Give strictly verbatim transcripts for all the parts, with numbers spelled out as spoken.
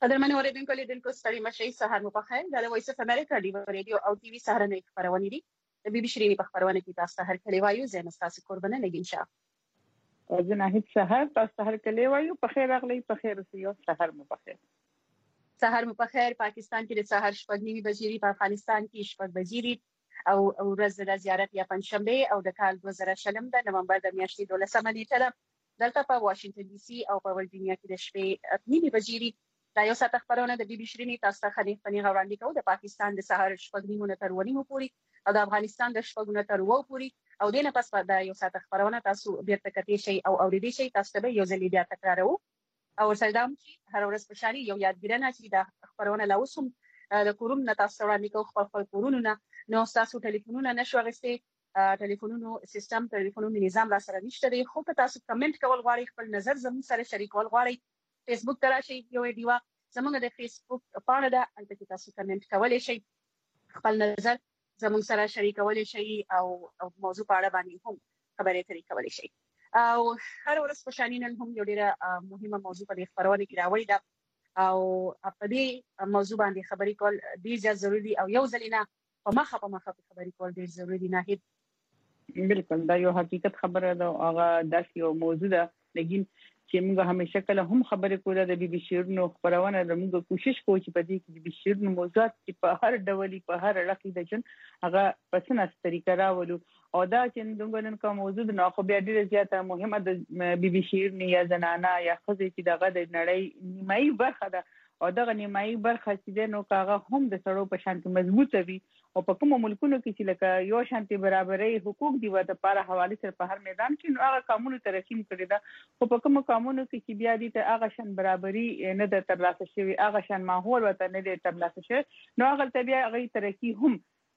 قدرمن اوریدونکو لیدونکو ستړي مشئ سهار مو په خیر. دا د وایس اف امریکا دی رادیو او ټي وي سهارنۍ خبرونه دي. د بي بي شيرینی په خبرونه کې تاسو ته هر کلی وایو زه نستاسو قربانه نگین شاه. زه ناهید سهار تاسو ته هر کلی وایو په خیر راغلی په خیر اوسئ سهار مو په خیر. سهار مو په خیر. پاکستان کې د سهار شپږ نیمې بجې په افغانستان کې شپږ بجې او ورځ د زیارت یا پنځشنبه او د کال دوه زره شلم د نومبر د میاشتې دولسمه نیټه ده. دلته په واشنگټن ډي سي او په ورجینیا کې د شپې نیمې بجې دا یو ساعت خبرونه د بي بي شيرینی تاسو ته خني خني غوړاندې کوو. د پاکستان د سهار شپږ نیمه تر ونیمو پورې او د افغانستان د شپږ نه تر وو پورې او دینه پس دا یو ساعت خبرونه تاسو بیرته کتئ شي او اوریدئ شي. تاسو ته یو ځل بیا تکرارو او سلام چې هر ورځ په شاري یو یادګیرنه چې د خبرونه لاوسم د کورونا نه تاسو وړاندې کوو. خپل خپل کورونه نو تاسو ټلیفونونه نشو غوښتي ټلیفونونو سیستم ټلیفونونو نظام را سره نشته دی. خو که تاسو کمنټ کول غواړئ خپل نظر زموږ سره شریکول غواړئ فیسبوک ته راشئ یو دیوا زموږ د فیسبوک پاڼه ده هلته کې تاسو کمنټ کولی شئ خپل نظر زموږ سره شریکولی شئ او موضوع په اړه باندې هم خبرې اترې کولی شئ. او هر ورځ په شان نن هم یو ډېره مهمه موضوع په دې خبرونه کې راوړې ده او په دې موضوع باندې خبرې کول ډېر زیات ضروري دي او یو ځل نه په مخه په مخه خبرې کول ډېر ضروري دي. ناهید بالکل دا یو حقیقت خبره ده او هغه داسې یو موضوع ده لګین چې موږ همیشه کله هم خبرې کوله د بي بي شيرینو خبرونه د موږ کوشش کوو چې په دې کې د بي بي شيرینو موضوعات چې په هر ډول په هر اړخ د جن هغه په سناس طریقه راولو او دا چې دغه نن کوم موضوع نه خو بیا ډیره زیاته مهمه د بي بي شيرینو یا زنانه یا خزې چې دغه د نړۍ نیمایي برخه ده او دغه نیمایي برخه چې نو کاغه هم د سړو په شان مضبوطه وي او په کوم ملکونو کې چې لکه یو شانتي برابرۍ حقوق دی و د لپاره حواله سره په هر میدان کې نو هغه قانون ترسیم کړی دا خو په کوم قانونو کې چې بیا دي ته هغه شان برابرۍ نه د ترلاسه شوی هغه شان ماحول وته نه د ترلاسه شوی نو هغه طبيعي هغه ترقی هم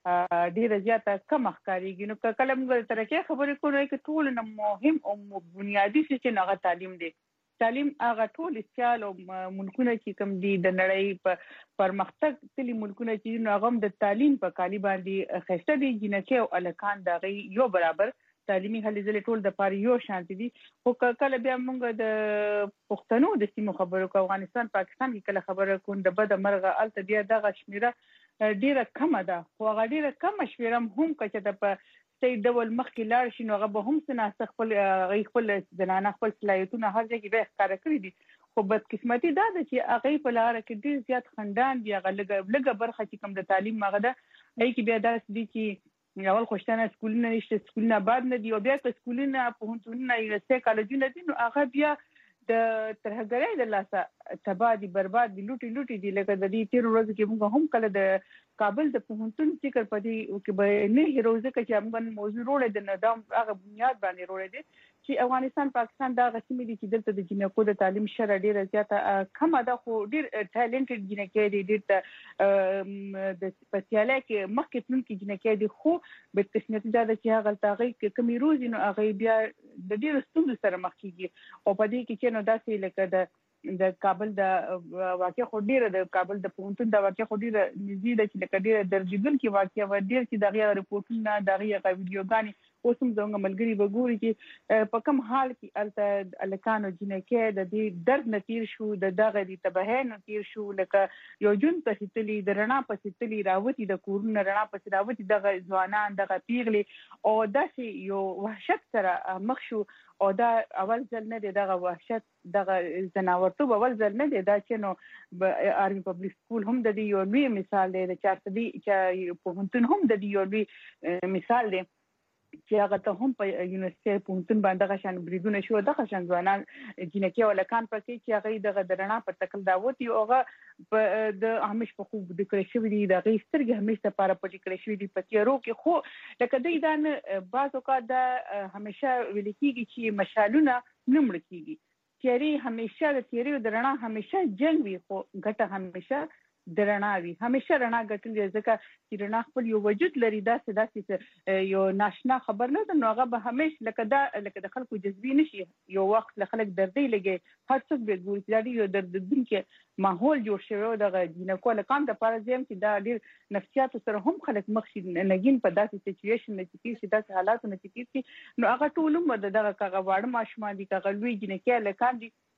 ډیره زیاته کم ښکاریږي. نو کله موږ ترقی خبرې کوو چې ټول نه مهم او بنیادی څه نه تعلیم دی. تعلیم هغه ټول سیال او ملکونه چې کوم دي د نړۍ په پرمختګ تلي ملکونه چې نو هغه د تعلیم په کالی باندې خسته دي جنکه او الکان دغه یو برابر تعلیمي هلې ځلې ټول د پاره یو شانتي دي. خو کله بیا موږ د پښتنو د سیمو خبرو کو افغانستان پاکستان کې کله خبره کوو د بد مرغه الته بیا دغه شمیره ډیره کم ده خو هغه ډیره کم شمیره هم کچته په سي ډول مخکې لاړ شي نو هغه به هم سناسه خپل خپل زنانه خپل صلاحیتونه هر ځای کې به ښکاره کړی دي. خو بدقسمتي دا ده چې هغه په لاره کې ډیر زیات خندان دي هغه لږه برخه چې کوم د تعلیم مغه ده هي کې بیا داسې دي چې اول خوشتنه سکولونه نشته سکولونه آباد نه دي او بیا که سکولونه پوهنتونونه یونیورسيټي کالجونه دي نو هغه بیا د ترهګرۍ د لاسه تبادي برباد دي لوټي لوټي دي. لکه د دې تیر ورځ کې موږ هم کله د کابل د پوهنتون ذکر پدې کې به نه هیروزه کې موږ موضوع وروړې د نظام هغه بنیاد باندې وروړې دي چې افغانستان پاکستان دا غسمې دي چې دلته د جنکو د تعلیم شره ډیره زیاته کم ده خو ډیر ټالنټډ جنکې دي ډیر د سپیشالای کې مخکې تلون کې جنکې دي خو به قسمت دا ده چې هغه تاغي کمی روزي نو هغه بیا د ډیر ستونزو سره مخ کیږي او په دې کې چې نو داسې لکه د د کابل د واقع خو ډیره د کابل د پوهنتون د واقع خو ډیره نږدې ده چې لکه ډیره درجګل کې واقع و ډیر چې دغه رپورټونه دغه ویډیوګانې اوس هم زموږ ملګری وګوري چې په کوم حال کې الته الکانو جنکه د دې درد نتیر شو د دغه د تبه نتیر شو لکه یو جون په ستلي د رڼا په ستلي راوتی د کورونه رڼا په راوتی دغه ځوانان دغه پیغلي او داسې یو وحشت سره مخ شو او دا اول ځل نه دی دغه وحشت دغه زناورتوب اول ځل نه دی دا چې نو آرمي پبلک سکول هم د دې یو لوی مثال دی د چارتدي چې پوهنتون هم د دې یو لوی مثال دی چې هغه ته هم په یونیورسيټي پوهنتون باندې غشان بریدونه شو دغه شان ځوانان جنکه ولکان پکې چې هغه دغه درنا پر تکل داوتی اوغه د همیش په خوب د کړی شوی دی د غیسترګ همیش لپاره پټ کړی شوی دی په تیرو کې خو لکه دای دا بعض اوقات د همیشه ویل کیږي چې مشالونه نمړ کیږي تیری همیشه د تیری د رڼا همیشه جنگ وي خو ګټه همیشه د رڼا وي همیشه رڼا ګټل ځکه چې رڼا خپل یو وجود لري داسې داسې یو ناشنا خبر نه ده نو هغه به همیشه لکه دا لکه د خلکو جذبي نشي یو وخت له خلک دردي لګي هر څوک به ګوري چې دا یو دردونکې ماحول جوړ شوی دغه جنکو لکان د پاره زم چې دا ډیر نفسیات سره هم خلک مخ شي نګین په داسې سچويشن نه چې چې داسې حالات نه چې نو هغه ټول هم دغه کغه واړه ماشومان دي کغه لوی جنکه لکان دي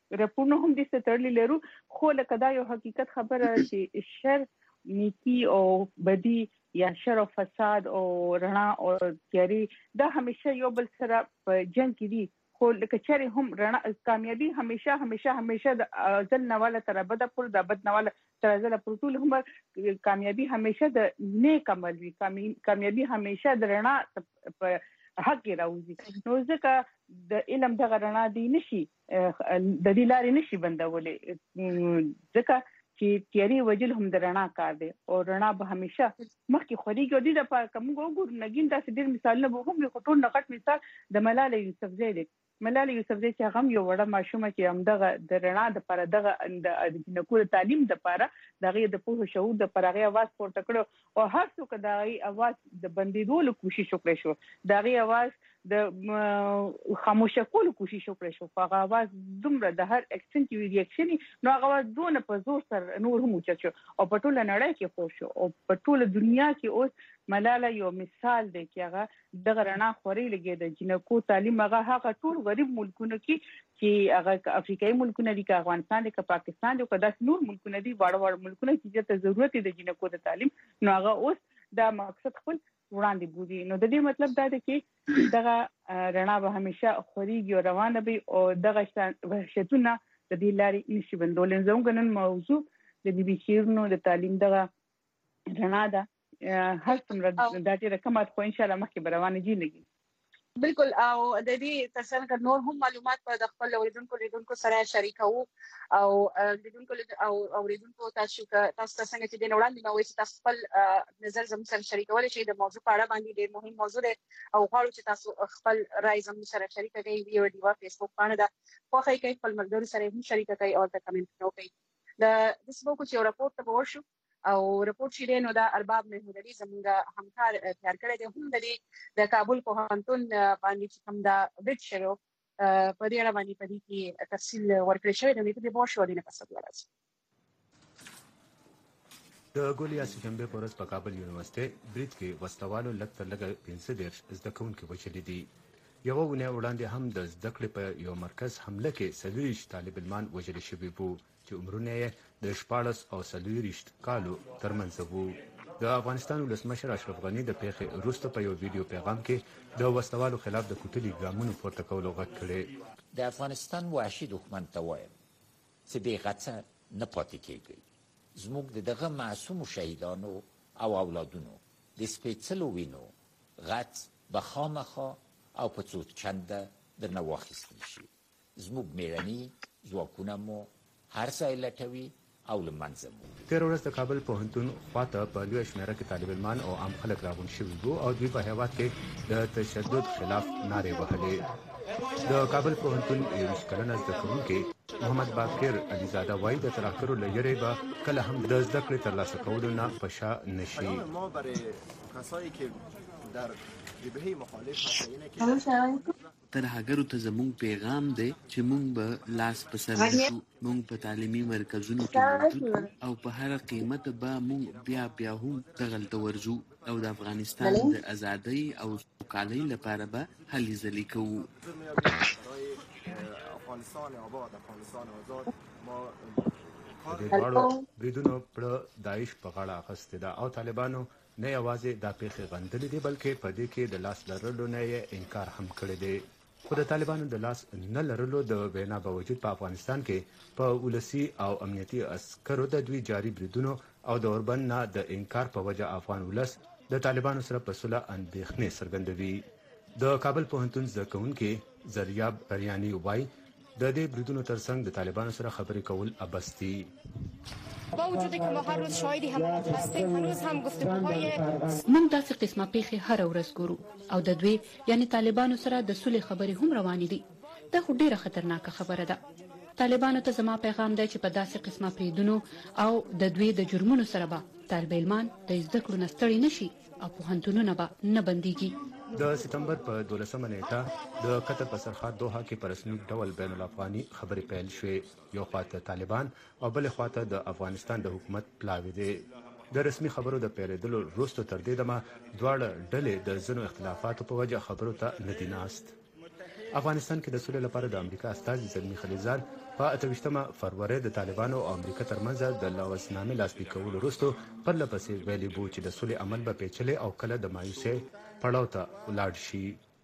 راپورونه هم د ستړلي لرو خو لکه دا یو حقیقت خبره چې شر نیکی او بدی یا شر او فساد او رڼا او تیاری دا همیشه یو بل سره په جنگ کې دي خو لکه چېرې هم رڼا کامیابی همیشه همیشه همیشه د ځل نواله تر بده پر د بد نواله تر ځل پر ټول هم کامیابی همیشه د نیک عمل وي کامیابی همیشه د رڼا په حق راوځي نو ځکه د علم دغه رڼا دی نشي د دې لارې نشي بندولې ځکه چې تیاری وجل هم د رڼا کار دی او رڼا به همیشه مخکې خوريږي د لپاره کوم وګور نګین داسې ډېر مثالونه به هم یو ټول نقط مثال د ملاله یوسفزۍ دی ملاله یوسفزۍ چې هغه یو وړه ماشومه چې هم دغه د رڼا د لپاره دغه د جنکو تعلیم د لپاره دغه د پوهه شعور د لپاره غي आवाज پورته کړو او هر څوک دغه आवाज د بندیدولو کوشش وکړي شو دغه आवाज د خاموشه کولو کوشش وکړي شو هغه आवाज دومره د هر اکسنت یو ریاکشن نو هغه आवाज دونه په زور سره نور هم اوچت شو او په ټوله نړۍ کې خو شو او په ټوله دنیا کې اوس ملاله یو مثال دی چې هغه د رڼا خوري لګي د جنکو تعلیم هغه هغه ټول غریب ملکونو کې چې هغه افریقایي ملکونه دي که افغانستان دي که پاکستان دي که داس نور ملکونه دي واړه واړه ملکونه چې ته ضرورت دی د جنکو د تعلیم نو هغه اوس دا مقصد خپل وړاندې بوزي نو د دې مطلب دا دی چې دغه رڼا به همیشه خوريږي او روانه وي او دغه وحشتونه د دې لارې نشي بندول زموږ نن موضوع د بي بي شیرونو د تعلیم دغه رڼا ده هر څومره دا چې رقمات خو ان شاء الله مخکې روانه دي لګي بالکل او د دې ترڅنګ نور هم معلومات په د خپل اوریدونکو لیدونکو سره شریکو او لیدونکو او اوریدونکو تاسو تاسو څنګه چې د وړاندې نو چې تاسو خپل نظر زموږ سره شریکول شي د موضوع په اړه باندې ډېر مهم موضوع دی او غواړو چې تاسو خپل رائے زموږ سره شریک کړئ ویو دی وا فیسبوک باندې دا خو هغه کوي خپل ملګرو سره هم شریک کړئ او د کمنټ نو کوي د فیسبوک چې راپورټ ته ورشو او رپورټ چې نو دا ارباب محمود علي زموږ همکار تیار کړی دی هم د دې د کابل پوهنتون باندې چې کوم دا ویډ شو په دې اړه باندې په دې کې تفصیل ورکړی شوی دی چې به شو دي نه پسند راځي د ګولیا سیمبه پورس په کابل یونیورسيټي بریټ کې وستوالو لکتر لګ پنځه ډیر زده کوونکي وچلي دي یو ونه وړاندې هم د زده کړې په یو مرکز حمله کې سلويش طالب علمان وجل شوی وو چې عمرونه د شپاړس او سلويش کالو ترمنځ وو د افغانستان ولسمشر اشرف غنی د پیښې وروسته په یو ویډیو پیغام کې د وستوالو خلاف د کوټلي ګامونو پورته کولو غږ کړی د افغانستان وحشي دښمن ته وایم چې بې غڅه نه پاتې کېږي زموږ دغه معصوم شهیدانو او اولادونو د سپېڅلو وینو غڅ به خامخا او په څو چنده درنه واخیستل شي زموږ میړني ځواکونه مو هر ځای لټوي او لمنځه مو تیر ورځ د کابل پوهنتون خواته په لوی شمیره کې طالب علمان او عام خلک راغون شوي وو او دوی په هیواد کې د تشدد خلاف نارې وهلې د کابل پوهنتون یو کلنه زده کوونکی محمد باقر علیزاده وایي د تراکتورو له یارې به کله هم د زده کړې ترلاسه کولو نه په شا نشي ما برای کسایی که در جبهه مخالف هستند ترهګرو ته زموږ پیغام دی چې موږ به لاس په سر شو موږ په تعلیمي مرکزونو کې موجود او په هر قیمت به موږ بیا بیا هم دغلته ورځو او د افغانستان د ازادۍ او سوکالۍ لپاره به هلې ځلې کوو افغانستان آباد افغانستان آزاد ما د دواړو بریدونو پر داعش په غاړه اخیستې ده او طالبانو نه یوازې دا پیښې غندلې دي بلکې په دې کې د لاس لرلو نه یې انکار هم کړی دی خو د طالبانو د لاس نه لرلو د وینا باوجود په افغانستان کې په ولسي او امنیتي عسکرو د دوی جاري بریدونو او د اوربند نه د انکار په وجه افغان ولس د طالبانو سره په صلح اندېښنې څرګندوي د کابل پوهنتون زده کوونکي زریاب بریاني وایي د دې بریدونو ترڅنګ د طالبانو سره خبرې کول ابس دي با وجود که ما هر روز شاهدی حملات هستیم هنوز هم گفتگوهای موږ داسې قسمه پیښې هر ورځ ګورو او د دوی یعنی طالبانو سره د صلح خبرې هم روانې دي دا خو ډیره خطرناکه خبره ده طالبانو ته زما پیغام دی چې په داسې قسمه بریدونو او د دوی د جرمونو سره به طالب علمان د زده کړو نه ستړي نشي او پوهنتونونه به نه بنديږي د سپتمبر په دولسمه نیټه د قطر په سرحد دوحه کې په رسمي ډول بین الافغاني خبرې پیل شوې یو خواته طالبان او بل خواته د افغانستان د حکومت پلاوی دی د رسمي خبرو د پیریدلو وروسته تر دې دمه دواړه ډلې د ځینو اختلافاتو په وجه خبرو ته نه دي ناست افغانستان کې د سولې لپاره د امریکا استازي زلمي خلیلزاد په اته ویشتمه فروری د طالبانو او امریکا ترمنځ د لاسلیک لاسلیک کولو وروسته پرله پسې ویلي وو چې د سولې عمل به پیچلی او کله د مایوسۍ پړاو ته ولاړ شي.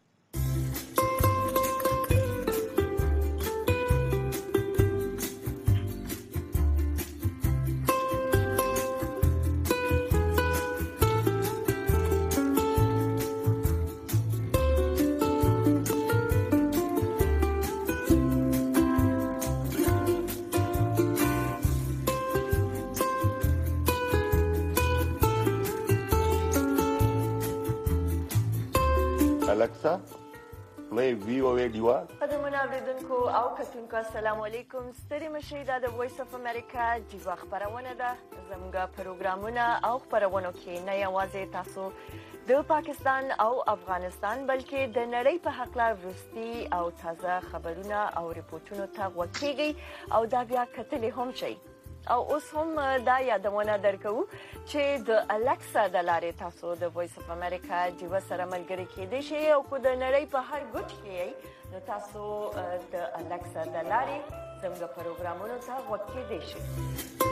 Alexa, play V O A Diva. قدرمن اوریدونکو او کتونکو السلام علیکم. ستړي مشئ دا د وایس اف امریکا ډیوا خبرونه ده. زموږ پروګرامونه او خبرونه کې نه یوازې تاسو د پاکستان او افغانستان بلکې د نړۍ په حق لا وروستي او تازه خبرونه او ریپورتونو ته وکیږي او دا بیا کتلې هم شي. او اوس هم دا یادونه درکو چې د الکسا د لارې تاسو د وایس اف امریکا ډیوا سره ملګری کېدئ شئ او کو د نړۍ په هر ګوټ کې نو تاسو د الکسا د لارې زموږ پروګرامونو ته وکیدئ شئ.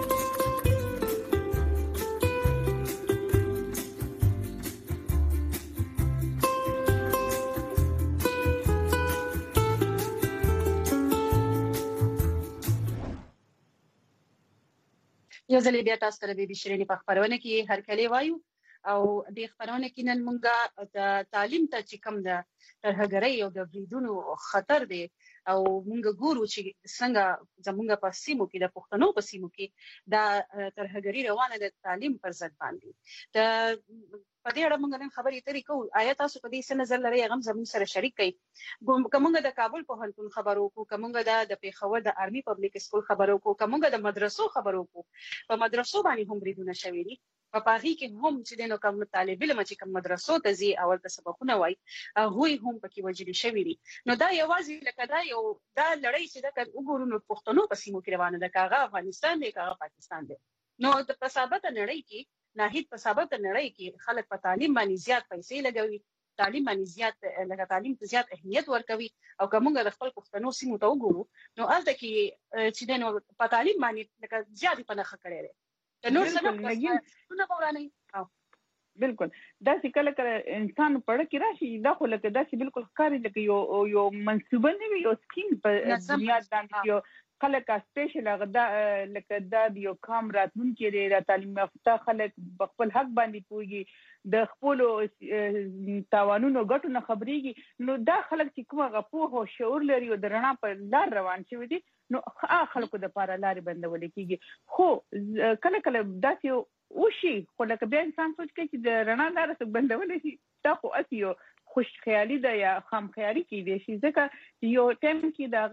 یو ځل بیا تاسو ته د بي بي شيرینې په خبرونه کې هر کله وایو او د خبرونه کې نن مونږه د تعلیم ته چې کوم د ترهګرۍ او د بریدونو خطر دی او مونږ ګورو چې څنګه زمونږ په سیمو کې د پښتنو په سیمو کې د ترهګرۍ روانه د تعلیم پر ضد باندې د په دې اړه مونږ نن خبرې ترې کوو. آیا تاسو په دې څه نظر لرئ هغه زموږ سره شریک کړئ. کومه د کابل پوهنتون خبرو کو کومه د پیښور د آرمي پبلک سکول خبرو کو کومه د مدرسو خبرو کو په مدرسو باندې هم بریدونه شوي دي. په پاغي کې هم چې دنو کوم طالب علم چې کوم مدرسو ته زی اول د سبقونه وای هغه هم پکې وجلي شوی دي. نو دا یوازې لکه دا یو دا لړۍ چې دا وګورو نو پښتنو په سیمو کې روانه ده کاغه افغانستان دی کاغه پاکستان دی. نو د پسابت نړۍ کې ناهید پسابت نړۍ کې خلک په تعلیم باندې زیات پیسې لګوي تعلیم باندې زیات لکه تعلیم ته زیات اهمیت ورکوي او کومه د خپل پښتنو سیمو ته وګورو نو الته کې چې دنو په تعلیم باندې لکه زیات پنهخه کړي نور سبب نه پورانه. بالکل دا چې کله کله انسان پړه کې راشي دا خو لکه دا چې بالکل ښکاري لکه یو یو منصوبه نه وي یو سکیم په دنیا باندې یو خلک سپیشل هغه دا لکه دا یو کام راتلونکي لري د تعلیم یافته خلک خپل حق باندې پوهیږي د خپل تاوانونو ګټو نه خبريږي نو دا خلک چې کومه غپوه او شعور لري او د رڼا په لار روان شوی دي نو خلکو د پاره لارې بندول کیږي. خو کله کله داسې وشي خو لکه بیا انسان سوچ کوي چې د رڼا لار څخه بندول شي دا خو اسیو خوش خیالي ده یا خام خیالي کې دي شي ځکه یو ټیم کې دا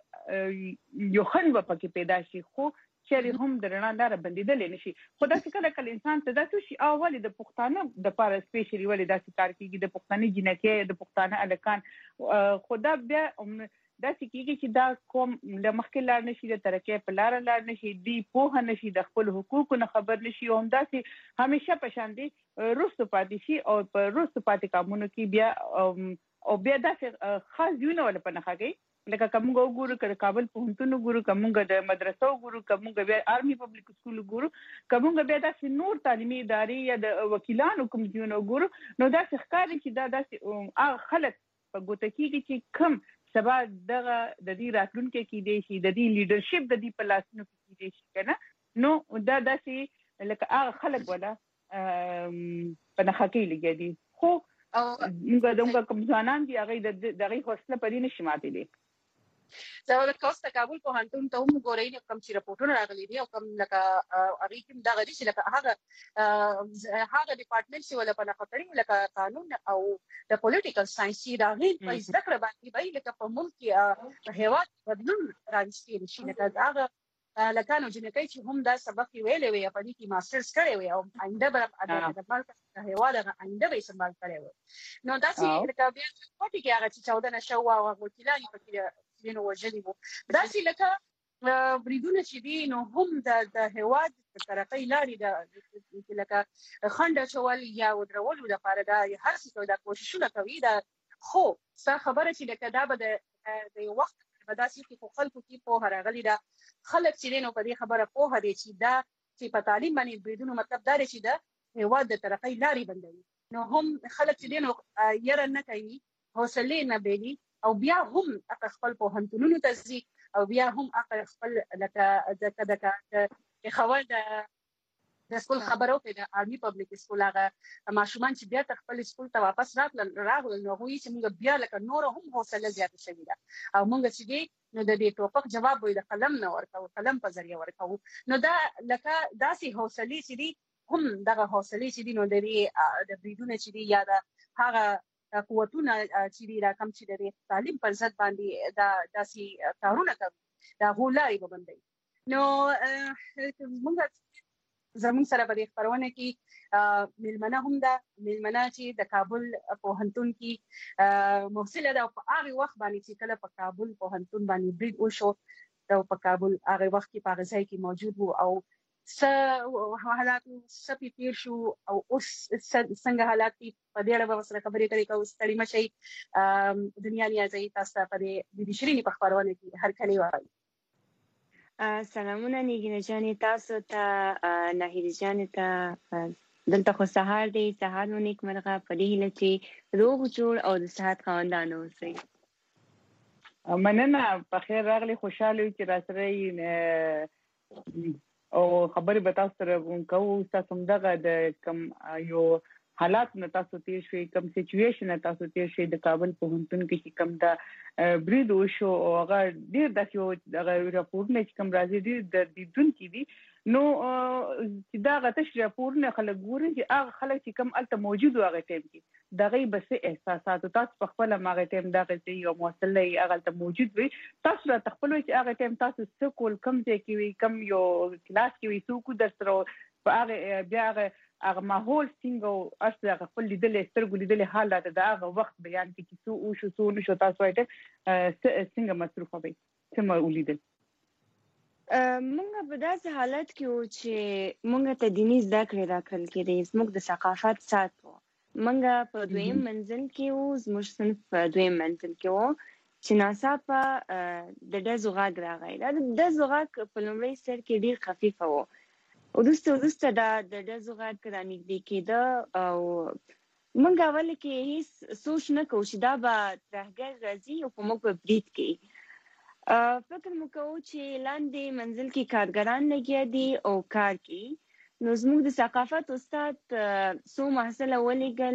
غي یو خن په کې پیدا شي خو چې هم د رڼا لار بندیدل نشي. خو دا کله کله انسان ته دا شي اول د پښتانه د پاره سپیشلی ولې دا کار کوي د پښتني جنکه د پښتانه الکان خدا بیا دا چې کیږي چې دا کوم د مخکې لار نشي د ترقې په لار لار نشي دی په نشي د خپل حقوقو نه خبر نشي او همدا چې همیشه پشان دي روسو پاتې شي او په روسو پاتې کارونو کې بیا او بیا دا خاص دیونه ول په نه خاګي لکه کومه ګورو کړه کابل پوهنتون ګورو کومه د مدرسو ګورو کومه بیا آرمي پبلک سکول ګورو کومه بیا د نور تعلیمي ادارې یا د وکیلانو کوم دیونه ګورو نو دا ښکاري چې دا د خلک په ګوته کې چې کم سبا دغه د دې راتلونکو کې دی شي د دې لیډرشپ د دې پلاسونو کې دی شي کنه نو دا داسې لکه هغه خلک ولا په نخاکي لګي دي خو موږ دغه کوم ځانان دي هغه د دغه حوصله پرې نشي ماتې دي. زه د کوستا کابل پوهنتون ته هم ګورئ نو کوم چې راپورټونه راغلي دي او کوم لکه هغه کوم دغه دي چې لکه هغه هغه ډپارټمنټ چې ولا په نقطري لکه قانون او د پولیټیکل ساينس دا غي په ذکر باندې به لکه په ملک کې هیواد بدلون راځي شي لکه هغه لکه نو جنکای چې هم دا سبق ویلې وي په دې کې ماسترز کړی وي او آینده به د ملک هیواد آینده به سمبال کړی وي نو دا چې لکه بیا پټي کې هغه چې چودہ نشو او وکیلانی پکې نو وجلی وو دا چې لکه بریدونه چې دي نو هم د د هیواد ترقی لاري د لکه خنډ چول یا ودرول د لپاره دا هر څه دا کوششونه کوي دا خو څه خبره چې لکه دا به د یو وخت په داسې کې خو خلکو کې پوهه راغلې ده. خلک چې دی نو په دې خبره پوهه دي چې دا چې په تعلیم باندې بریدونو مطلب دا دی چې د هېواد د ترقۍ لارې بندوي. نو هم خلک چې دی نو یره نه کوي، حوصلې نه بېلي، او بیا هم هغه خپل پوهنتونونو ته ځي او بیا هم هغه خپل لکه د خول د د سکول خبرو په د آرمي پبلک سکول هغه ماشومان چې بیا خپل سکول ته واپس راتلل راغلل نو هغوی چې موږ بیا لکه نور هم حوصله زیاته شوې ده او موږ چې دی نو د دې ټوپک جواب وایي د قلم نه ورکوو، قلم په ذریعه ورکوو. نو دا لکه داسې حوصلې چې دي هم دغه حوصلې چې دي نو د دې د بریدونه چې دي یا د هغه قوتونه چې دي را کم چې د تعلیم پر ضد باندې دا داسې کارونه کوي د هغو لارې به بندوي. نو موږ زموږ سره په دې خپرونه کې میلمنه هم ده، میلمنه چې د کابل پوهنتون کې محصله ده او په هغې وخت باندې چې کله په کابل پوهنتون باندې برید وشو او په کابل هغې وخت کې په هغه ځای کې موجود وو او څه حالات څه پې تېر شو او اوس څنګه حالات دي په دې اړه به ورسره خبرې کوي. که ستړي مه شئ، دنیا نیازۍ تاسو ته په دې بي بي شیرینې په خپرونه کې هرکلی وایي. سلامونه نیګینه جانې، تاسو ته ناهیده جانې ته دلته خو سهار دی، سهار مو نیکمرغه، په دې هیله چې روغ جوړ او د صحت خاوندان اوسئ. مننه، په خیر راغلی، خوشحاله یو چې راسره یې او خبرې به تاسو سره کوو. تاسو همدغه د کوم یو حالات نه تاسو تیر شوي، کوم سچویشن نه تاسو تیر شوي د کابل پوهنتون کې چې کوم د برید وشو او هغه ډېر داسې یو دغه راپورونه چې کوم راځي ډېر دردونکي دي. نو چې دا هغه تش راپورونه خلک ګوري چې هغه خلک چې کوم هلته موجود وو هغه ټایم کې د هغوی به څه احساسات و تاسو په خپله هم هغه ټایم دغسې یو محصل هغه هلته موجود وي، تاسو راته خپل وایي چې هغه ټایم تاسو څه کول، کوم ځای کې وي، کوم یو کلاس کې وي، څوک در سره په هغه بیا هغه هغه ماحول څنګه او هر څه خپل لیدلی سترګو لیدلی حال راته د هغه وخت بیان کړي چې څه وشو څه ونه شو، تاسو وایي څنګه مصروفه وئ، څه مو ولیدل؟ مونږ په داسې حالت کې وو چې مونږ ته دیني زده کړې راکړل کېدې، زموږ د ثقافت ساعت و. مونږ په دویم منزل کې وو، زموږ صنف په دویم منزل کې وو چې ناڅاپه د ډزو غږ راغی. دا د ډزو غږ په لومړي سر کې ډېر خفیفه و، وروسته وروسته دا د ډزو غږ رانږدې کېده او موږ اول کې هېڅ سوچ نه کوو چې دا به ترهګر راځي او په موږ به برید کوي. فکر مو کوو چې لاندې منزل کې کارګران لګیا دي او کار کوي. نو زموږ د ثقافت استاد څو محصله ولېږل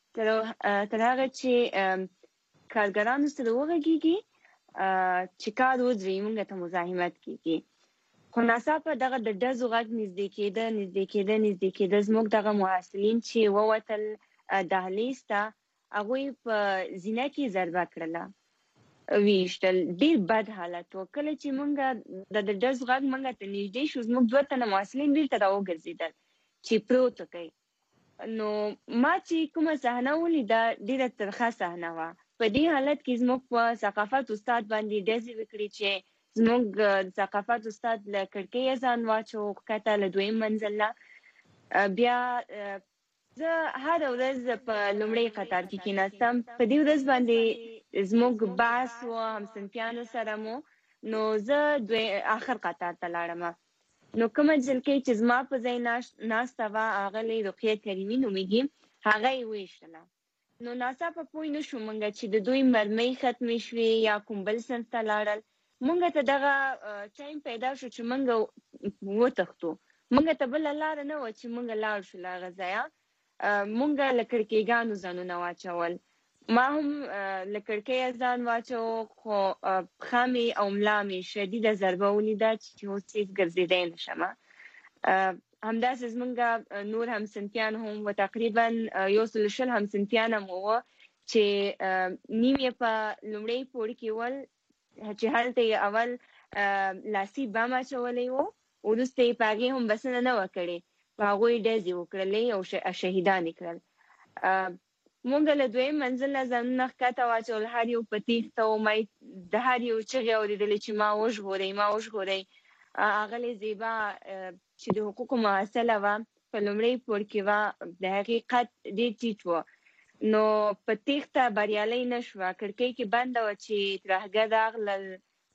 تر هغه چې کارګرانو سره وغږېږي چې کار ودرېږي، موږ ته مزاحمت کېږي. خو ناڅاپه دغه د ډزو غږ نږدې کېده نږدې کېده نږدې کېده. زموږ دغه محصلین چې ووتل دهلیز ته، هغوی په زینه کې ضربه کړله، ویشتل. ډېر بد حالت و. کله چې موږ د ډزو غږ موږ ته نږدې شو، زموږ دوه تنه محصلین بېرته راوګرځېدل چې پروت کوي. نو ما چې کومه صحنه ولیده ډېره ترخه صحنه وه. په دې حالت کې زموږ په ثقافت استاد باندې ډزې وکړي چې زموږ د ثقافت استاد له کړکۍ ځان واچو ښکته له دویم منزل نه. بیا زه هره ورځ په لومړي قطار کې کېناستم. په دې ورځ باندې زموږ بحث و همصنفیانو سره مو، نو زه آخر قطار ته لاړم. نو کومه جلکۍ چې زما په ځای ناسته وه، هغه رقیه کریمي نومېږي، هغه یې وویشتله. نو ناڅاپه پوه نه شو موږ چې د دوی مرمۍ ختمې شوې یا کوم بل صنف ته لاړل. موږ ته دغه ټایم پیدا شو چې موږ وتښتو. موږ ته بله لاره نه وه چې موږ لاړ شو له هغه ځایه. موږ له کړکېګانو ځانونه واچول. ما هم له کړکۍ ځان واچو، خو پښه مې او ملا مې شدیده ضربه ولیده چې اوس هېڅ ګرځېدی نه شم. همداسې زموږ نور همصنفیان هم و، تقریبا یو سل شل همصنفیان هم وو چې نیم یې په لومړی پوړ کې ول چې هلته یې اول لاسي بم اچولی و، وروسته یې په هغې هم بسنه نه وه کړې، په هغوی ډزې وکړلې او شهیدان یې کړل. مونږ له دویم منزل نه ځانونه ښکته واچول، هر یو په تېښته و. ما د هر یو چغې اورېدلې چې ما وژغورئ ما وژغورئ. هغلې زیبا چې د حقوقو محصله وه، په لومړی پوړ کې وه، د هغې قد ډېر ټیټ و. نو په تېښته بریالی نه شوه. کړکۍ کې بنده وه چې ترهګر راغلل،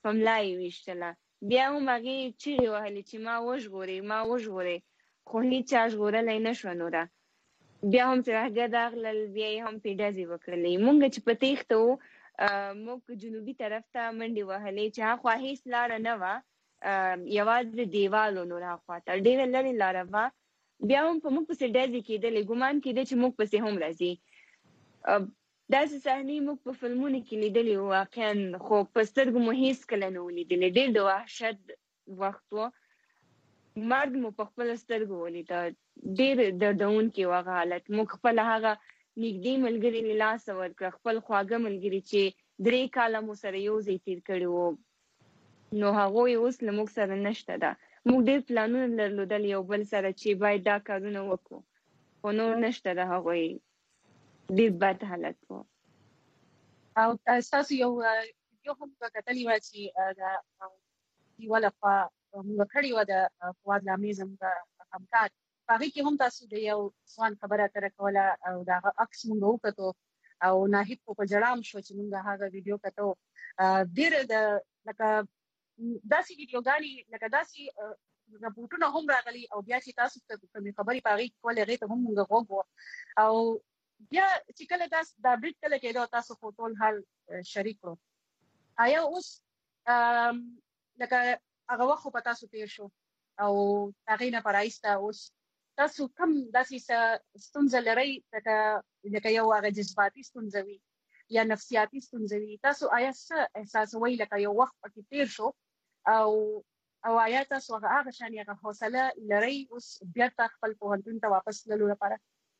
په ملا یې ویشتله. بیا هم هغې چیغې وهلې چې ما وژغورئ ما وژغورئ، خو هېچا ژغورلی نه شوه. نوره بیا هم ترهګر راغلل، بیا یې هم پرې ډزې وکړلې. مونږ چې په تېښته وو موږ جنوبي طرف ته منډې وهلې چې هاخوا هېڅ لاره نه وه، یوازې دیوال و نور هاخوا ته ډېره لرې لاره وه. بیا هم په موږ پسې ډزې کېدلې، ګمان کېده چې موږ پسې هم راځي. داسې صحنې موږ په فلمونو کې لیدلې وو واقعا، خو په سترګو مو هېڅ کله نه و لیدلې. ډېر د وحشت وخت و، مرګ مو په خپله سترګو ولیده، ډېر دردونکی و هغه حالت. موږ خپله هغه نږدې ملګري له لاسه ورکړه، خپل خواږه ملګري چې درې کاله مو سره یو ځای تېر کړي وو، نو هغوی اوس له موږ سره نشته ده. موږ ډېر پلانونه درلودل یو بل سره چې باید دا کارونه وکړو، خو نور نشته ده هغوی. ډېر بد حالت و. او ستاسو یو ویډیو هم کتلې وه چې د یوه لخوا موږ کړې وه د فواد لامې زموږ همکار، په هغې کې هم تاسو د یو ځوان خبره اتره کوله او د هغه عکس موږ وکتو او ناهید خو په ژړا هم شو چې موږ هغه ویډیو کتو. ډېر د لکه داسې ویډیوګانې لکه داسې رپورټونه هم راغلي او بیا چې تاسو کومې خبرې په هغې کې کولې هغې ته هم موږ غوږ وو. او بیا چې کله دا بریډ کله کېده او تاسو خو ټول حال شریک کړو، آیا اوس لکه هغه وخت خو په تاسو تېر شو او هغې نه په رایسته اوس تاسو کوم داسې څه ستونزه لرئ لکه یو هغه جذباتي ستونزه وي یا نفسیاتي ستونزه وي، تاسو آیا څه احساسوئ لکه یو وخت پکې تېر شو او او آیا تاسو هغه شانې هغه حوصله لرئ اوس بیرته خپل پوهنتون ته واپس تللو لپاره؟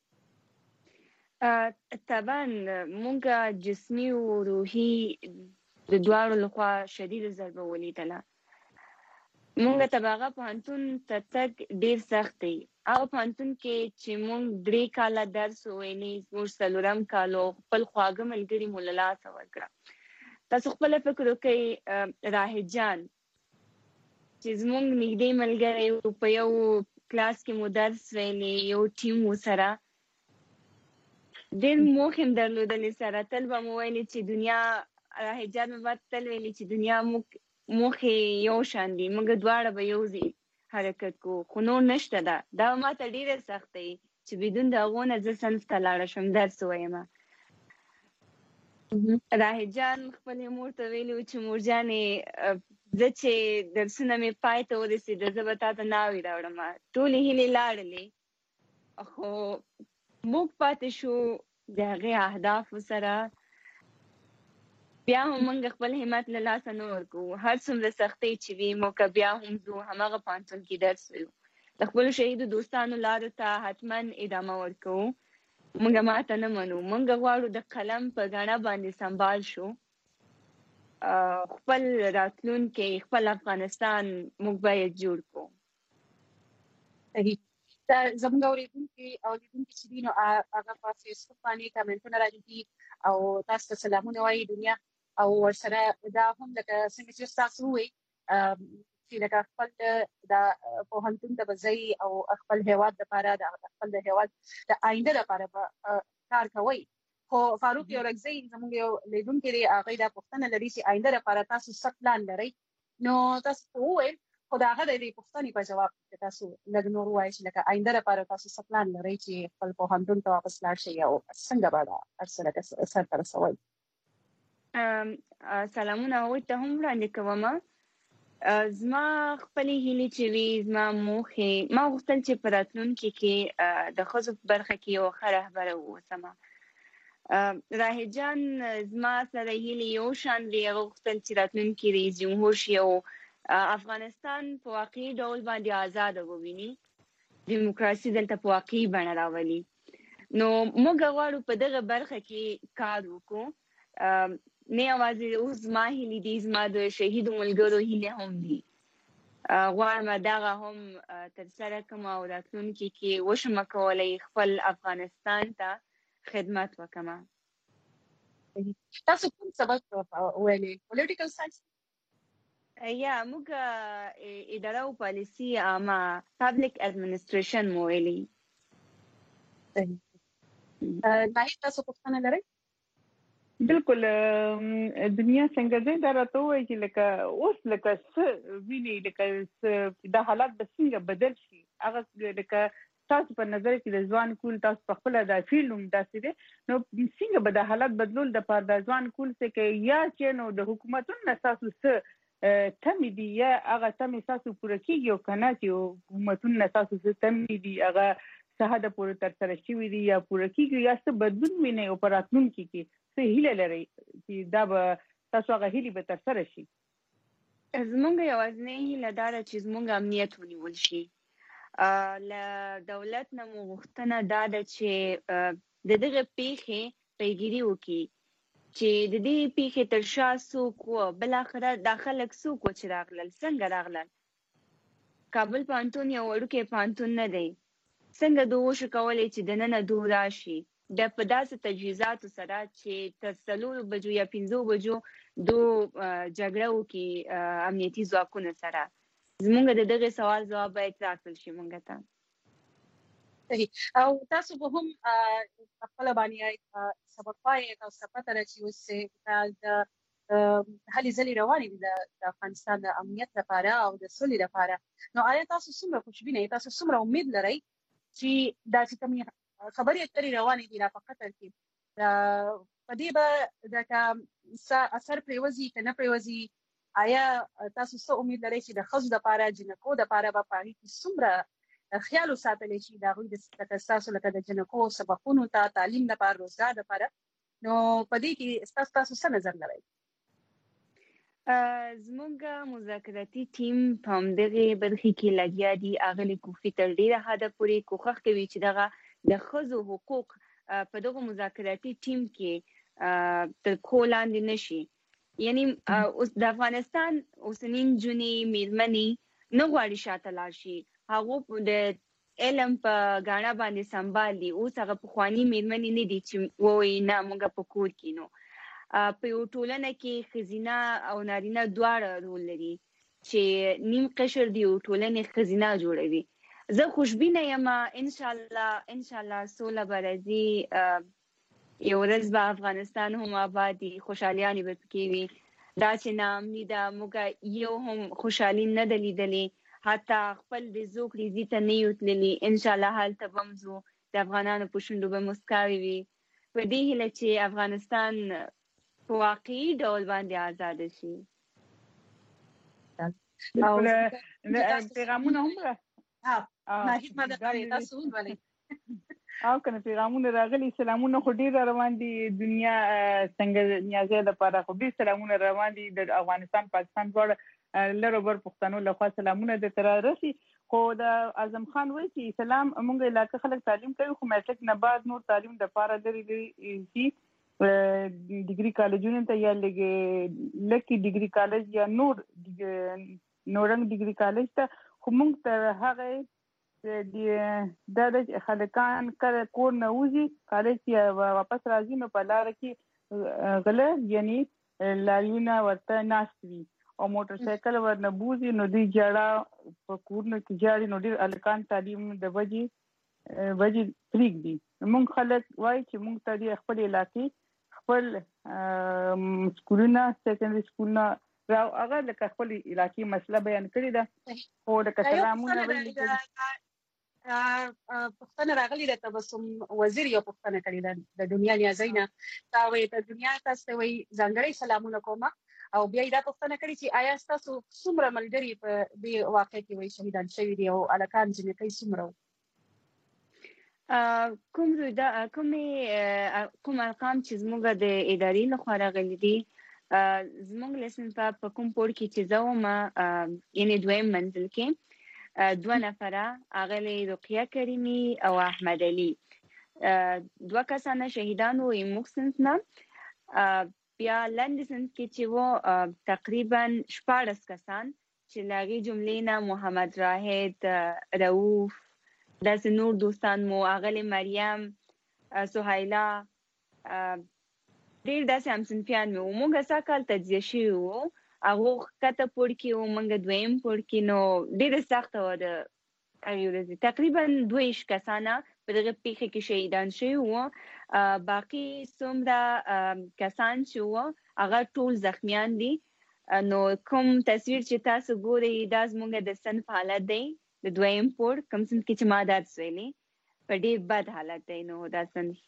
طبعا مونږ جسمي او روحي د دواړو لخوا شدیده ضربه ولیدله. مونږ ته به هغه پوهنتون ته تګ ډېر سخت دی. هغه پوهنتون کې چې مونږ درې کاله درس وویلې، زموږ څلورم کال و، خپل خواږه ملګري مو له لاسه ورکړه. تاسو خپله فکر وکړئ، راهد جان چې زمونږ نږدې ملګری و، په یو کلاس کې مو درس ویلې، یو ټیم و سره، ډېر موخې هم درلودلې سره. تل به مو ویلې چې دنیا، راهد جان به تل ویلې چې دنیا موږ موخې یو شان دي، موږ دواړه به یو ځای حرکت کوو، خو نور نشته ده. دا ما ته ډېره سخت دی چې بدون د هغو نه زه صنف ته لاړه شم درس وویمه. راهد جان خپلې مور ته ویلي و چې مور جانې زه چې درسونه مې پای ته ورسېده زه به تا ته ناوې راوړم. ټولې هیلې لاړلې، خو موږ پاتې شو د هغې اهدافو سره. بیا هم موږ خپل همت له لاسه نه ورکوو، هر څومره سختۍ چې وي موږ بیا هم ځو، هماغه پوهنتون کې درس ویو، د خپلو شهیدو دوستانو لارو ته حتما ادامه ورکوو. موږ ماته نه منو، موږ غواړو د قلم په ګاڼه باندې سمبال شو، خپل راتلونکی، خپل افغانستان موږ باید جوړ کړو. صحیح. دا زموږ اورېدونکي او لیدونکي چې دي نو هغه په فیسبوک باندې کمنټونه راځي او تاسو ته سلامونه وایي دنیا، او ورسره دا هم لکه څنګه چې تاسو ووایي چې لکه خپل د پوهنتون ته به ځئ او خپل هېواد دپاره د خپل د هېواد د آینده دپاره به کار کوئ. خو فاروق یورکزی زموږ یو لیدونکی دی، هغوی دا پوښتنه لري چې آینده دپاره تاسو څه پلان لرئ؟ نو تاسو خو وویل، خو د هغه د دې پوښتنې په جواب کې تاسو لږ نور ووایئ چې لکه آینده دپاره تاسو څه پلان لرئ چې خپل پوهنتون ته واپس لاړ شئ او څنګه به دا هر څه لکه سرته رسوئ؟ سلامونه هغوی ته هم وړاندې کوم. زما خپلې هیلې چې وي، زما موخې، ما غوښتل چې په راتلونکي کې د ښځو په برخه کې یو ښه رهبره واوسم. راهد جان زما سره هیلې یو شان دي، هغه غوښتل چې راتلونکي رئیس جمهور شي او افغانستان په واقعي ډول باندې آزاده وویني، دیموکراسي دلته په واقعي بڼه راولي. نو موږ غواړو په دغه برخه کې کار وکړو. نه یوازې اوس زما هیلې دي، زما د شهیدو ملګرو هیلې هم دي. غواړم دغه هم ترسره کړم او راتلونکي کې وشم کولی خپل افغانستان ته خدمت وکړم. تاسو کوم سبق ویلې؟ پولیټیکل ساینس؟ یا موږ اداره او پالیسي عامه، پبلک اډمنسټریشن مو ویلي. ناهید تاسو پوښتنه لرئ؟ بالکل دنیا څنګه ده دا راته وایي چې لکه اوس لکه څه ویني لکه دا حالات به څنګه بدل شي هغه لکه تاسو په نظر کې د ځوان کول تاسو په خپل د فیلم داسې دي نو څنګه به د حالات بدلول د پر د ځوان کول څه کې یا چې نو د حکومتونو اساسو څه تم دي یا هغه تم اساسو پوره کیږي او کنه چې حکومتونو اساسو څه تم دي هغه صحه پوره تر سره شي وي یا پوره کیږي یا څه بدلون ویني او پراتون کې څه هیله لري چې دا به تاسو هغه هیله به تر سره شي زمونږ یوازینی هیله دا ده چې زمونږ امنیت ونیول شي له دولت نه مو غوښتنه دا ده چې د دغه پیښې پیګیري وکړي چې د دې پیښې تر شا څوک و بالاخره دا خلک څوک و چې راغلل څنګه راغلل کابل پوهنتون یو وړوکی پوهنتون نه دی څنګه دوی وشو کولی چې دننه دوی راشي د په داسې تجهیزاتو سره چې تر څلورو بجو یا پنځو بجو دو جګړه وکړي امنیتي ځواکونو سره زمونږ د دغه سوال جواب باید راکړل شي مونږ ته صحیح او تاسو به هم خپل باندې سبق پای تاسو پته راځي اوس د هلي ځلې روانې دي د افغانستان د امنیت لپاره او د سولې لپاره نو آیا تاسو څومره خوشبینه تاسو څومره امید لرئ چې دا چې کومې خبرې اترې روانې دي را په قطر کې په دې به د اثر پرېوځي که نه پرېوځي آیا تاسو څه امید لرئ چې د ښځو دپاره جنکو دپاره به په هغې کې څومره خیال وساتلی شي د هغوی لکه ستاسو لکه د جنکو سبقونو ته تعلیم لپاره روزګار لپاره نو په دې کې ستاسو تاسو څه نظر لرئ زمونږ مذاکراتي ټیم په همدغې برخې کې لګیا دي اغلې کوفي تر ډېره حده پورې کوښښ کوي چې دغه د ښځو حقوق په دغه مذاکراتي ټیم کې تر پښو لاندې نشي یعنی اوس د افغانستان اوسنۍ نجونې میرمنې نه غواړي شاته لاړ شي هغو د علم په ګاڼه باندې سمبال دي اوس هغه پخواني میرمنې نه دي چې ووایي نه موږ په کور کې نو په یو ټولنه کې ښځینه او نارینه دواړه رول لري چې نیم قشر دی یو ټولنې ښځینه جوړوي زه خوشبینه یم انشاءالله انشاءالله سوله به راځي یو ورځ به افغانستان هم آباد وي خوشحالیانې به پکې وي دا چې ناامني ده موږ یو هم خوشحالي نه ده لیدلې حتی خپل د زوکړې ځي ته نه یو تللي انشاءالله هلته به هم ځو د افغانانو په شونډو به مسکاوې وي په دې هیله چې افغانستان په واقعي ډول باندې آزاده شي پیغامونه هم ناهید ماده کوي تاسو ولې او کنه پیغامونه راغلي سلامونه خو ډیر روان دي دنیا څنګه نیازه لپاره خو ډیر سلامونه روان دي د افغانستان پاکستان ډول لرو بر پښتنو لخوا سلامونه د تر رسي خو د اعظم خان وایي چې سلام موږ علاقې خلک تعلیم کوي خو میټریک نه بعد نور تعلیم د لپاره لري دي ډیګري کالجونو ته یا لګي لکه ډیګري کالج یا نور نورنګ ډیګري کالج ته خو موږ ته هغه د د خلکان کړه کور نه وځي کالج ته واپس راځي نو په لار کې غله یعنی لاریونه ورته ناشوي او موټر سایکل ورنه بوزي نو دی جړه په کور نه کې جاړي نو ډیر الکان تعلیم د وجي وجي فریق دي موږ خلک وای چې موږ ته د خپل علاقې خپل سکولونه سیکنډري سکولونه راو هغه د خپل علاقې مسله بیان کړی ده او د کلامونه ویلي پښتنه راغلي د تبسم وزیر یو پښتنه کړی ده د دنیا نیازینا تا وې د دنیا تاسو وی ځانګړي سلامونه کوم او بیا دا پښتنه کړی چې آیا تاسو څومره ملګری په دې واقع کې وی شهیدان شوی دي او الکان جنکۍ څومره کوم دا کومې کوم ارقام چې زموږ د ادارې لخوا راغلي دي زموږ لسن په کوم پور کې چې زه وم یعنې دویم منزل کې دوه نفره اغلې رقیه کریمي او احمد علي دوه کسانه شهیدان وو موږ سنس نه بیا لاندې سنس کې چې وو تقریبا شپاړس کسان چې له هغې جملې نه محمد راهد رؤوف داسې نور دوستان مو اغلې مریم سهیلا ډېر داسې همصنفیان مې وو موږ سږ کال تجزیه شوي وو هغو ښکته پوړ کې وو موږ دویم پوړ کې نو ډېره سخته وه د هغه ورځ تقریبا دویش کسانه په دغه پیښه کې شهیدان شوي وو باقي څومره کسان چې وو هغه ټول زخمیان دي نو کوم تصویر چې تاسو ګورئ دا زموږ د صنف حالت دی د دویم پور کوم صنف کې چې ما درس ویلي په ډېر بد حالت دی نو دا صنف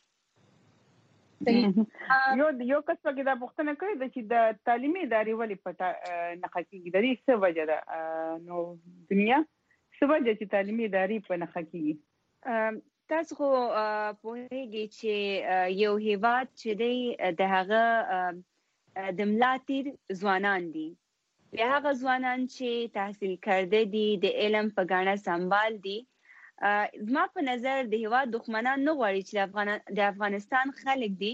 یو یو کس پکې دا پوښتنه کړې ده چې د تعلیمي ادارې ولې پټه نښه کېږي د دې څه وجه ده نو دنیا څه وجه چې تعلیمي ادارې په نښه کېږي تاسو خو پوهیږئ چې یو هیواد چې دی د هغه د ملا تیر ځوانان دي بیا هغه ځوانان چې تحصیل کرده دي د علم په ګاڼه سنبال دي زما په نظر د هیواد دښمنان نه غواړي چې د افغانستان خلک دي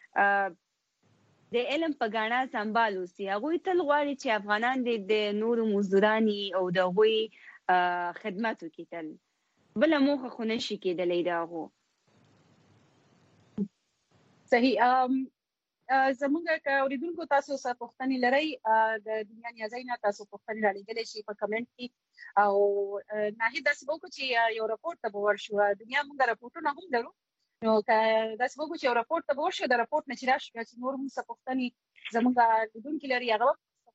د علم په ګاڼه سنبال اوسي هغوی تل غواړي چې افغانان د نورو مزدوراني او د هغوی خدمت وکړي تل بله موخه خو نشي کېدلی د هغو صحیح زموږ که اورېدونکو تاسو څه پوښتنې لرئ د دنیا نیازۍ نه تاسو پوښتنې رالیږلی شئ په کمنټ کې او ناهید داسې به وکړو چې یو راپورټ ته به ورشو دنیا موږ راپورټونه هم لرو نو که داسې به وکړو چې یو راپورټ ته به ورشو د راپورټ نه چې راشو بیا چې نور هم څه پوښتنې زموږ لیدونکي لري هغه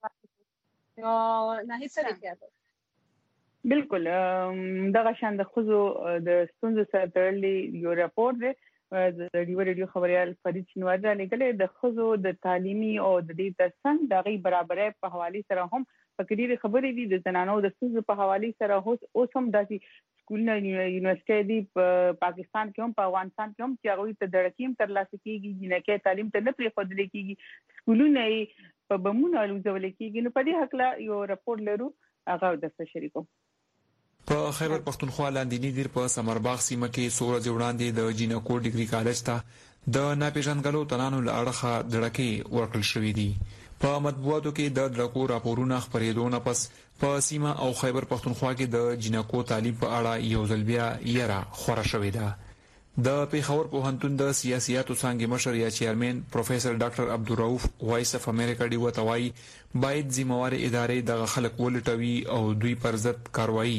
به نو ناهید څه دی خیال بالکل دغه شان د ښځو د ستونزو سره تړلی یو راپورټ دی د ریو ریډیو خبريال فرید شینواری را لګلې د ښځو د تعلیمي او د دې ترڅنګ د غي برابرۍ په حواله سره هم فکرې خبرې دي د زنانو د ستونزو په حواله سره اوس هم داسې سکولونه یونیورسيټي دي په پاکستان کې هم په افغانستان کې هم چې هغه ته درکیم تر لاسه کیږي جنکه تعلیم ته نه پرې خودل کیږي سکولونه په بمونه لوزول کیږي نو په دې حق لا یو راپور لرو هغه د څه شریکو په خیبر پختونخوا لاندینی دیر په سمرباغ سیمه کې څو ورځې وړاندې د جینکو ډیګري کالج ته د ناپېژندګلو تنانو له اړخه دړکې ورکړل شوې دي په مطبوعاتو کې د دړکو راپورونه خپرېدو نه پس په سیمه او خیبر پختونخوا کې د جینکو تعلیم په اړه یو ځل بیا یره خوره شوې ده د پیښور پوهنتون د سیاسياتو څنګه مشر یا چیرمن پروفیسور ډاکټر عبدالرؤف وایس اف امریکا دی وتوای باید ذمہوار ادارې د خلک ولټوي او دوی پر ضد کاروایی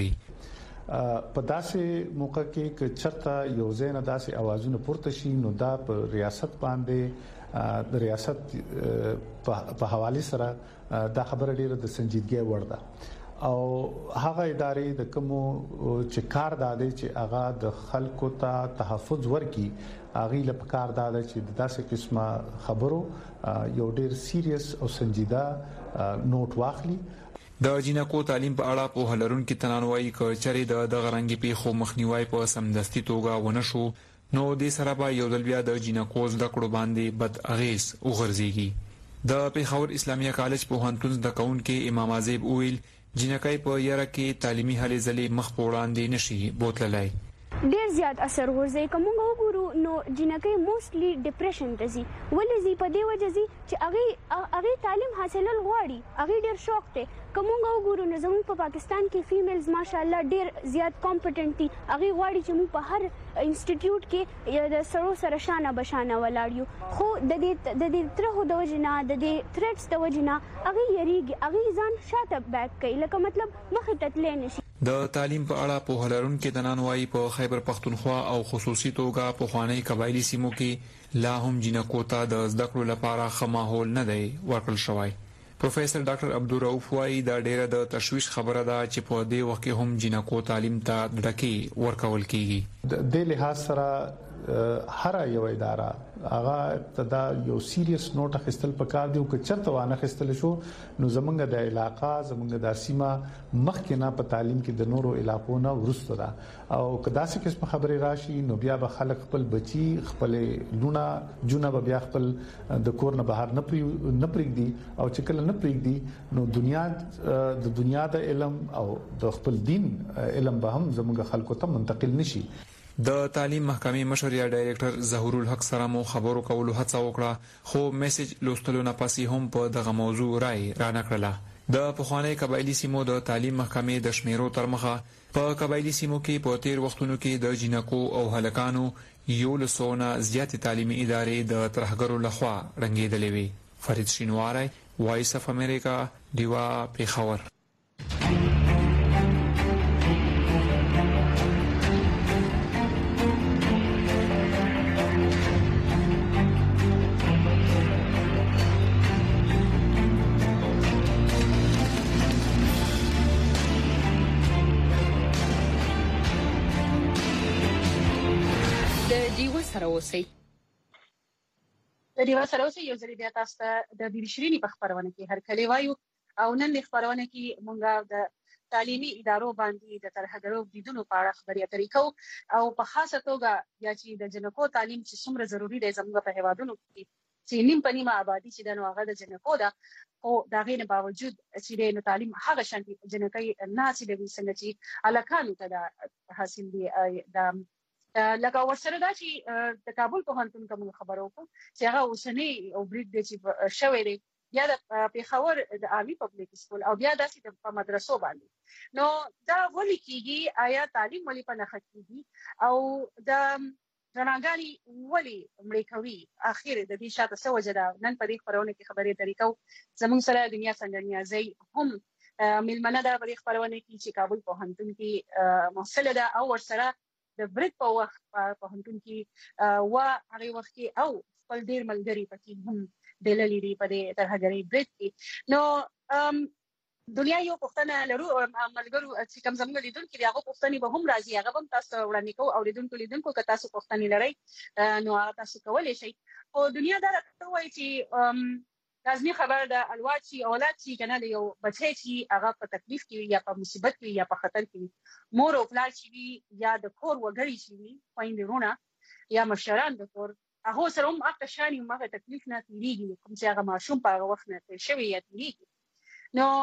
وکړي په داسې موقع کې چې چرته یو ځای نه داسې اوازونه پورته شي نو دا په ریاست باندې د ریاست په حواله سره دا خبره ډیره د سنجیدګۍ وړ ده او هغه ادارې د کومو چې کار دادې چې هغه د خلکو ته تحفظ ورکړي هغه لپاره کار دادې چې د داسې قسمه خبرو یو ډیر سیریس او سنجیده نوٹ واخلي د جینکو تعلیم په اړه په هلرونکو تنانوي ک چرې د دغرنګي پیښو مخنیوي په سمدستي توګه ونه شو نو د سره به یو ځل بیا د جینکو زده کړو باندې بد اغیز وغورځيږي د پیښور اسلامیه کالج په هنتون د کون کې امام عزیب اویل جنکای په یاره کې تعلیمي هلې ځلې مخ په وړاندې نشي بوتللای ډیر زیات اثر ورځي کوم وګورو نو جنکای موستلی ډیپریشن ته زی ولې زی په دی وجه زی چې هغه هغه تعلیم حاصلول غواړي هغه ډیر شوق ته کوم وګورو نو زموږ په پاکستان کې فیمیلز ماشاءالله ډیر زیات کمپټنټ دي هغه غواړي چې موږ په هر انسټیټیوټ کې د سرو سره شانه بشانه ولاړیو خو د دې د دې ترخو د وجنه د دې تھریټس د وجنه هغه یریږي هغه ځان شاته بیک کوي لکه مطلب مخه تتلې نشي د تعلیم په اړه په هلرون کې د نانوای په خیبر پختونخوا او خصوصي توګه په خوانی قبایلی سیمو کې لا هم جنکو ته د زده کړو لپاره ښه ماحول نه دی ورکړل شوی پروفیسور ډاکټر عبدالرؤف وايي دا ډیره د تشویش خبره ده چې په دې وخت کې هم جنکو تعلیم ته ډکې ورکول کیږي د لحاظ سره هر یو اداره هغه ابتدا یو سیریس نوٹ خستل پکار دی او که چرته وانه خستل شو نو زمونږ د علاقہ زمونږ د سیمه مخکې نه په تعلیم کې د نورو علاقو نه ورسته ده او که داسې قسم خبرې راشي نو بیا به خلک خپل بچي خپل لونه جونه به بیا خپل د کور نه بهر نه پری نه پریږدي او چې کله نه پریږدي نو دنیا د دنیا د علم او د خپل دین علم به هم زمونږ خلکو ته منتقل نشي د تعلیم محکمې مشر یا ډایریکټر ظهور الحق سره مو خبرو کولو هڅه وکړه خو میسج لوستلو نه پسې هم په دغه موضوع رائے را نکړه د پخوانی قبایلی سیمو د تعلیم محکمې د شمیرو تر مخه په قبایلی سیمو کې په تیر وختونو کې د جنکو او هلکانو یو لسونه زیات تعلیمي ادارې د ترهګرو لخوا رنګېدلې وي فرید شینواری وایس اف امریکا دیوا پیښور د دیو سره اوسئ د دیو سره اوسئ یو ځل بیا تاسو ته د بي بي شيريني په خبرونه کې هر کله وایو او نن د خبرونه کې مونږه د تعلیمي ادارو باندې د ترهګرو بریدونو په اړه خبرې اترې کوو او په خاصه توګه یا چې د جنکو تعلیم چې څومره ضروری دی زموږ په هیوادونو کې چې نیم په نیمه آبادی چې د نوغه د جنکو ده او دا غیر باوجود چې د تعلیم هغه شانتي جنکې ناسي د څنګه چې الکانو ته د حاصل دي د لکه ورسره دا چې د کابل په هنتون کوم خبرو کو چې هغه اوسنی او برید دي چې شوې دي یا د پیښور د عامي پبلک سکول او بیا داسې د مدرسو باندې نو دا ولې کیږي آیا تعلیم ولې په نخښ کیږي او د رڼاګاني ولې مړې کوي اخر د دې شاته څه وجه ده نن په دې خبرونه کې خبرې طریقو زموږ سره دنیا څنګه نیازي هم ملمنه ده په دې خبرونه کې چې کابل په هنتون کې محصله ده او ورسره د برید په وخت په هنتون کې وا هغه وخت کې او خپل ډیر ملګری پکې هم د لری په دې ترهګری برید کې نو دنیا یو پښتنه لرو ملګرو چې کوم زموږ لیدونکو هغه پښتني به هم راځي هغه هم تاسو وړاندې کوو او لیدونکو لیدونکو که تاسو پښتني لرئ نو تاسو کولای شئ او دنیا دا راته وایي چې لازمي خبر ده الواد چې اولاد چې کنه یو بچی چې هغه په تکلیف کې یا په مصیبت کې یا په خطر کې مور او پلار چې وي یا د کور وګړي چې وي خويندرونه یا مشران د کور هغه سره هم اکه شانی مغه تکلیف نه تیریږي کوم چې هغه ماشوم په هغه وخت نه تیر شوی یا تیریږي نو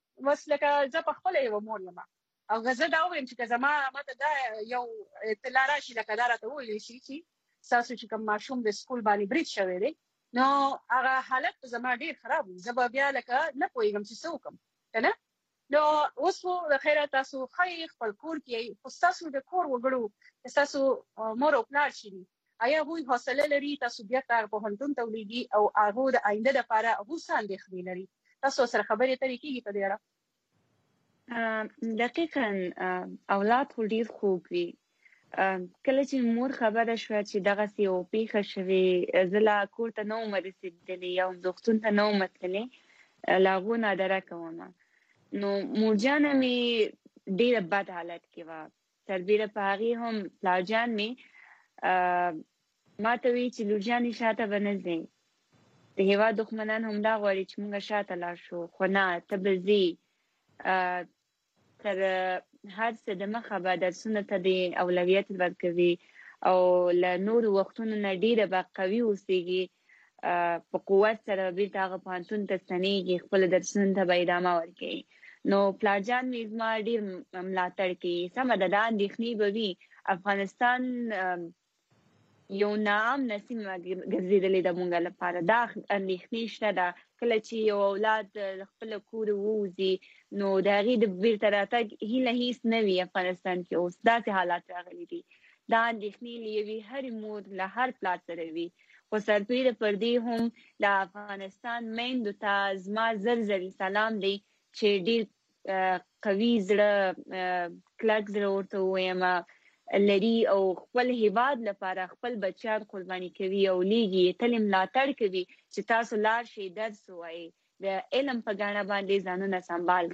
وسلکه زه په خپل یو مور یم او غزه دا وایم چې زما ماته دا یو اطلاع راشي لکه دا راته وایي چې تاسو چې کوم ماشوم د سکول باندې برید شوی دی نو هغه حالت زما ډیر خراب و زه بیا لکه نه پوهیږم چې څه وکم کنه نو اوس د خیره تاسو خیر خپل کور کې خو تاسو د کور وګړو تاسو مور او پلار شي آیا وی حوصله لري تاسو بیا کار په هنتون تولیدي او هغه د آینده لپاره هغه ساندخني لري تاسو سره خبرې اترې کیږي په دې اړه دقیقاً اولاد خو ډیر خوږ وي کله چې مور خبره شوه چې دغه سی او پیښه شوې زلا کور ته نو مرسېدلې یا دوختون ته نو متلې لاغونه درا کوم نو مورجان می ډیره بد حالت کې و تربیره پاغي هم پلاجان می ما ته وی چې لورجان شاته ونځي د هوا دښمنان هم دا غواړي چې موږ شاته لا شو خو نه تبزي تر هر څه د مخه به درسونه ته د اولویت ورکوي او له نورو وختونو نه ډیره به قوي اوسېږي په قوت سره بیرته هغه پوهنتون ته ستنېږي خپل درسونو ته به ادامه ورکوي نو پلارجان مې زما ډیر ملاتړ کوي سمه ده دا اندېښنې به وي افغانستان یو نام نسیم ګرځېدلی د مونږ لپاره دا اندېښنې شته ده کله چې یو اولاد خپل کور ووځي نو د هغې د بیرته راتګ هیله هیڅ نه وي افغانستان کې اوس داسې حالات راغلي دي دا اندېښنې له یوې هرې مور له هر پلار سره وي خو سربیره پر دې هم د افغانستان میندو ته زما زر زر سلام دی چې ډېر قوي زړه کلک زړه ورته ووایم لري او خپل هیواد لپاره خپل بچیان قرباني کوي او لیږي تل ملاتړ کوي چې تاسو لاړ شئ درس ووایئ د علم په ګاڼه باندې ځانونه سنبال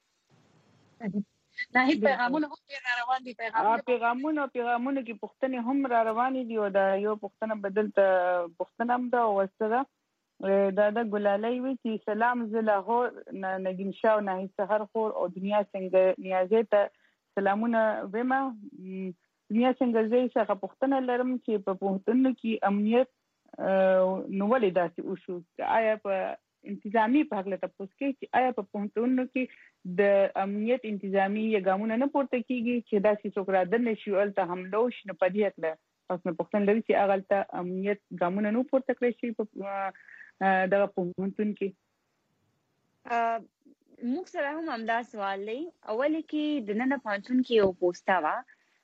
کړئ نه هیڅ پیغامونه هم را روان دي پیغامونه پیغامونه کې پښتنې هم را روانې دي او دا یو پښتنه بدل ته پښتنه هم ده ورسره دا د ګلالۍ وي چې سلام زه لاهور نګین شاه او ناهید سحر خور او دنیا څنګه نیازې ته سلامونه ویمه دنیا څنګه زه څنګه پښتنه لرم چې په پښتون کې امنیت نو ولې داسې وشو آیا په انتظامی په هغه تاسو کې چې آیا په پښتون کې د امنیت انتظامی ګامونه نه پورته کیږي چې داسې څوک را دنه شي ولته حمله وشي نه پدې اکله پس نه پښتون لري چې هغه ته امنیت ګامونه نه پورته کړی شي په دغه پښتون کې موږ سره هم همدا سوال دی اول کې د نن پښتون کې یو پوسټا وا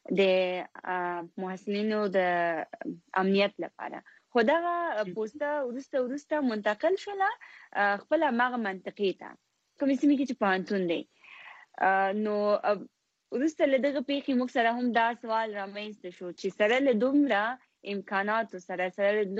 د محصلینو د امنیت لپاره خو دا پوسټا ورسته ورسته منتقل شوله خپل هغه منطقې ته کومې سیمې کې چې پښتون دی نو ورسته له دغه پیښې موږ سره هم دا سوال رامنځته شو چې سره له دومره امکاناتو سره سره له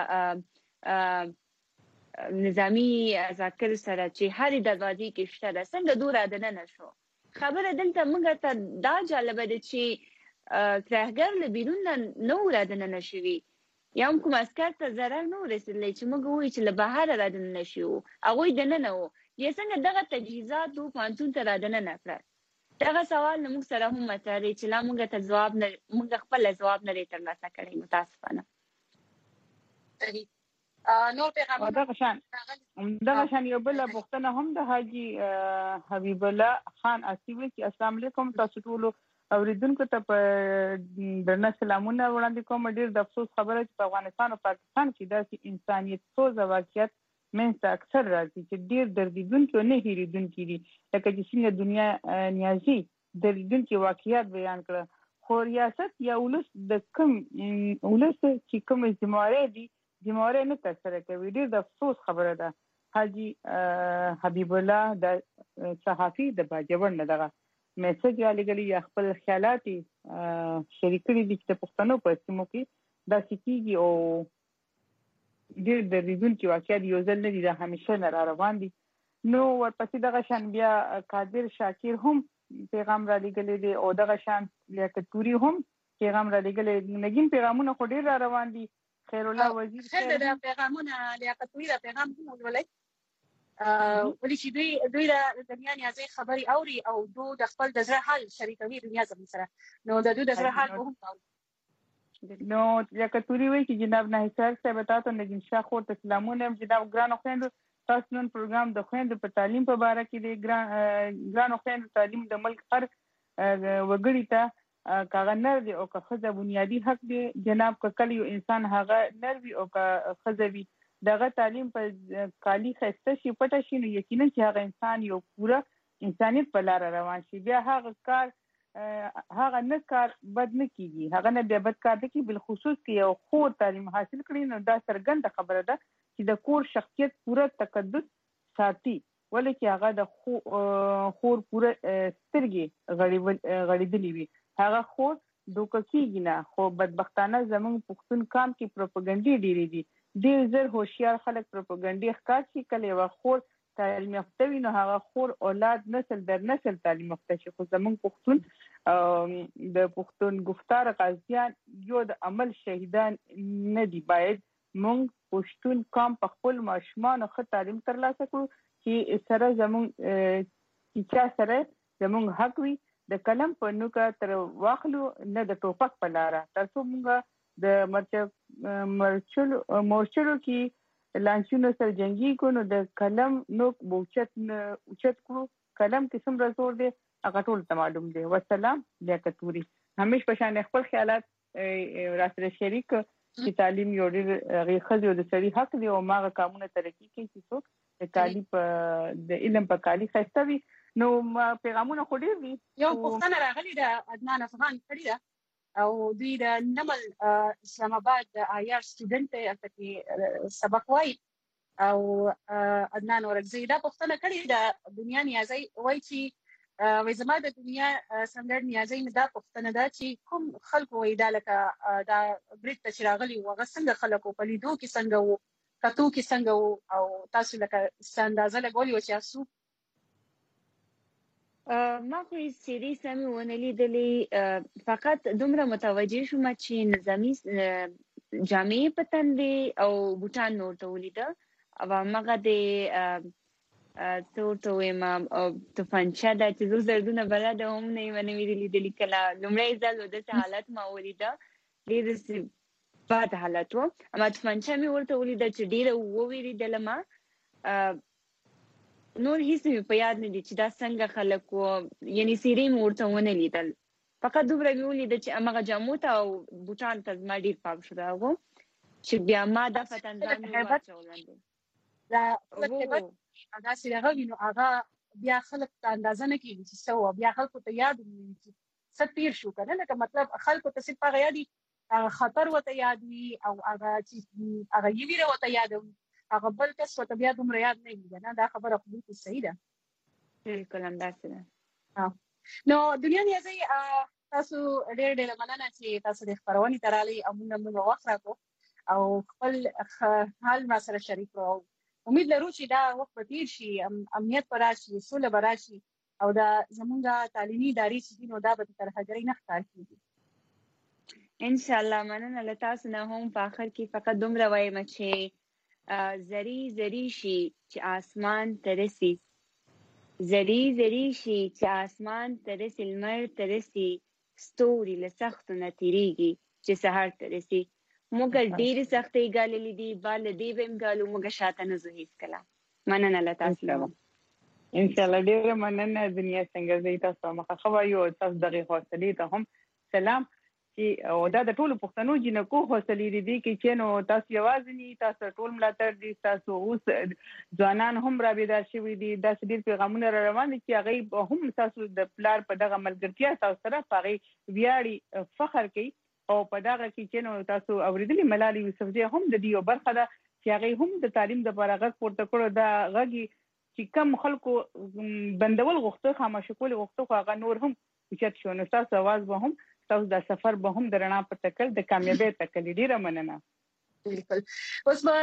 دومره نظامی ذکر سره چې هرې دروازې کې شته ده څنګه دوره دننه شو خبره دلته موږ ته دا جالبه ده چې ترهګر له بیرون نه و رادننه شوي یا هم کوم عسکر ته ضرر نه و رسېدلی چې موږ ووایو چې له بهره رادننه شوي وو هغوی دننه وو یا څنګه دغه تجهیزات و پوهنتون ته رادننه کړل دغه سوال له موږ سره هم مطرح دی چې لا موږ ته ځواب نه موږ خپله ځواب نه دی ترلاسه کړی متاسفانه نور پیغامونه دغه شان دغه شان یو بل پوښتنه هم د حاجی حبیب الله خان اسیوي چې السلام علیکم تاسو ټول اوریدونکو ته په درنه سلامونه وړاندې کوم ډیر د افسوس خبره چې په افغانستان او پاکستان کې داسې انسانیت سوز واقعیت منځته اکثر راځي چې ډیر دردیدونکي او نه هېرېدونکي دي لکه چې څنګه دنیا نیازي دردیدونکي واقعیت بیان کړه خو ریاست یا ولس د کوم ولس چې کوم ذمہواري دي ذمہواري نه ترسره کوي ډیر د افسوس خبره ده حاجی حبیب الله د صحافي د باجوړ نه دغه میسج علی گلی یا خپل خیالات شریک کړي دي چې پښتنو په سیمو کې دا سکیږي او ډیر د ریزون کې واقعیت یو ځل نه دي دا همیشه نه را روان دي نو ورپسې دغه شان بیا قادر شاکر هم پیغام را لګلې دي او دغه شان لیاقت پوری هم پیغام را لګلې نګین پیغامونه خو ډیر را روان دي خیر الله وزیر خیر د پیغامونه لیاقت پوری د پیغام هم ولولای ولې چې دوی دوی د دنیا نیازي خبري اوري او دوی د خپل د زړه حال شریکوي دنیا زموږ سره نو د دوی د زړه حال هم اوري نو لیاقت پوری وایي چې جناب ناصر صاحب تاسو نګین شاه خو ته سلامونه جناب ګران خويندو تاسو نن پروګرام د خويندو په تعلیم په اړه کې د ګران ګران خويندو تعلیم د ملک هر وګړي ته کاغه نر دی او که خزه بنیادی حق دی جناب کله یو انسان هغه نر وي او که خزه وي دغه تعلیم په کالی خسته شي پټه شي نو یقینا چې هغه انسان یو پوره انسانیت په لار روان شي بیا هغه کار هغه نه کار بد نه کیږي هغه نه بیا بد کار دی چې بل خصوص کې یو خو تعلیم حاصل کړي نو دا څرګنده خبره ده چې د کور شخصیت پوره تقدس ساتي ولې چې هغه د خور پوره سترګې غړېدلې وي هغه خور دوکه کیږي نه خو بدبختانه زموږ پښتون کام کې پروپاګاندا ډېری دي ډېر زر هوښیار خلک پروپاګاندا ښکار شي کله یو خور تعلیم یافته وي نو هغه خور اولاد نسل در نسل تعلیم یافته شي خو زموږ پښتون د پښتون گفتار قاضیان یو د عمل شهیدان نه دي باید موږ پښتون قوم په خپل ماشومان خو تعلیم ترلاسه کړو چې سره زموږ چې چا سره زموږ حق وي د قلم په نوکه تر واخلو نه د ټوپک په لاره ترڅو موږ د مرچلو مورچلو کې لانچونو سره جنگي کو نو د قلم نوک بوچت اوچت کړو قلم کې څومره زور دی هغه ټول ته معلوم دی والسلام لیاقت پوری همیش په شان خپل خیالات را سره شریک چې تعلیم یو ډېر غیخذ یو د سړي حق دی او ماغه قانون ترقی کوي چې څوک د کالی په د علم په کالی خسته وي نو پیغامونه خو ډېر دي یو پوښتنه راغلی ده عدنان افغان کړی ده او دوی د نمل اسلام آباد د آیار سټوډنټ ته کې سبق وای او عدنان ورغزي دا پوښتنه کړې ده دنیا نیازي وای چې وای زما د دنیا څنګه نیازي دا پوښتنه ده چې کوم خلکو وای دا لکه دا بریټ ته راغلي وغه څنګه خلکو په لیدو کې څنګه وو کتو کې څنګه وو او تاسو لکه اندازه لګولې و چې تاسو ما خو سیری سمې ونه لیدلې فقط دومره متوجه شوم چې نظامي جامې په تن دي او بوټان مې ورته ولیده او هغه د څه ورته وایم توپنچه ده چې زه دردونه بلده هم نه یم نه مې لیدلي کله لومړی ځل و داسې حالت ما ولیده ډېر بد حالت و اما توپنچه مې ورته ولیده چې ډېره ووېرېدلم نور هیڅ مې په یاد نه دي چې دا څنګه خلک وو یعنې څېرې مې ورته ونه لیدل فقط دومره مې ولیده چې همغه جامو ته او بوټانو ته زما ډېر پام شو د هغو چې بیا ما دا فتنځان مې واچولاندې داسې هغه وي نو هغه بیا خلک ته اندازه نه کېږي چې څه وه بیا خلکو ته یاد وي چې څه تېر شو که نه لکه مطلب خلکو ته صرف هغه یاد وي هغه خطر ورته یاد وي او هغه چې هغه یې ویره ورته یاد وي هغه بل کس ورته بیا دومره یاد نه وي نه دا خبره خو بالکل صحیح ده بالکل همداسې ده نو دنیا نیازي تاسو ډېر ډېره مننه چې تاسو د خپرونې ته راغلئ او موږ موږ وخت راکړو او خپل حال ما سره شریک کړو امید لرو چې دا وخت به تېر شي امنیت به راشي سوله به راشي او دا زموږ تعلیمي ادارې چې دي نو دا به د ترهګرۍ نه ښکار کېږي ان شاء الله. مننه له تاسو نه. هم په اخر کې فقط دومره وایم چې زری زری شي چې اسمان ته رسي، زری زری شي چې اسمان ته رسي، لمر ته رسي، ستوري له سختو نه تیریږي چې سهار ته رسي. موږ ډېرې سختۍ ګاللې دي، بال دې به هم ګالو، موږ شاته نه ځو هېڅکله. مننه له تاسو نه. ان شاء الله ډېره مننه. دنیا څنګه زه تاسو مخه خو یو تاسو دغه حوصلې ته هم سلام چې او دا د ټولو پښتنو جنکو حوصلې دي چې نو تاسو یوازې نه، تاسو ټول ملاتړ دي، تاسو اوس ځوانان هم را بیدار شوي دي، دا ډېر پیغامونه را روان دي چې هغه هم تاسو د پلار په دغه ملګرتیا تاسو سره په هغې ویاړي فخر کوي. او په دغه کې چې نو تاسو اوریدلي ملالۍ یوسفزۍ هم د دې یو برخه ده چې هغې هم د تعلیم دپاره غږ پورته کړو. دا غږ چې کم خلکو بندول غوښته، خاموشه کول غوښته، خو هغه نور هم اوچت شو. نو ستاسو اواز به هم، ستاسو دا سفر به هم د رڼا په ټکر د کامیابۍ ټکر. ډېره مننه. بالکل. اوس به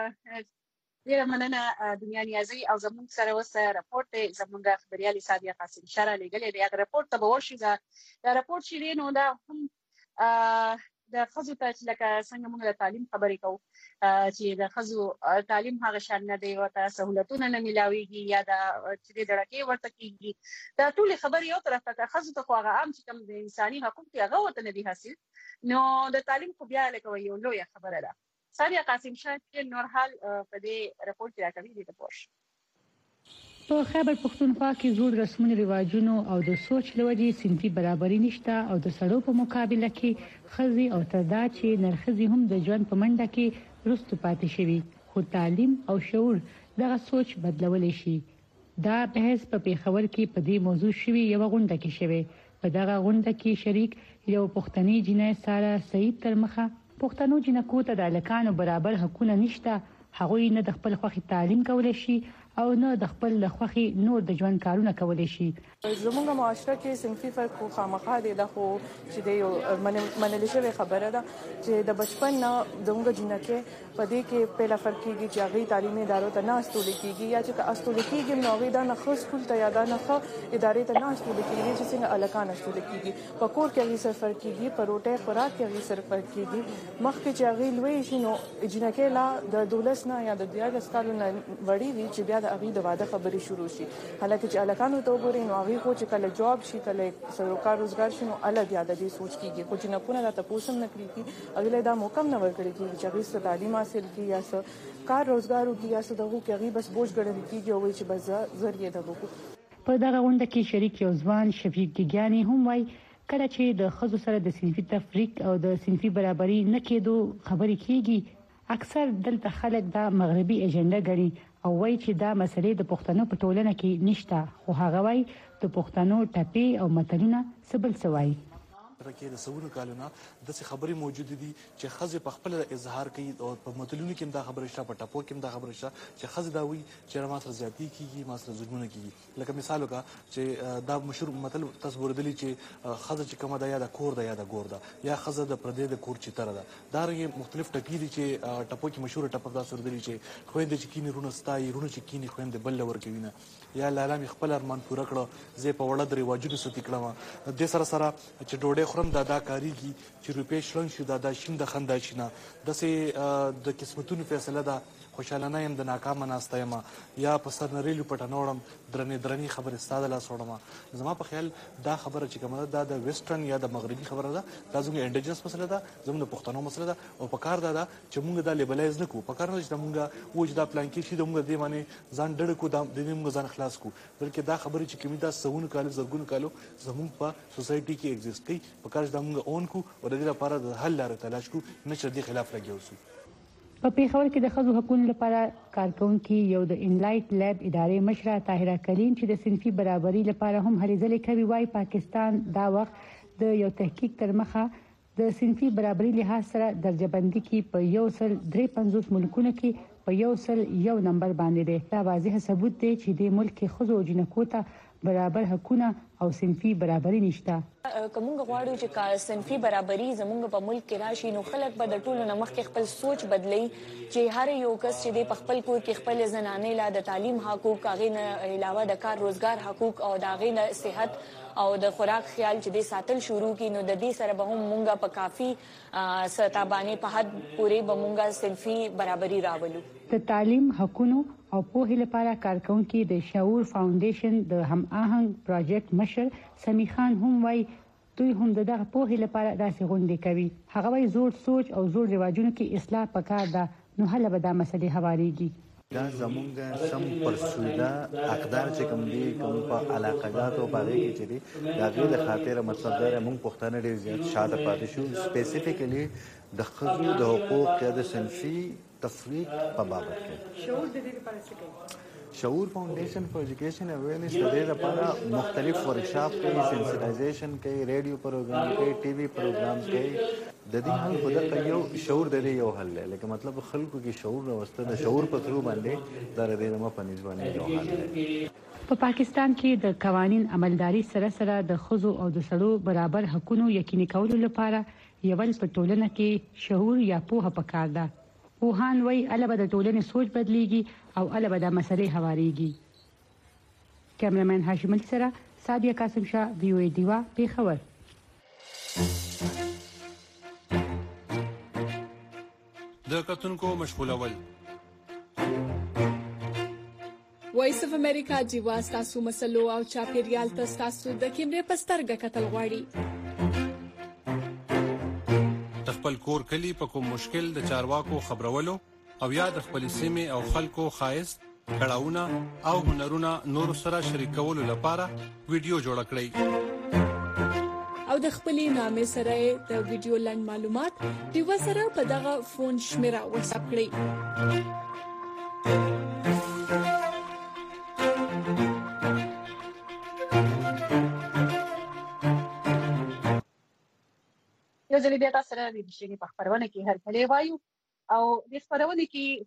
ډېره مننه دنیا نیازي. او زموږ سره اوس راپورټ دی زموږ خبریال سادیه قاسم شاه رالیږلی دی. هغه راپورټ ته به ورشو. دا راپورټ چې دی نو دا هم د ښځو ته لکه څنګه موږ د تعلیم خبرې کوو چې د ښځو تعلیم هغه شان نه دی، ورته سهولتونه نه میلاویږي یا د چې د ډړکې ورته کېږي. دا ټولې خبرې یو طرف ته، ښځو ته خو هغه عام چې کوم د انساني حقوق دي هغه ورته نه دي حاصل. نو د تعلیم خو بیا لکه یو لویه خبره ده. سادیه قاسم شاه چې نور حال په دې راپورټ کې راکوي دي ته پوښ. په خیبر پښتونخوا کې زوړ رسمونو، رواجونو او د سوچ له وجې صنفي برابري نشته او د سړو په مقابله کې ښځې او تر دا چې نرښځې هم د ژوند په منډه کې وروسته پاتې شوي. خو تعلیم او شعور دغه سوچ بدلولی شي. دا بحث په پېښور کې په دې موضوع شوي یوه غونډه کې شوی. په دغه غونډه کې شریک یو پښتني جینۍ ساره سعید تر مخه پښتنو جینکو ته د هلکانو برابر حقونه نشته، هغوی نه د خپل خوښې تعلیم کولی شي او نه د خپل خوښې نور د ژوند کارونه کولی شي. زموږ معاشره کې صنفي فرق خو خامخا دی. دا خو چې د یو منلې شوې خبره ده چې د بچپن نه زموږ جینکې په دې کې پیله فرق کېږي چې هغوی تعلیمي ادارو ته نه استولی کېږي، یا چې که استولی کېږي نو هغوی دا نه ښه سکول ته یا دا نه ښه ادارې ته نه استولی کېږي چې څنګه هلکان استولی کېږي. په کور کې هغوی سره فرق کېږي، په روټۍ خوراک کې هغوی سره فرق کېږي. مخکې چې هغوی لوی شي نو جینکې لا د دولس نه یا د دیارلس کالو نه وړې وي چې بیا د هغوی د واده خبرې شروع شي. حالکه چې هلکانو ته وګورئ نو هغوی خو چې کله جاب شي، کله سروکار روزګار شي نو هله بیا د دې سوچ کېږي. خو جینکونه دا تپوس هم نه کړي کېږي، هغوی له دا موقع هم نه ورکړی کېږي چې هغوی څه تعلیم حاصل کړي یا څه کار روزګار وکړي یا څه د هغو کې هغوی بس بوج ګڼل کېږي او وایي چې بس زه زر یې دغه وکړو. په دغه غونډه کې شریک یو ځوان شفیق ګیګیاني هم وایي کله چې د ښځو سره د صنفي تفریق او د صنفي برابري نه کېدو خبرې کېږي، اکثر دلته خلک دا مغربي ایجنډا ګڼي او وایي چې دا مسلې د پښتنو په ټولنه کې نشته. خو هغه وایي د پښتنو ټپې او متلونه څه بل څه وایي. کې د سونو کالونه داسې خبرې موجود دي چې ښځې په خپل اظهار کوي او په متلونو کې هم دا خبره شته، په ټپو کې هم دا خبره شته چې ښځې دا وایي چې ما سره زیاتې کېږي، ما سره ظلمونه کېږي. لکه مثال وکړه چې دا مشهور متل تاسو اورېدلي چې ښځه چې کومه ده یا د کور ده یا د ګور ده، یا ښځه د پردې د کور چتره ده. دارنګې مختلف ټپې دي چې ټپو کې مشهوره ټپه تاسو اورېدلي چې خویندې چې کینې رونه ستایي، رونه چې کینې خویندې بل له ورکوي نه، یا لالا مې خپل ارمان پوره کړه زه په وړه د رواجونو سوتې کړم. دې سره سره چې ډوډۍ خورم دا دا کارېږي چې روپۍ شلنګ شو دا دا شین د خندا شینه. داسې د قسمتونو فیصله ده، خوشحالانه یم د ناکامه ناسته یم، یا په سر نریلو پټه نه وړم درنې درنې خبرې ستا د لاس وړم. زما په خیال دا خبره چې کومه ده دا د ویسټرن یا د مغربي خبره ده، دا زموږ انډیجنس مسله ده، زموږ د پښتنو مسله ده. او په کار دا ده چې موږ دا لیبلایز نه کړو. په کار نه ده چې موږ ووایو چې دا پلان کې شي د موږ دې باندې ځان ډډه کړو، د دې موږ ځان خلاص کړو، بلکې دا خبرې چې کومې دا سوونو کالو زرګونو کالو زموږ په سوسایټي کې ایگزیسټ کوي. په کار چې دا موږ اون کړو او د دې لپاره د حل لارې تلاش کړو، نه چې د دې خلاف لګیا اوسو. په پېښور کې د ښځو حقوقو لپاره کارکونکي یو د انلایټ لیب ادارې مشره طاهره کلیم چې د صنفي برابري لپاره هم هلې ځلې کوي وایي پاکستان دا وخت د یو تحقیق تر مخه د صنفي برابري لحاظ سره درجه بندي کې په یو سل درې پنځوس ملکونو کې په یو سل یو نمبر باندې دی. دا واضح ثبوت دی چې د ملک ښځو او جنکو ته برابر حقونه او صنفي برابري نشته. کومه غواړو چې صنفي برابري زموږ په ملک کې راشي نو خلک به د ټولو نه مخکې خپل سوچ بدلی چې هر یو کس چې د خپل کور کې خپل زنانې لا د تعلیم حقوق هغه نه علاوه د کار روزګار حقوق او د هغه نه صحت او د خوراک خیال چې د ساتل شروع کی نو د دې سره به هم مونږه په کافي ستابانه په حد پورې به مونږه صنفي برابري راولو. د تعلیم حقونو او پوهې لپاره کارکونکو د شعور فاونډیشن د هم آهنګ پروجیکټ مشر سمی خان هم وایي دوی هم دغه پوهې لپاره داسې غونډې کوي. هغه وایي زوړ سوچ او زوړ رواجونو کې اصلاح پکار ده نو هله به دا مسلې هواريږي. دا زمونږ سم پرسویدا حقدار چې کوم دي کوم په علاقات او باندې کې چې دي دا غیر خاطر مطلب دا موږ پښتانه ډیر زیات شاته پاتې شو سپیسیفیکلی د خزو د حقوق د صنفي تفریق په بابت کې. شعور د دې لپاره څه کوي؟ شعور فاؤنڈیشن فار ایجوکیشن اویرنس د دې لپاره مختلف ورکشاپ کوي، سنسټایزیشن کوي، ریډیو پروګرام کوي، ټي وي پروګرام کوي. د دې حل خو د یو شعور د دې یو حل دی، لکه مطلب خلکو کې شعور راوسته د شعور په ترو باندې د دې نوم په نسبت یو حل دی. په پاکستان کې د قوانین عملداري سره سره د خزو او د سړو برابر حقوقو یقیني کولو لپاره یول په ټولنه کې شعور یا پوهه پکار ده. پوهان وایي البته د ټولنې سوچ بدلیږي او البته د مسلې هواريږي. کیمرمن هاشم علي سره سادیه قاسم شاه، وی او ای دیوا، پیښور. د کتونکو مشغولول وایس اف امریکا جیوا تاسو مسلو او چاپیریال تاسو د کیمرې پسترګه کتل غواړي. خپل کور کلی په کوم مشکل د چارواکو خبرولو او یا د خپل سیمه او خلکو خایست کړهونه او هنرونه نور سره شریکولو لپاره ویډیو جوړ کړئ او د خپلې نامې سره د ویډیو لاند معلومات دیو سره په دغه فون شمیره واتساپ کړئ. یو ځل بیا تاسو سره د شری په خبرونه کې هر کله وایو او د خبرونه کې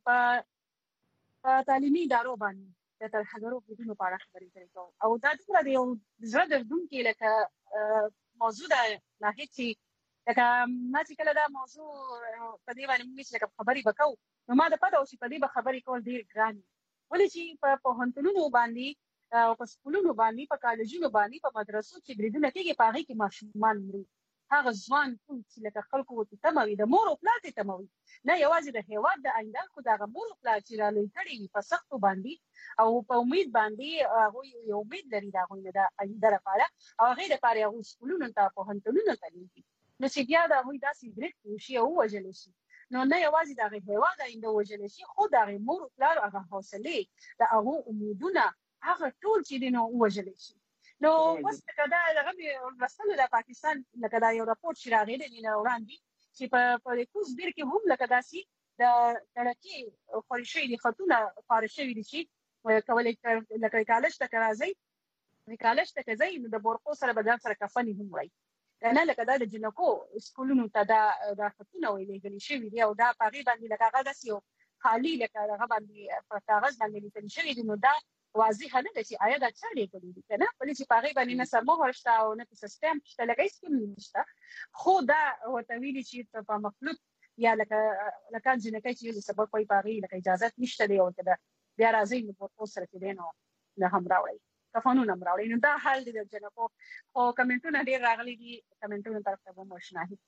په تعلیمي ادارو باندې د ترهګرو بدونو په اړه خبرې کوي او دا ټول د یو زړه دردونکې لکه موضوع ده نه هیڅ لکه ما چې کله دا موضوع په دې باندې موږ چې خبرې وکاو نو ما د پته او چې په دې به خبرې کول ډیر ګران ولې چې په پوهنتونونو باندې او په سکولونو باندې په کالجونو باندې په مدرسو چې بریدونه کېږي په هغه کې ماشومان مري. هغه ځوان ټول چې لکه خلکو ته تموي د مور او پلار ته تموي نه یوازې د هیواد د آینده خو د مور او پلار چې را لوي کړي په سختو باندې او په امید باندې هغه یو امید لري دا غوښنه د آینده لپاره او هغه لپاره یو سکولونو ته پوهنتونونو ته لیږي نو چې بیا دا وي داسې برېک وشي او وجل شي نو نه یوازې د هیواد د آینده وجل شي خو د مور او پلار هغه حوصله د هغه امیدونه هغه ټول چې دینو وجل شي. نو اوس کدا دغه رسنه د پاکستان لکه دا یو راپورټ چې راغلی دی نه وړاندې چې په په کوز بیر کې هم لکه داسي د ترکی خورشي دي خطونه خارشي دي چې کولې لکه کالج ته راځي کالج ته ځي نو د بورقو سره بدل سره کفن هم وای کنه لکه دا د جنکو سکولونو ته دا د خطونه ویلې غلي شي دی او دا پاغي باندې لکه هغه داسي خالی لکه هغه باندې په کاغذ باندې لیکل شوی دی نو دا واضح نه ده چې آیا دا څه لیکلي دي کنه ولې چې پاغي باندې نه سمو ورشته او نه سیستم شته لکه سکیم نشته خو دا ورته ویلي چې په مخلوط یا لکه لکه جنکه چې د سبب کوي پاغي لکه اجازه نشته دی او کدا بیا راځي نو په سره کې دینو نه هم راوړي کفانو نه راوړي نو دا حال دی د جنکو او کمنټونه ډیر راغلي دي کمنټونه طرف ته مو شناهي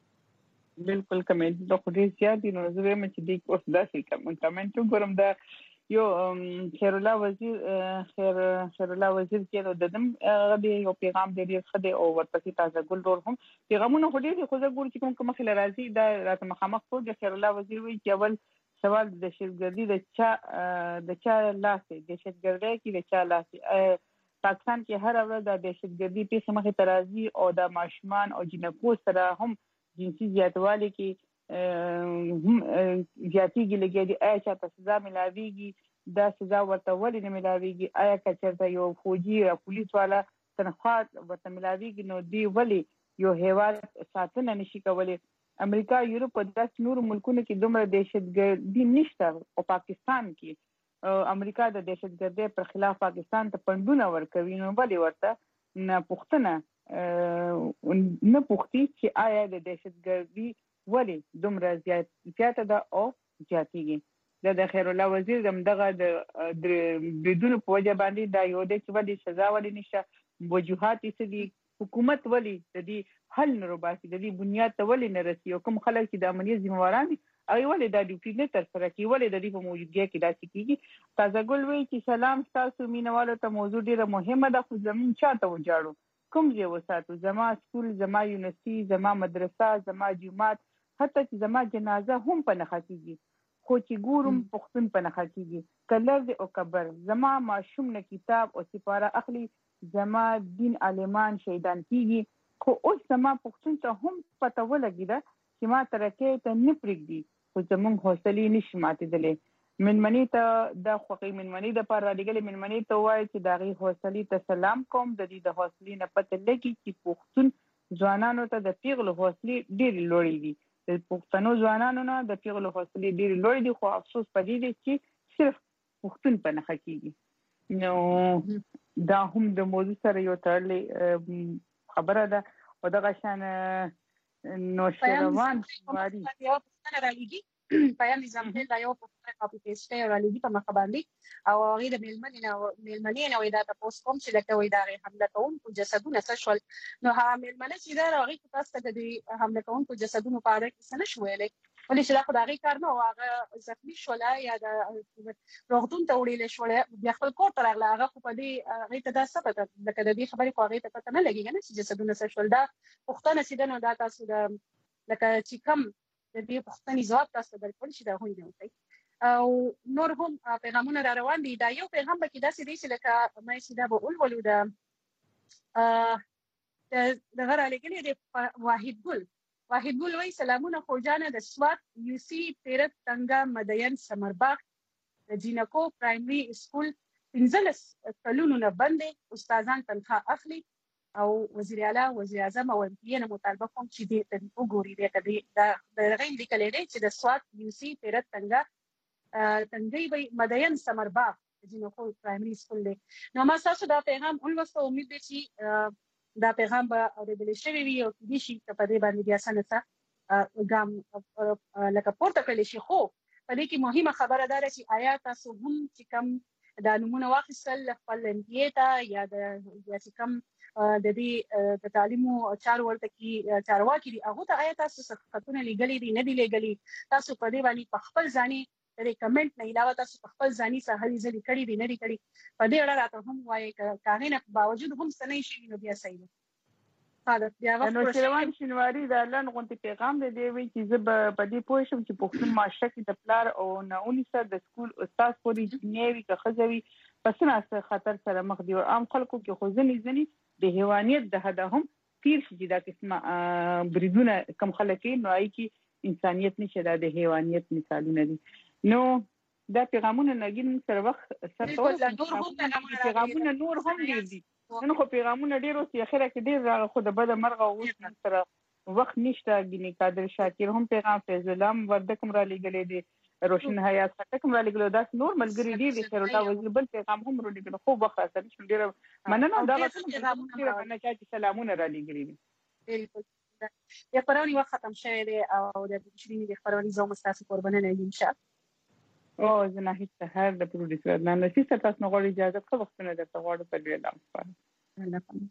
بالکل کمنټ د خو دې زیات دي نو زه هم چې دې اوس داسې کمنټ ګورم دا یو خیر الله وزیر خیر خیر الله وزیر چې د دم غدي یو پیغام دی خدای او ورپسې تازه ګل ډور هم پیغامونه خو دې خو زه ګور چې کوم کوم خل راځي دا راته مخامخ کو د خیر الله وزیر وی چې اول سوال د دهشتګردي د چا د چا لاسه دهشتګردي کې د چا لاسه پاکستان کې هر ورځ د دهشتګردي په مخه ترازی او د ماشومان او جنکو سره هم جنسي زیاتوالی کې هم زیاتېږي لګي دي آیا چې سزا ملاويږي دا سزا ورته ولې نه ملاويږي آیا کچرته یو فوجي یا پولیس والا تنخواه ورته ملاويږي نو دی ولې یو هیواد ساتنه نشي کولای امریکا یورپ او داس نور ملکونو کې دومره دهشتګردي نشته او پاکستان کې امریکا د دهشتګردۍ پر خلاف پاکستان ته پندونه ورکوي نو بلې ورته نه پوښتنه نه پوښتي چې آیا د دهشتګردۍ ولې دومره زیاته ده او زیاتېږي د خیر الله وزیر دغه د بریدونو په وجه باندې دا یو دی چې ولې سزا ولې نشته وجوهات یې څه دي حکومت ولې د دې حل نه روباسي د دې بنیاد ته ولې نه رسي او کوم خلک چې د امنیت ذمہواران دي هغه ولې دا ډیوټي نه ترسره کوي ولې د دې په موجودګۍ کې داسې کیږي تازه ګل وایي چې سلام ستاسو مینوالو ته موضوع ډیره مهمه ده خو زموږ چاته وجاړو کوم ځای وساتو زما سکول زما یونیورسيټي زما مدرسه زما جومات حتی چې زما جنازه هم په نښه کیږي خو چې ګورم پښتون په نښه کیږي کلر او کبر زما ماشوم نه کتاب او سپاره اخلي زما دین عالمان شهیدان کیږي خو اوس زما پښتون ته هم پته ولګیده چې ما ترکه ته نه پرېږدي خو زموږ حوصلې نشي ماتېدلې منمنې ته د خوښۍ منمنې د پر راډیګلې منمنې ته وایي چې د هغې حوصلې ته سلام کوم د دې د حوصلې نه پته لګي چې پښتون ځوانانو ته د پیغلو حوصلې ډېرې لوړې دي د پښتنو ځوانانو نه د پیغلو حوصلې ډېرې لوړې دي خو افسوس په دې دی چې صرف پښتون په نښه کېږي نو دا هم د موضوع سره یو تړلې خبره ده او دغه شان نوشروان واري یو پښتنه رالیږي پیام نظام دې دا یو پښتنه کاپي پیسټ رالیږي په مخ باندې او هغه د میلمنې نه میلمنې نه وای دا تاسو کوم چې لکه وای دا حمله کوونکو جسدونه څه شول نو هغه میلمنې چې دا هغه تاسو ته د حمله کوونکو جسدونو په اړه څه نشو ویلې ولې چې دا خدای کار نه هغه زخمی شول یا د روغتون ته وړل شول بیا خپل کور ته راغله هغه په دې هغه ته دا څه پته لکه د دې خبرې خو هغه ته پته نه لګیږي چې جسدونه څه شول دا پښتنه سیده نو دا تاسو د لکه چې کوم د دې پښتني ځواب تاسو درکول شي دا هوی نه وي او نور هم پیغامونه را روان دي دا یو پیغام به کې داسې دی چې لکه مې سیده به اول ولو د د غره لګلې د واحد ګل واحد ګل وای سلامونه خوجانه د سوات یو سی پیرت تنګا مدین سمرباغ د جینکو پرایمري سکول پنځلس کلونو نه باندې استادان تنخواه اخلي او وزیر اعلی وزیر اعظم او ام پی نه مطالبه کوم چې دې ته وګوري دې کدي د غین لیکل دی چې د سوات یو سی پیرت تنګا تنګي به مدین سمرباغ د جینکو پرایمري سکول دی نو ما تاسو دا پیغام ولوسته امید دي چې دا پیغام به اورېدل شوی وي او د شي په دې باندې بیا سنته ګام لکه پورته کړی شي خو په دې کې مهمه خبره ده چې آیا تاسو هم چې کوم د نمونه واخیستل خپل امپی ته یا د یا چې کوم د دې د تعلیمو چارو ورته کې چارواکي دي هغه ته آیا تاسو څه لګلې دي نه دي لګلې تاسو په دې باندې په خپل ځاني ریکمنډ نه علاوه تاسو په خپل ځاني سره هلي ځلې کړې دي نه دي کړې په دې اړه راته هم وایي کاغې نه باوجود هم سنې شي نو بیا صحیح ده بیا وخت نو شروان شنواری دا لن غونډه پیغام دی وی چې زه په دې پوه شم چې پښتون معاشره کې د پلار او ناونیسه د سکول استاد پورې نیوي که خزوي پس نه خطر سره مخ دی او عام خلکو کې خو ځنی ځنی د حیوانیت د هدا هم تیر شي دا قسمه بریدونه کم خلک نو ای کې انسانیت نشه د حیوانیت مثالونه دي نو دا پیغامونه نګین سره وخت سره پیغامونه نور هم دي نو خو پیغامونه ډیر اوس اخره کې ډیر راغ خو د بد مرغه اوس سره وخت نشته ګینه قادر شاکر هم پیغام فیض الله وردکم را لګلې دي روشن حیات خټکم را لګلو دا نور ملګری دي د خیر الله وزیر بل پیغام هم رو لګلو خو وخت سره ډیر مننه دا پیغامونه نه چې سلامونه را لګلې دي بالکل یا پرونی وخت ختم شوه دی او د چینی د خبرونی زوم تاسو قربانه نه یم شه او زه نه هیڅ هر د پروډوسر نه نشي تاسو نو غوړي اجازه خو وختونه درته غواړم په دې لامل الله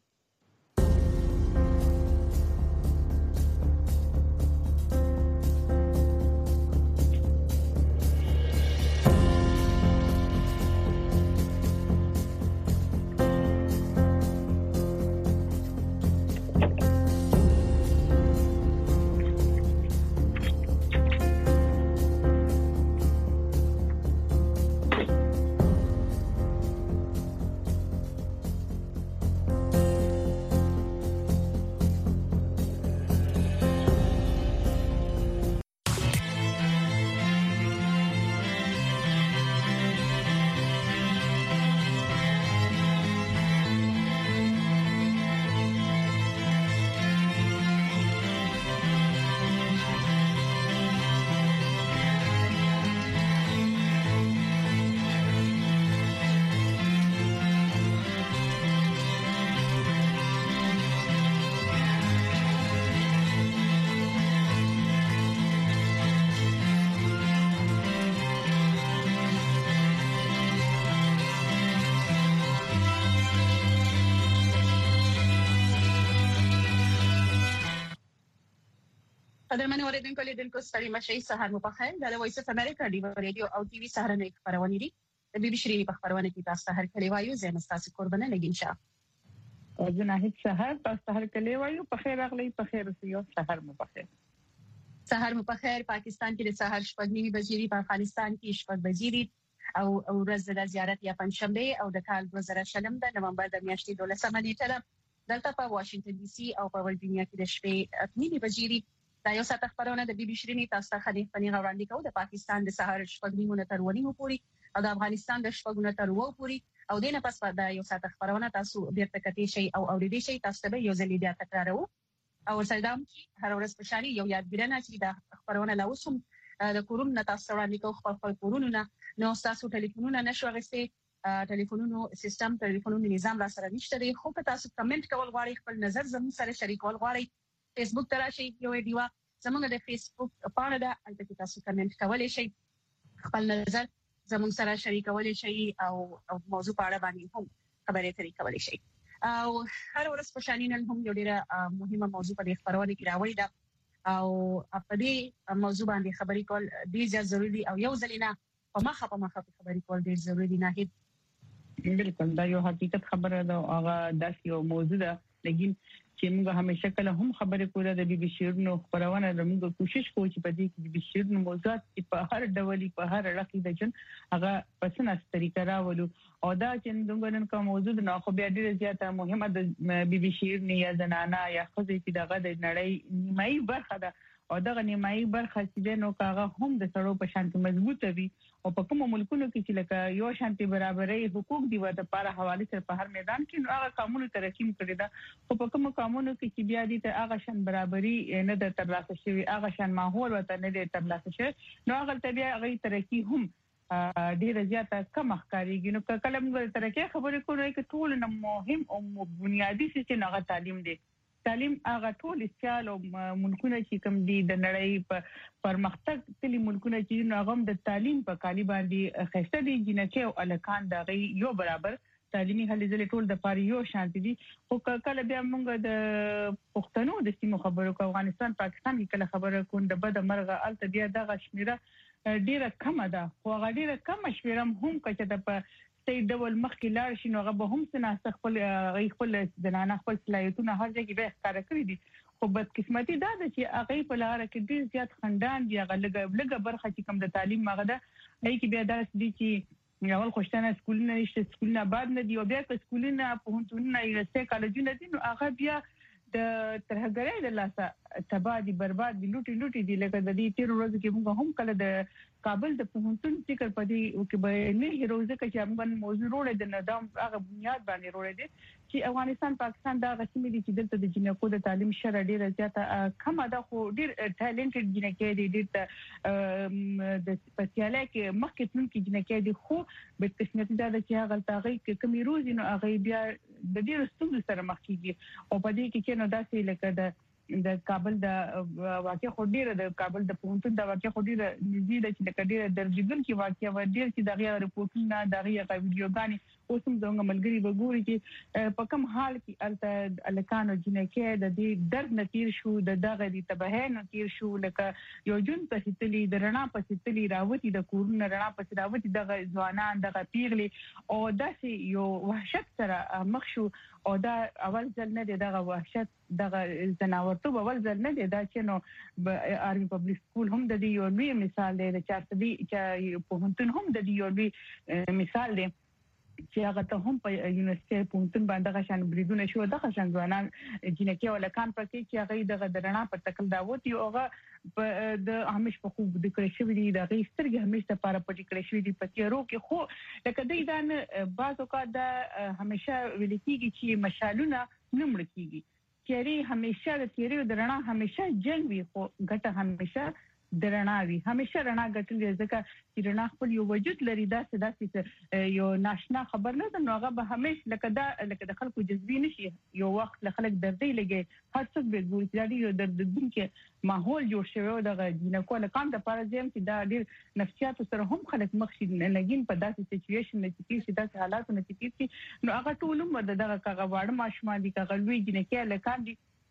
قدرمن اوریدونکو لیدونکو ستړي مشي سهار مو په خیر د وایس اف امریکا دی رادیو او ټي وي سهارنۍ خبرونه دي د بي بي شيرين په خبرونه کې تاسو هر کلی وایو زه مستاسو قربانه نگین شاه او جناحید سهار تاسو هر کلی وایو په خیر اغلی په خیر سيو سهار مو په خیر سهار مو په خیر پاکستان کې د سهار شپږ نیمه بجې په افغانستان کې شپږ بجې او او ورځ د زیارت یا پنځشنبه او د کال دوه زره شلم د نومبر د میاشتې دولسمه نیټه ده دلته په واشنگټن ډي سي او په ورجینیا کې د شپې اته نیمه بجې دا یو ساعت خبرونه د بي بي شيرين تاسو ته خدي فني غوړاندې کوي د پاکستان د سهار شپږ نیمه تر ونیمه پورې او د افغانستان د شپږ تر وو پورې او دینه پس دا یو ساعت خبرونه تاسو بیرته کتي شي او اوریدي شي تاسو ته یو ځل بیا تکرارو او سلام هر ورځ په شاري یو یادګارنه چې د خبرونه لاوسم د کورونا تاسو وړاندې کوم خپل خپل کورونا نو تاسو ټلیفونونه نشو غوښتي ټلیفونونو سیستم ټلیفونونو نظام را سره نشته دی خو که تاسو کمنټ کول غواړئ خپل نظر زموږ سره شریکول غواړئ فیسبوک ته راشئ یو دیوا زموږ د فیسبوک پاڼه ده البته تاسو کمنټ کولای شئ خپل نظر زموږ سره شریکول شئ او موضوع په اړه باندې هم خبرې اترې کولای شئ او هر ورځ په شانین هم یو ډیره مهمه موضوع په خبرونه کې راوړی ده او په دې موضوع باندې خبرې کول ډیر ضروری او یو ځلینا په مخه په مخه خبرې کول ډیر ضروری نه هیڅ بالکل دا یو حقیقت خبره ده هغه داسې یو موضوع ده لیکن چې موږ همیشه کله هم خبرې کوله د بي بي شيرونو خبرونه موږ کوشش کوو چې په دې کې د بي بي شيرونو موضوعات چې په هر ډول په هر اړخ د جن هغه پسنه طریقه راولو او دا چې موږ نن کوم موضوع نه خو بیا ډیره زیاته مهمه د بي بي شيرونو یا زنانه یا خزې چې دغه د نړۍ نیمایي برخه ده او دغه نیمایي برخه چې نو کاغه هم د سړو په شانتي مضبوطه وي او په کوم ملکونو کې چې لکه یو شانتي برابرۍ حقوق دی ورته لپاره حواله سره په هر میدان کې نو هغه قانون ترکیم کړی دا خو په کوم قانونو کې چې بیا دي ته هغه شان برابرۍ نه د ترلاسه شوی هغه شان ماحول ورته نه د ترلاسه شوی نو هغه ته بیا هغه ترقی هم ډیره زیاته کم ښکاریږي نو کله موږ ترقی خبرې کوو چې ټول نه مهم او بنیادی څه نه تعلیم دی تعلیم هغه ټول سیال او ملکونه چې کوم دي د نړۍ په پرمختګ تلي ملکونه چې نو هغه د تعلیم په کالی باندې خسته دي جنکه او الکان دغه یو برابر تعلیمي هلي ځلې ټول د پاره یو شانتي دي او کله بیا موږ د پښتنو د سیمو خبرو کو افغانستان پاکستان کې کله خبره کوم د بد مرغه الته بیا دغه شمیره ډیره کم ده خو هغه ډیره کم شمیره هم کچته په ستې ډول مخکې لاړ شي نو هغه به هم سناسه خپل خپل زنانه خپل صلاحیتونه هر ځای کې به ښکار کړی دي خو بدقسمتي دا ده چې هغه په لار کې ډیر زیات خندان دی هغه لګ لګ برخه چې کوم د تعلیم مغه ده هي کې بیا درس دي چې اول خوشتنه سکولونه نشته سکولونه بعد نه دی او بیا که سکولونه په هنتونه یې کالجونه دي نو هغه بیا د ترهګرۍ د لاسه تبادی برباد دي لوټي لوټي دي لکه د دې تیر ورځ کې موږ هم کله د کابل د پوهنتون ذکر پدې او کې به نه هیروزه کې موږ موضوع وروړي د نظام هغه بنیاد باندې وروړي دي چې افغانستان پاکستان دا غسمې دي چې دلته د جنکو د تعلیم شره ډیره زیاته کم ده خو ډیر ټالنټډ جنکې دي ډیر د سپیشاله کې مخکې تل کې جنکې دي خو به قسمت دا چې هغه تاغي کې کمی روزي نو هغه بیا د ډیر ستونزو سره مخ کیږي او په دې کې نو داسې لکه د د کابل د واقع خډيره د کابل د پونتون د واقع خډيره نږدې د چې د کډيره درجګل کې واقع و ډیر چې دغه رپورټونه دغه ویډیوګانې اوسم زموږ ملګری وګوري چې په کوم حال کې الته الکانو جنکه د دې درد نتیر شو د دغه د تبه نتیر شو لکه یو جون په ستلي د رڼا په ستلي راوتی د کورونه رڼا په راوتی دغه ځوانان دغه پیغلي او داسې یو وحشت سره مخ شو او دا اول ځل نه دی دغه وحشت دغه زناورتوب اول ځل نه دی دا چې نو آرمي پبلک سکول هم د دې یو لوی مثال دی د چارسدي چې په هنتون هم د دې یو لوی مثال دی چې هغه ته هم په یونیورسيټي پونتون باندې غشان بریدونه شو دغه شان ځوانان جنکه ولکان پکې چې هغه دغه درنا په تکل داوت یو هغه د همیش په خوب د کړی شوی دی د غیسترګ همیش ته لپاره پټ کړی شوی دی په تیرو کې خو لکه دای دا بعض اوقات د همیشه ویل کېږي چې مشالونه نمړ کېږي چې همیشه د تیرو درنا همیشه جنگ وي خو ګټه همیشه درنا وي همیشه رڼا ګټل ځکه چې رڼا خپل یو وجود لري دا څه یو ناشنا خبر نه ده نو هغه به همیشه لکه دا لکه د خلکو جذبي نشي یو وخت له خلک دردي لګي هر څوک به ګوري چې یو دردونکي ماحول جوړ شوی د جنکو له کام د پاره زم چې دا ډیر نفسیات سره هم خلک مخ شي لګین په داسې سچويشن کې چې داسې حالات نه چې نو هغه ټول هم دغه کاغه واړه ماشومان دي کاغه لوی جنکه لکان دي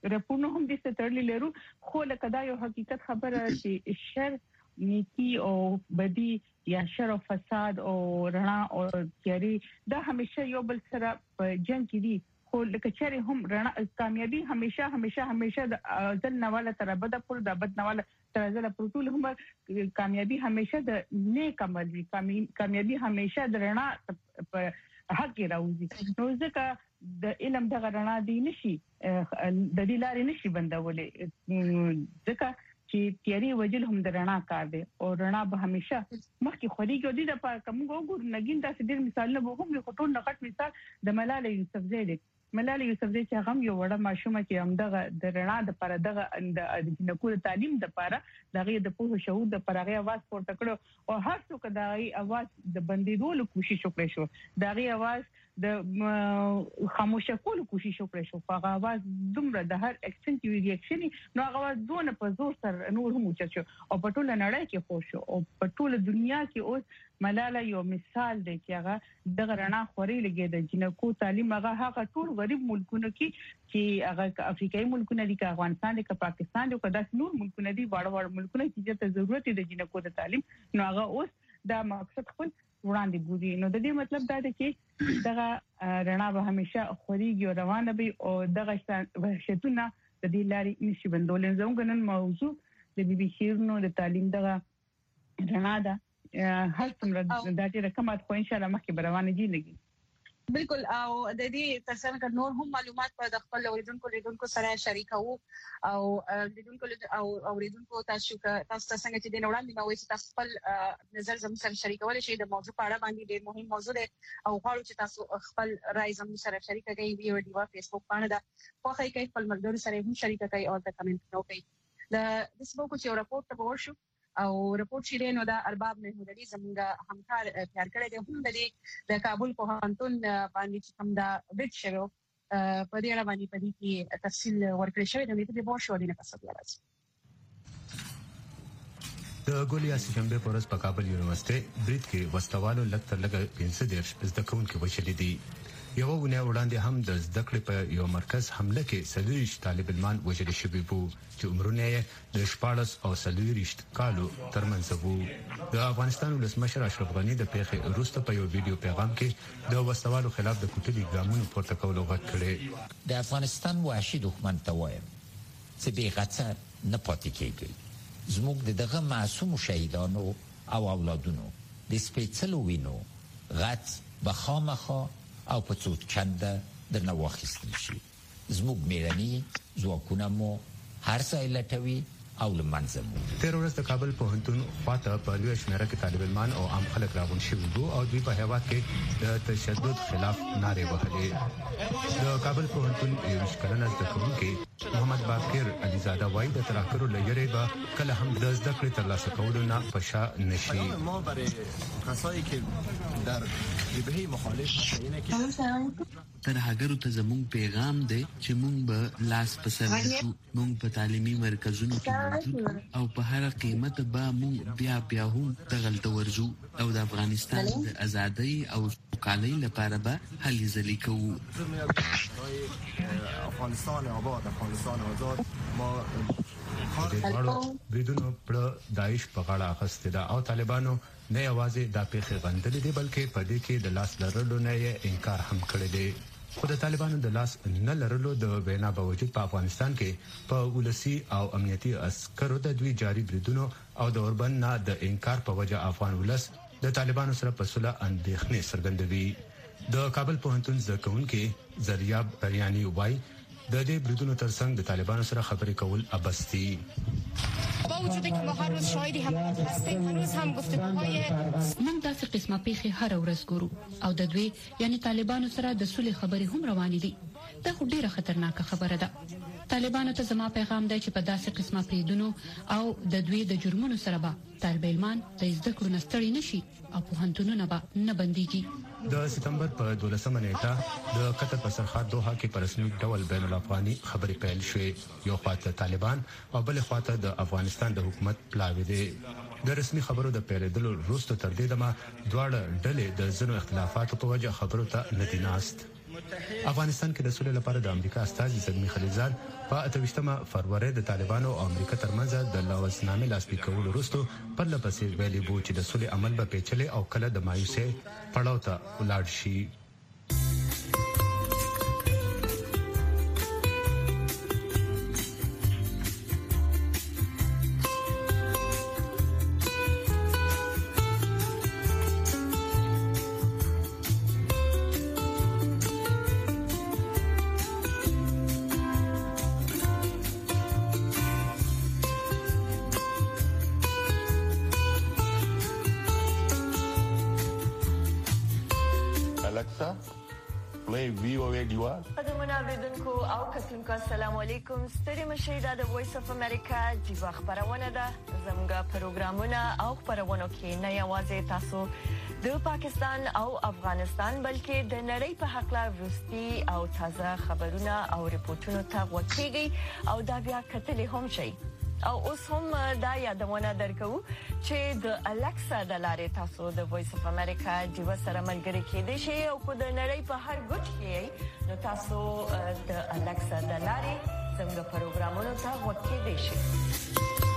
راپورونه هم د ستړلې لرو خو لکه دا یو حقیقت خبره چې شر نیکی او بدی یا شر او فساد او رڼا او تیاری دا همیشه یو بل سره په جنگ کې دي خو لکه چې هم رڼا کامیابی همیشه همیشه همیشه د ځل نواله تر بده پر د بد نواله تر ځل پر ټول هم کامیابی همیشه د نیک عمل وی کامیابی همیشه د رڼا په حق راوځي نو ځکه د علم د غرنا دی نشي د دې لارې نشي بندولې ځکه چې تیاری وجل هم د رڼا کار دی او رڼا به همیشه مخکې خوريږي او د دې لپاره کوم وګور نګین دا ډېر مثالونه به هم یو ټول نقط مثال د ملاله یوسفزۍ دی ملاله یوسفزۍ چې هغه یو وړه ماشومه چې هم دغه د رڼا د پر دغه د جنکو تعلیم د لپاره دغه د پوهه شعور د پرغه आवाज پورته کړو او هر څوک دغه आवाज د بندیدولو کوشش وکړي شو دغه आवाज د خاموش کولو کوشش وکړي شو هغه आवाज دومره د هر اکسنټ یو ریاکشن نو هغه आवाज دونه په زور سره نور هم چت شو او په ټوله نړۍ کې خوش شو او په ټوله دنیا کې اوس ملاله یو مثال دی چې هغه د رڼا خوري لګي د جنکو تعلیم هغه هغه ټول غریب ملکونو کې چې هغه افریقایي ملکونه دي که افغانستان دي که پاکستان دي که داس نور ملکونه دي واړه واړه ملکونه چې ته ضرورت دي د جنکو د تعلیم نو هغه اوس دا مقصد خپل وړاندې بودي نو د دې مطلب دا دی چې دغه رڼا به همیشه خوريږي او روانه وي او دغه وحشتونه د دې لارې نشي بندول زموږ نن موضوع د بي بي سي نو د تعلیم دغه رڼا ده هر څومره د دې رقمات خو ان شاء الله مخکې روانه دي لګي بالکل او د دې ترڅنګ نور هم معلومات په خپل اوریدونکو لیدونکو سره شریکو او لیدونکو او اوریدونکو تاسو تاسو څنګه چې د وړاندې نو چې تاسو خپل نظر زموږ سره شریکول شي د موضوع په اړه باندې ډېر مهم موضوع دی او غواړو چې تاسو خپل رائے زموږ سره شریک کړئ ویډیو دی په فیسبوک باندې دا خو هغه کې خپل ملګرو سره هم شریک کړئ او د کمنټ نو کوي د فیسبوک چې راپورټ ته ورشو او رپورټ شې نو دا ارباب محمود علي زموږ همکار تیار کړی دی هم د دې د کابل په هانتون باندې چې کوم دا ویډ شوی په دې اړه باندې په دې کې تفصیل ورکړی شوی دی په دې بور شو دینه پسې راځي د ګولیا سیمبه پرس په کابل یونیورسيټي بریټ کې وستوالو لکتر لګ پنځه دیرش زده کوونکي وشلې دي یو ونه وړاندې هم د زده کړې په یو مرکز حمله کې سلويش طالب علمان وژل شوي وو چې عمرونه یې د شپاړس او سلويش کالو ترمنځ وو د افغانستان ولسمشر اشرف غنی د پیښې وروسته په یو ویډیو پیغام کې د وسوالو خلاف د کوټلي ګامونو پورته کولو غږ کړی د افغانستان وحشي دښمن ته وایم چې به غڅه نه پاتې کېږي زموږ د دغه معصوم شهیدانو او اولادونو د سپېڅلو وینو غڅ بخامخه او په څو چنده د نو واخیستل شي زموږ میرانی ځواکونه مو هر ځای لټوي او لمنځه مو تیرورست د کابل په هنتون خواته په لوی شمیره کې طالب علمان او عام خلک راغون شوي وو او دوی په هیواد کې د تشدد خلاف نارې وهلې د کابل په هنتون یو مشکلنه زده کوونکي محمد باقر علیزاده وایي د تراکرو لګري به کله هم د زده کړې ترلاسه کولو نه پشا نشي ما برای کسایی که در جبهه مخالف هستند که تر هغه ته زموږ پیغام دی چې موږ به لاس په سر شو موږ په تعلیمي مرکزونو کې او په هر قیمت به موږ بیا بیا هم تغلط ورزو او د افغانستان د ازادۍ او سوکالۍ لپاره به هلې ځلې کوو افغانستان آباد افغانستان آزاد ما بریدونو پر داعش په غاړه اخیسته ده او طالبانو نه یوازې د پیښې غندلې دي بلکې په دې کې د لاس لرلو نه یې انکار هم کړی دی خو د طالبانو د لاس نه لرلو د وینا باوجود په افغانستان کې په ولسی او امنیتي عسکرو د دوی جاري بریدونو او د اوربن نه د انکار په وجه افغان ولس د طالبانو سره په صلح اندېښنې څرګندوي د کابل پوهنتون زده کوونکي زریاب بریاني وایي د دې بریدونو ترڅنګ د طالبانو سره خبرې کول ابسطي با وجود که ما هر روز شاهد حملات هستیم هنوز هم گفتگوهای موږ داسې قسمه پیښې هر ورځ ګورو او د دوی یعنی طالبانو سره د صلح خبرې هم روانې دي دا خو ډیره خطرناکه خبره ده طالبانو ته زما پیغام دی چې په داسې قسمه بریدونو او د دوی د جرمونو سره به طالب علمان د زده کړو نستړي نشي او پوهنتونونه به نه بنديږي د سپتمبر په دولسمه نیټه د قطر په سرحد دوحه کې په رسمي ډول بین الافغاني خبرې پیل شوې یو خواته طالبان او بل خواته د افغانستان د حکومت پلاوی دی د رسمي خبرو د پیلېدلو وروسته تر دې دمه دواړه ډلې د ځینو اختلافاتو په وجه خبرو ته نه دي ناست افغانستان کې د سولې لپاره د امریکا استازي زلمی خلیلزاد په اتوشتمه فروری د طالبانو او امریکا ترمنځ د لاسلیک لاسلیک کولو وروسته پر لپسې ویلي وو چې د سولې عمل به پیچلي او کله د مایوسۍ پړاو ته ولاړ شي. السلام علیکم ستړي مشي دا د وایس اف امریکا جیوا خبرونه ده زموږ پروګرامونه او خبرونه کې نه یوازې تاسو د پاکستان او افغانستان بلکې د نړۍ په حق لا وروستي او تازه خبرونه او ریپورتونه ته وکړي او دا بیا کتلې هم شي او اوس هم دا یادونه درکو چې د الکسا د لارې تاسو د وایس اف امریکا جیوا سره ملګری کېدئ شئ او کو د نړۍ په هر ګوټ کې نو تاسو د الکسا د لارې زموږ پروګرامونو ته وکړئ شئ.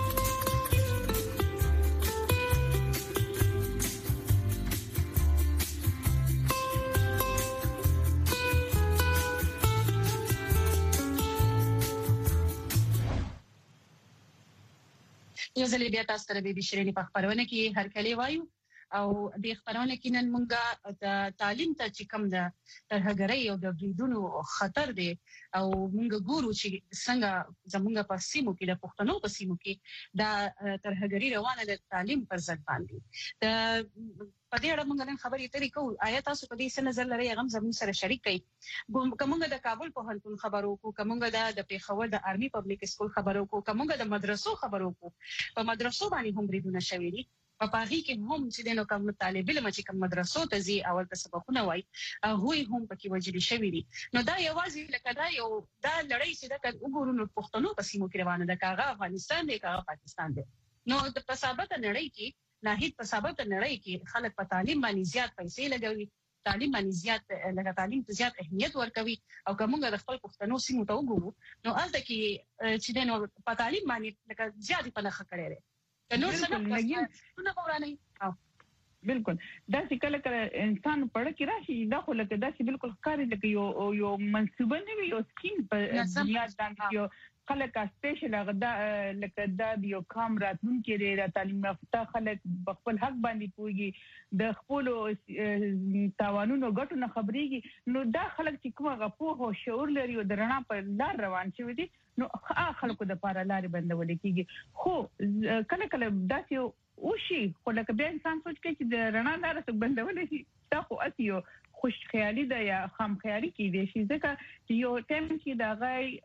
یو ځل بیا تاسو ته د بشرینی په خبرونه کې هر کله وایو او د خبرونه کې نن مونږه د تعلیم ته چې کوم د ترهګرۍ او د بریدونو خطر دی او مونږ ګورو چې څنګه زمونږ په سیمو کې د پښتنو په سیمو کې د ترهګرۍ روانه د تعلیم پر ضد باندې د په دې اړه مونږ نن خبرې اترې کوو. آیا تاسو په دې څه نظر لرئ هغه زموږ سره شریک کړئ؟ کومه د کابل په هنتون خبرو کو کومه د پیښور د آرمي پبلک سکول خبرو کو کومه د مدرسو خبرو کو په مدرسو باندې هم بریدونه شوي دي په پاغي کې هم چې دنو کوم طالب علم چې کوم مدرسو ته زی اول ته سبقونه وای هغه هم پکې وجلي شوی دي. نو دا یوازې لکه دا یو دا لړۍ چې دا وګورو نو پښتنو په سیمو کې روانه ده کاغه افغانستان دی کاغه پاکستان دی. نو د پسابت نړۍ کې ناهید پسابت نړۍ کې خلک په تعلیم باندې زیات پیسې لګوي تعلیم باندې زیات لکه تعلیم ته زیات اهمیت ورکوي او کومه د خپل پښتنو سیمو ته وګورو نو الته کې چې دنو په تعلیم باندې لکه زیات په نخښه کړي لري نو څنګه نه ورانه او بالکل دا چې کله کله انسان پړ کې راشي دا خو لکه دا چې بالکل ښکاري لکه یو یو منسوبه نه وي یو سکیم په دنیا باندې یو خلک سپیشل غدا لکه دا یو کام راتلون کې د تعلیم یافته خلک خپل حق باندې پوي د خپل تاوانونو غټو نه خبريږي نو دا خلک چې کومه غپو او شعور لري او د رڼا په لار روان شوی دي نو خلکو د پاره لارې بندول کیږي خو کله کله داسې او شي خو لکه بیا انسان سوچ کوي چې د رڼا لار څخه بندول شي دا خو اسیو خوش خیالي ده یا خام خیالي کې دي شي ځکه چې یو ټیم کې دا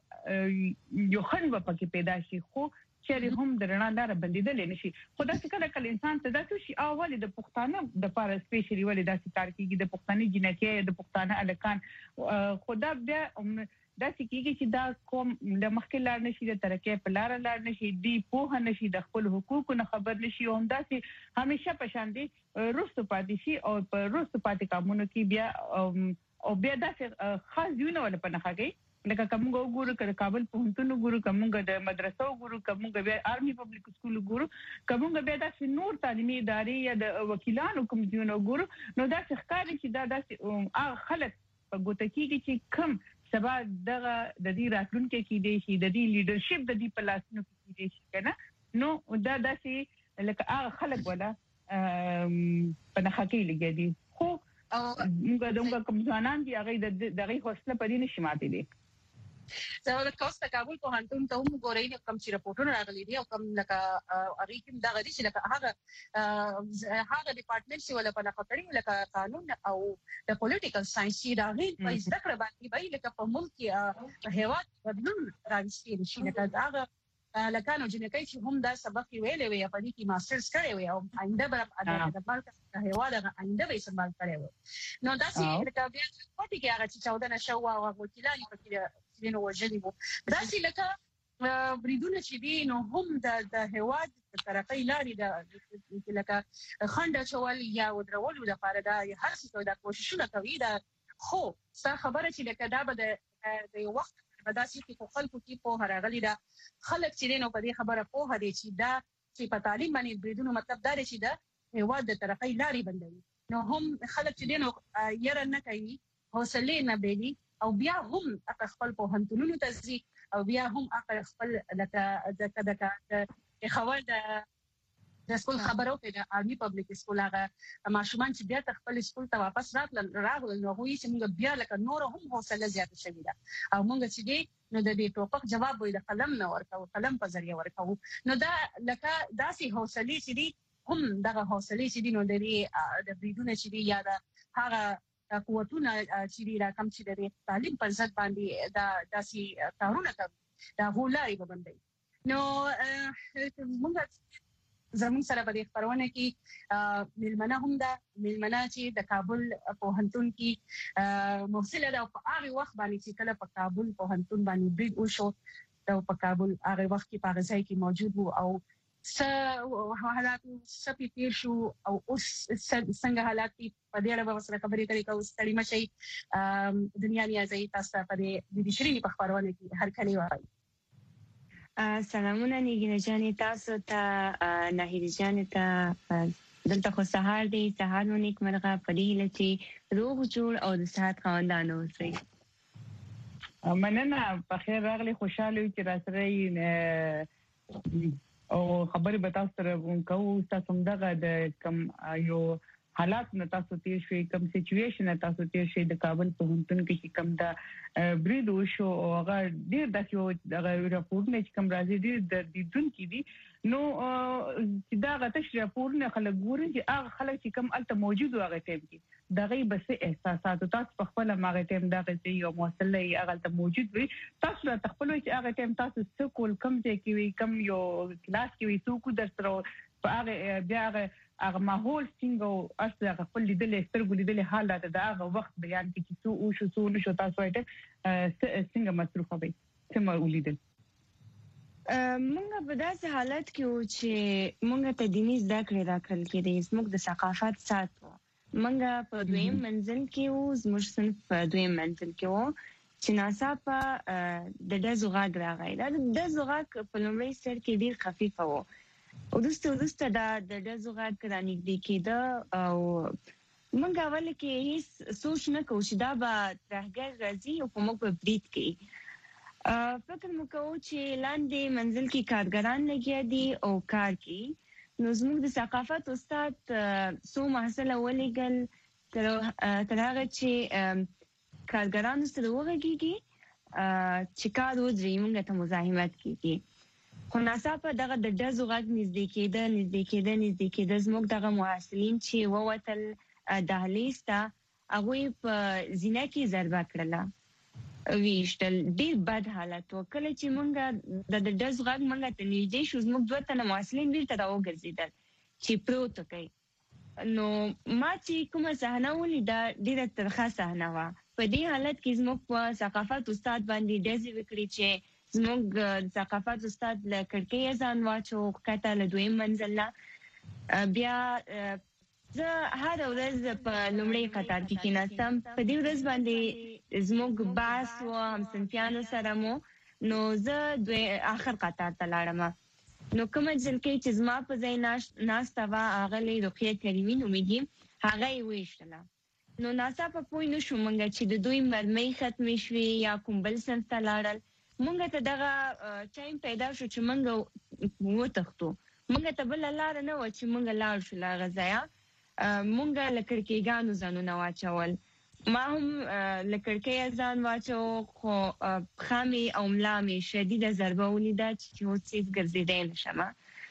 غي یو خن په کې پیدا شي خو چې هم د رڼا لار بندیدل نشي خو دا چې کله کله انسان ته دا شي اول د پښتانه د پاره سپیشلی ولې دا ستار کېږي د پښتني جنکې د پښتانه الکان خدا بیا دا کیږي چې دا کوم د مخکې لار نشي د ترکه په لار لار نشي دی په نشي د خپل حقوقو نه خبر نشي او دا چې همیشه په شان دي روسو پاتې شي او په روسو پاتې کومونو کې بیا او بیا دا خاص دیونه ولا په نخاګي لکه کومه وګورو کړه کابل په هنتونو ګورو کومه د مدرسو ګورو کومه بیا آرمي پبلک سکول ګورو کومه بیا د نور تعلیمي ادارې یا د وکیلانو کوم دیونه ګورو نو دا ښکاري چې دا د خلک په ګوته کې چې کم سبا دغه د دې راتلونکو کې دی شي د دې لیډرشپ د دې پلاسونو کې دی شي کنه نو دا داسې لکه هغه خلک ولا په نخاکي لګي دي خو موږ دغه کوم ځانان دي هغه د دغه حوصله پدې نشي ماتې دي زه د کوستا کابل په هانتون ته هم ګورئ نو کوم چې راپورټونه راغلي دي او کوم لکه اړي کوم دغه دي چې لکه هغه هغه ډپارټمنټ چې ولا په نقطړي لکه قانون او د پولیټیکل ساينس چې راغلي په ذکر باندې به لکه په ملک کې هیواد بدلون راوستي شي لکه هغه لکانو جنکای چې هم دا سبق ویلې وي په دې کې ماسترز کړي وي او آینده به د ملک هیواد آینده به استعمال کړي وي نو دا چې لکه بیا پټي کې هغه چې چودہ نشو او وکیلان په نو وجدي وو دا چې لکه بریدونه چې دي نو هم د د هواد ترقی لاري د لکه خنډ چول یا ودرول لپاره دا هر څه دا کوششونه کوي دا خو څه خبره چې لکه دا به د یو وخت په داسې کې په خلکو کې په هرغلي دا خلک چې نو په دې خبره په هدي چې دا چې په تعلیم باندې بریدونو مطلب دا چې دا هیواد د طرفي لاري بندوي نو هم خلک چې نو یره نه کوي حوصله نه بېلي او بیا هم خپل په هنتونو تزي او بیا هم خپل لکه د د خبر د د سکول خبرو کې د عامي پبلک سکول هغه ماشومان چې بیا خپل سکول ته واپس راتل راغلل نو هوی چې موږ بیا لکه نور هم حوصله زیاته شوې ده او موږ چې دی نو د دې ټوپک جواب وي د قلم نه ورکو قلم په ذریعہ ورکو نو دا لکه داسې حوصله چې دی هم دغه حوصله چې دی نو د دې د بریدونه چې دی یا د هغه قوتونه چې دی را کم چې د تعلیم پر ضد باندې دا داسې کارونه کوي دا هولای به باندې نو موږ زمون سره په دې خبرونه کې ملمنه هم ده ملمنه چې د کابل په هنتون کې موصله ده په هغه وخت باندې چې کله په کابل په هنتون باندې برید وشو او په کابل هغه وخت کې په غزا کې موجود وو او څه حالات څه پیښ شو او اوس څنګه حالات په دې اړه سره خبرې کوي او ستړي مشي دنیا نیازي تاسو په دې د شيرینی په خبرونه کې هر کله وایي سلامونه نیګینه جانې تاسو ته ناهیده جانې ته دلته خو سهار دی سهار مو نیک مرغه په دې هیله چې روغ جوړ او د صحت خواندان اوسئ مننه په خیر راغلی خوشاله چې را سره او خبرې به تاسو سره کوو تاسو دغه د کم یو حالات نه تاسو تیر شوي کم سچويشن تاسو تیر شوي د کابل په هنتون کې کم دا برید وشو او هغه ډیر د یو د راپورونه چې کم راځي ډیر د دیدون کې دي نو چې دا غته راپورونه خلک ګوري چې هغه خلک چې کم الته موجود هغه ټیم کې دغه بس احساسات تاسو په خپل ماغه ټیم دغه یو موصله هغه ته موجود وي تاسو ته خپل چې هغه ټیم تاسو څه کول کم ځای کې وي کم یو کلاس کې وي څوک در سره په هغه بیا هغه ماحول څنګه او اصل خپل لیدل سترګو لیدل حالات د هغه وخت بیان کې چې څو او شو څو نشو تاسو ایته څنګه مصروفه وي څنګه ولیدل مونږ په داسې حالت کې و چې مونږ ته دیني زده کړې راکړل کېدې زموږ د ثقافت ساتو مونږ په دویم منزل کې و زموږ صنف په دویم منزل کې و چې ناڅاپه د دزو غږ راغی دا د دزو غږ په لومړي سر کې ډیر خفيف و او دوسته دوسته دا د دزو غږ رانږدې کېده او مونږ اول کې هیڅ سوچ نه کوو چې دا به ترهګر راځي او په موږ په برید کوي فکر مو کوو چې لاندې منزل کې کارګران لګیا دي او کار کوي نو زموږ د ثقافت استاد څو محصله ولېږل تر هغه چې کارګرانو سره وغږېږي چې کار ودرېږي موږ ته مزاحمت کېږي خو ناڅاپه دغه د ډزو غږ نږدې کېده نږدې کېده نږدې کېده زموږ دغه محصلین چې ووتل دهلیز ته هغوی په زینه کې ضربه کړله ویشتل ډیر بد حالت و کله چې مونږ د دز غږ مونږ ته نږدې شو زموږ دوه تنه محصلین بیرته راوګرځېدل چې پروت کوي نو ما چې کومه صحنه ولیده ډیره ترخه صحنه وه په دې حالت کې زموږ په ثقافت استاد باندې ډزې وکړي چې زموږ ثقافت استاد له کړکۍ ځان واچو ښکته له دویم منزل نه بیا زه هر ورځ په لومړي قطار کې کېناستم په دې ورځ باندې زموږ باس و همصنفیانو سره مو نو زه دوی آخر قطار ته لاړم نو کومه ځلکې چې زما په ځای ناسته وه هغه رقیه کریمي نومېږي هغه یې وویشتله نو ناڅاپه پوه نه شو مونږ چې د دوی مرمۍ ختمې شوې یا کوم بل صنف ته لاړل مونږ ته دغه ټایم پیدا شو چې مونږ وتښتو مونږ ته بله لاره نه وه چې مونږ لاړ شو له هغه ځایه مونږ له کړکېګانو ځانونه واچول ما هم له کړکۍ ځان واچو خو پښه مې او ملا مې شدیده ضربه ولیده چې اوس هېڅ ګرځېدی نه شم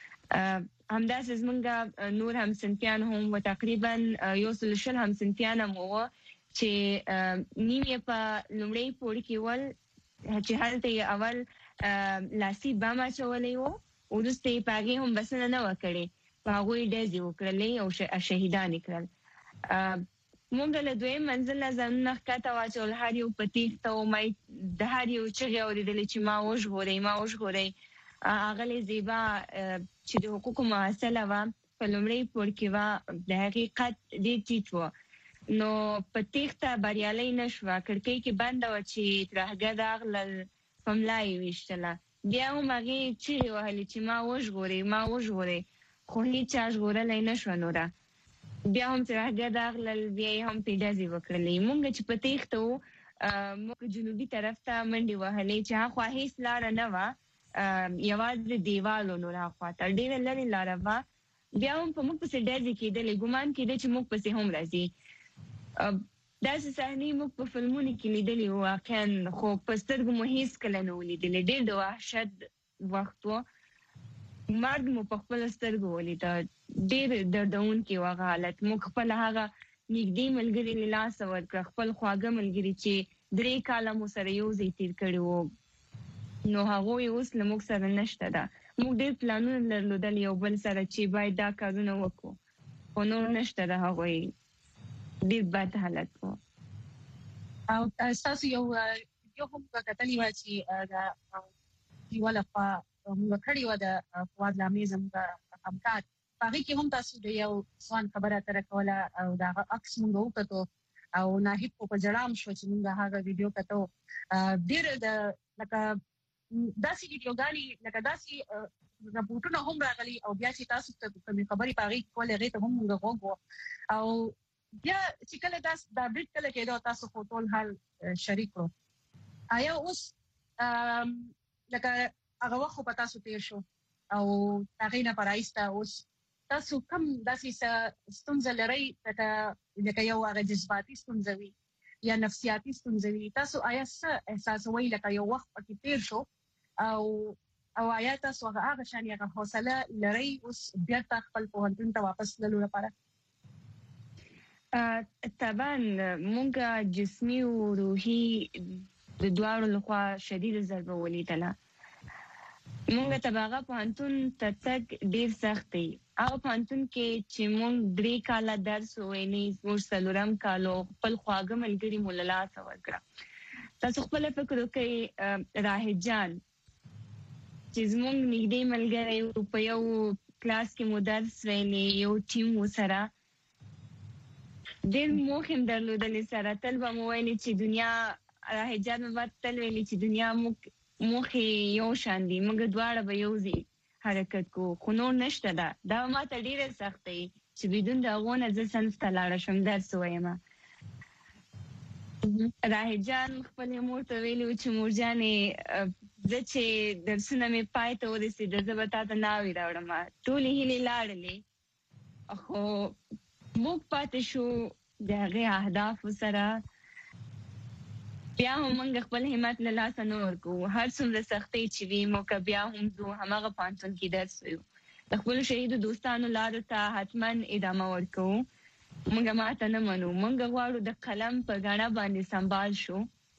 همداسې زمونږ نور همصنفیان هم و تقریبا یو سل شل همصنفیان هم وه چې نیم یې په لومړي پوړ کې ول چې هلته یې اول لاسي بم اچولی و وروسته یې په هغې هم بسنه نه وه کړې په هغوی ډزې وکړلې او شهیدان یې کړل مونږ له دویم منزل نه ځانونه ښکته واچول هر یو په تېښته و ما د هر یو چغې اورېدلې چې ما وژغورئ ما وژغورئ اغلې زیبا چې د حقوقو محصله وه په لومړي پوړ کې وه د هغې قد ډېر ټیټ و نو په تیښته بریالۍ نشوه، کړکۍ کې بنده وه چې ترهګر راغلل په ملا یې ویشتله. بیا هم هغې چیغې وهلې چې ما وژغورئ ما وژغورئ، خو هېچا ژغورلی نه شوه. نوره بیا هم ترهګر راغلل، بیا یې هم پرې ډزې وکړلې. مونږ چې په تیښته وو موږ جنوبي طرف ته منډې وهلې چې هاخوا هېڅ لاره نه وه، یوازې دیوال و. نور هاخوا ته ډېره لرې لاره وه. بیا هم په موږ پسې ډزې کېدلې، ګمان کېده چې موږ پسې هم راځي. داسې صحنې موږ په فلمونو کې لیدلې وو واقعا، خو په سترګو مو هېڅ کله نه و لیدلې. ډېر د وحشت وخت و، مرګ مو په خپله سترګو ولیده. ډېر دردونکی و هغه حالت. موږ خپله هغه نږدې ملګري له لاسه ورکړه، خپل خواږه ملګري چې درې کاله مو سره یو ځای تېر کړي وو، نو هغوی اوس له موږ سره نشته ده. موږ ډېر پلانونه درلودل یو بل سره چې باید دا کارونه وکړو، خو نور نشته ده هغوی. ډېر بد حالت و. او ستاسو یو یو هم کتلې وه چې د یوه لخوا موږ کړې وه د فواد لامې زموږ همکار، په هغې کې هم تاسو د یو ځوان خبره اتره کوله او د هغه عکس موږ وکتو او ناهید خو په ژړا هم شو چې موږ هغه ویډیو کتو. ډېر د لکه داسې ویډیوګانې لکه داسې رپورټونه هم راغلي او بیا چې تاسو ته کومې خبرې په هغې کولې هغې ته هم موږ غوږ وو. او بیا چې کله داس دا بریټ کله کېدو تاسو خو ټول حال شریک کړو، آیا اوس لکه هغه وخت خو په تاسو تېر شو او هغې نه په رایسته اوس تاسو کوم داسې څه ستونزه لرئ لکه یو هغه جذباتي ستونزه وي یا نفسیاتي ستونزه وي، تاسو آیا څه احساسوئ لکه یو وخت پکې تېر شو او او آیا تاسو هغه شانې هغه حوصله لرئ اوس بیرته خپل پوهنتون ته واپس تللو لپاره؟ طبعا مونږ جسمي او روحي د دواړو لخوا شدیده ضربه ولیدله. مونږ ته به هغه پوهنتون ته تګ ډېر سخت دی. هغه پوهنتون کې چې مونږ درې کاله درس وویلې، زموږ څلورم کال و، خپل خواږه ملګري مو له لاسه ورکړه. تاسو خپله فکر وکړئ راهد جان چې زموږ نږدې ملګری و، په یو کلاس کې مو درس ویلې، یو ټیم و سره، ډېر موخې هم درلودلې سره. تل به مو ویلې چې دنیا راهد جان به تل ویلې چې دنیا موږ موخې یو شان دي، موږ دواړه به یو ځای حرکت کوو، خو نور نشته ده. دا ما ته ډېره سخت دی چې بدون د هغو نه زه صنف ته لاړه شم درس وویمه. راهد جان خپلې مور ته ویلي و چې مور جانې زه چې درسونه مې پای ته ورسېده زه به تا ته ناوې راوړم. ټولې هیلې لاړلې، خو موږ پاتې شو د هغې اهدافو سره. بیا هم موږ خپل همت له لاسه نه ورکوو، هر څومره سختۍ چې وي موږ بیا هم ځو، هماغه پوهنتون کې درس ویو. د خپلو شهیدو دوستانو لارو ته حتما ادامه ورکوو، موږ ماته نه منو. موږ غواړو د قلم په ګاڼه باندې سمبال شو،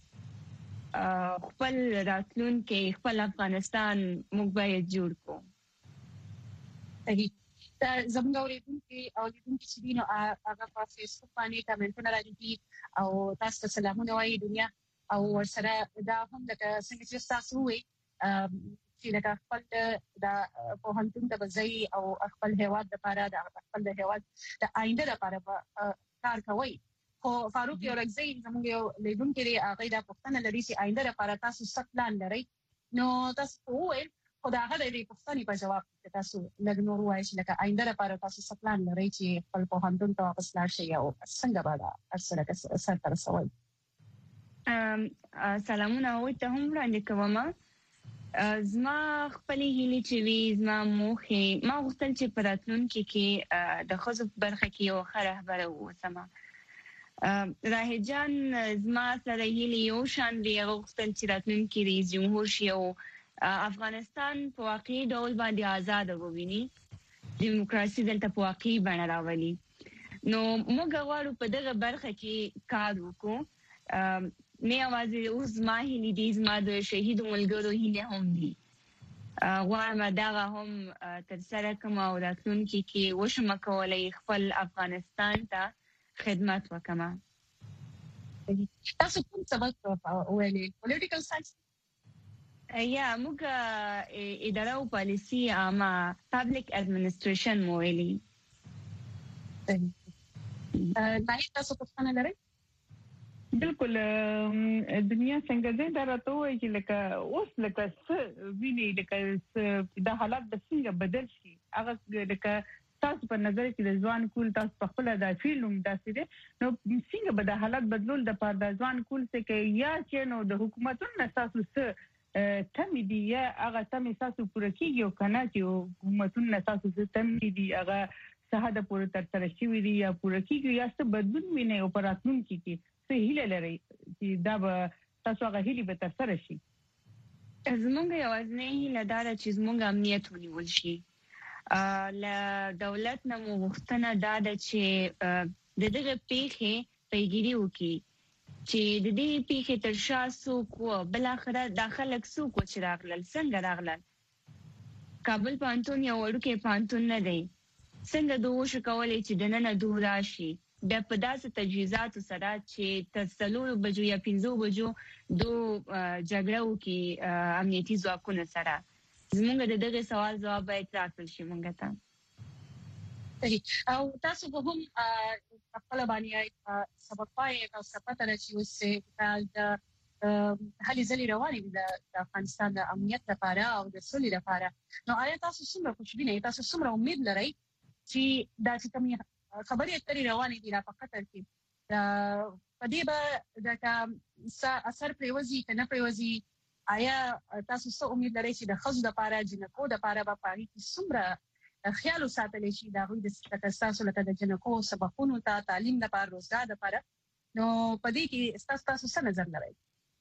خپل راتلونکی خپل افغانستان موږ باید جوړ کړو. صحیح. زموږ اورېدونکي او لیدونکي چې دي نو هغه په فیسبوک باندې کمنټونه رالیکي او تاسو ته سلامونه وایي دنیا، او ورسره دا هم لکه څنګه چې تاسو ووایي چې لکه خپل د پوهنتون ته به ځئ او خپل هېواد دپاره د خپل د هېواد د آینده دپاره به کار کوئ. خو فاروق یورکزی زموږ یو لیدونکی دی، هغوی دا پوښتنه لري چې آینده دپاره تاسو څه پلان لرئ؟ نو تاسو وویل، خو د هغه د دې پوښتنې په جواب کې تاسو لږ نور ووایئ چې لکه آینده لپاره تاسو څه پلان لرئ چې خپل پوهنتون ته واپس لاړ شئ او څنګه به دا هر څه لکه سرته رسوئ؟ سلامونه هغوی ته هم وړاندې کوم. زما خپلې هیلې چې وي، زما موخې، ما غوښتل چې په راتلونکي کې د ښځو په برخه کې یو ښه رهبره واوسم. راهد جان زما سره هیلې یو شان دي، هغه غوښتل چې راتلونکي رئیس جمهور شي او افغانستان په واقعي ډول باندې آزاد وویني، دیموکراسي دلته په واقعي بڼه راولي. نو موږ غواړو په دغه برخه کې کار وکړو. نه یوازې اوس زما هیلې دي، زما د شهیدو ملګرو هیلې هم دي. غواړم دغه هم ترسره کړم او راتلونکي کې وشم کولی خپل افغانستان ته خدمت وکړم. تاسو کوم سبق ویلې؟ پولیټیکل ساینس؟ یا موږ اداره او پالیسي عامه، پبلک اډمنسټریشن مو ویلي. ناهید تاسو پوښتنه لرئ؟ بالکل دنیا څنګه ده دا راته وایي چې لکه اوس لکه څه ویني لکه دا حالات به څنګه بدل شي هغه لکه تاسو په نظر کې د ځوان کول تاسو په خپل د فیلم داسې دي نو څنګه به د حالات بدلول د پر د ځوان کول څه کې یا چې نو د حکومتونو تاسو څه تم دي یا هغه تم تاسو پوره کیږي او کنه چې حکومتونو تاسو څه تم دي هغه ساده پوره تر سره شي وي یا پوره کیږي یا څه بدلون ویني او پراتون کیږي څه هیله لري چې دا به تاسو هغه هیله به تر سره شي زمونږ یوازینی هیله دا ده چې زمونږ امنیت ونیول شي له دولت نه مو غوښتنه دا ده چې د دغه پیښې پیګیري وکړي چې د دې پیښې تر شا څوک و بل اخره د خلک څوک و چې راغلل څنګه راغلل کابل پوهنتون یو وړوکی پوهنتون نه دی څنګه دوی وشو کولی چې دننه دوی راشي د په داسې تجهیزاتو سره چې تر څلورو بجو یا پنځو بجو دو جګړه وکړي امنیتي ځواکونو سره زمونږ د دغه سوال جواب باید راکړل شي مونږ ته او تاسو به هم خپل باندې سبق پای او صفات راځي اوس د هلي ځلې روانې د افغانستان د امنیت لپاره او د سولې لپاره نو آیا تاسو څومره خوشبینه تاسو څومره امید لرئ چې دا چې کوم خبرې اترې روانې دي را په قطر کې په دې به د اثر پریوزي که نه پریوزي آیا تاسو څه امید لرئ چې د ښځو دپاره جنکو دپاره به په هغې کې څومره خیال وساتلی شي د هغوی د ستاسو لکه د جنکو سبقونو ته تعلیم دپاره روزګار دپاره نو په دې کې ستاسو تاسو څه نظر لرئ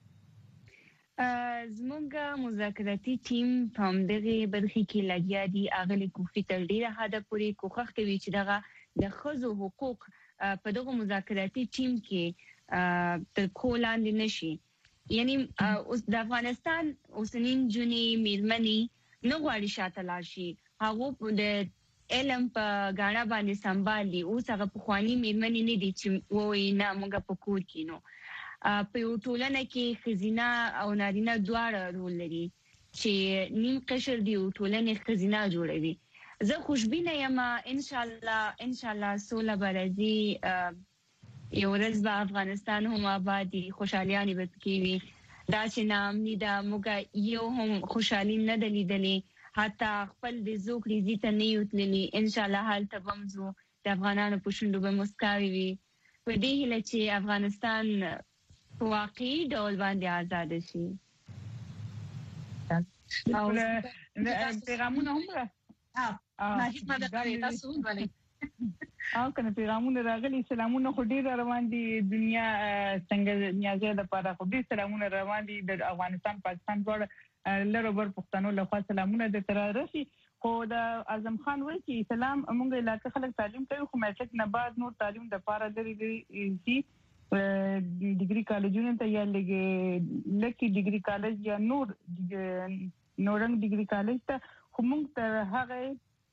زمونږ مذاکراتي ټیم په همدغې برخې کې لګیا دي اغلې کوفي تر ډېره حده پورې کوښښ کوي چې دغه د ښځو حقوق په دغه مذاکراتي ټیم کې تر پښو لاندې نشي یعنی اوس د افغانستان اوسنۍ نجونې میرمنې نه غواړي شاته لاړ شي هغه د علم په غاڼه باندې سمبال دي اوس هغه پخواني میرمنې نه دي چې وایي نه موږ په کور کې نو په یو ټولنه کې ښځینه او نارینه دواړه رول لري چې نیم قشر دی او ټولنې ښځینه جوړوي زه خوشبینه یم ان شاء الله ان شاء الله سوله به راځي یو ورځ به افغانستان هم آبادي خوشحالیانې به پکې وي دا چې ناامني ده موږ یو هم خوشحالي نه ده لیدلې حتی خپل د زوکړې ځي ته نه یو تللي ان شاء الله هلته به هم ځو د افغانانو په شونډو به مسکاوې وي په دې هیله چې افغانستان په واقعي ډول باندې آزاده شي او پیغامونه هم ناهید مدد تاسو ولې او کنه پیغامونه راغلي سلامونه خو ډیر روان دي دنیا څنګه نیازه د پاره خو ډیر سلامونه روان دي د افغانستان پاکستان ګور لره بر پښتنو له خوا سلامونه د تر راشي خو د اعظم خان وایي چې سلام موږ علاقې خلک تعلیم کوي خو میټریک نه بعد نور تعلیم د پاره لري دي ډیګري کالجونو ته یا لګي لکه ډیګري کالج یا نور نورنګ ډیګري کالج ته خو موږ ته هغه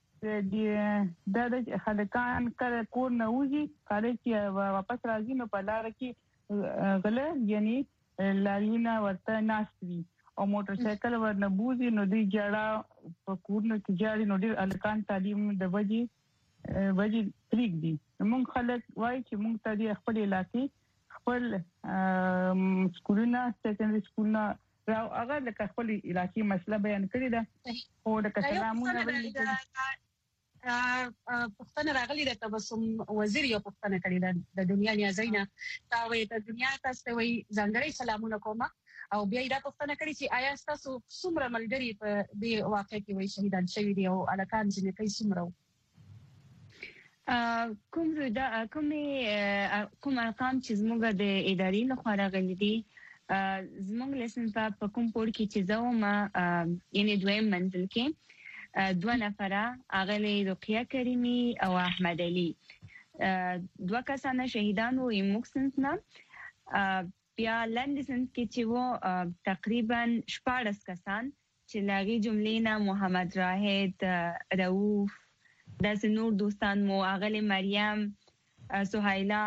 د د خلکان کله کور نه وځي کالج کې واپس راځي نو په لار کې غله یعنی لارینا ورته ناشوي او موټر سایکل ورنه بوزي نو دی جړه په کور نه کې جاري نو ډیر الکان تعلیم د وجي وجي طریق دي موږ خلک وایي چې موږ ته د خپل علاقې خپل سکولونه سیکنډري سکولونه راو هغه د خپل علاقې مسله بیان کړی ده او د کلامونه ویلي پښتنه راغلي د تبسم وزیر یو پښتنه کړی ده د دنیا نیازینا تا وې د دنیا تاسو وې ځانګړي سلامونه کوم او بیا دا پښتنه کړی چې آیا تاسو څومره ملګری په دې واقع کې وې شهیدان شوی دی او الکان چې کوي څومره کوم دا کوم کوم ارقام چې زموږ د ادارې لخوا راغلي دي زموږ لیسن په کوم پور کې چې زوما یعنی دویم منزل کې دوه نفره اغلی رقیه کریمی او احمد علی دوه کسانه شهیدان و این مکسنس نه بیا لندسنس کې چې و تقریبا شپاړس کسان چې لاغي جملې نه محمد راهد رؤوف داسې نور دوستان مو اغلی مریم سهیلا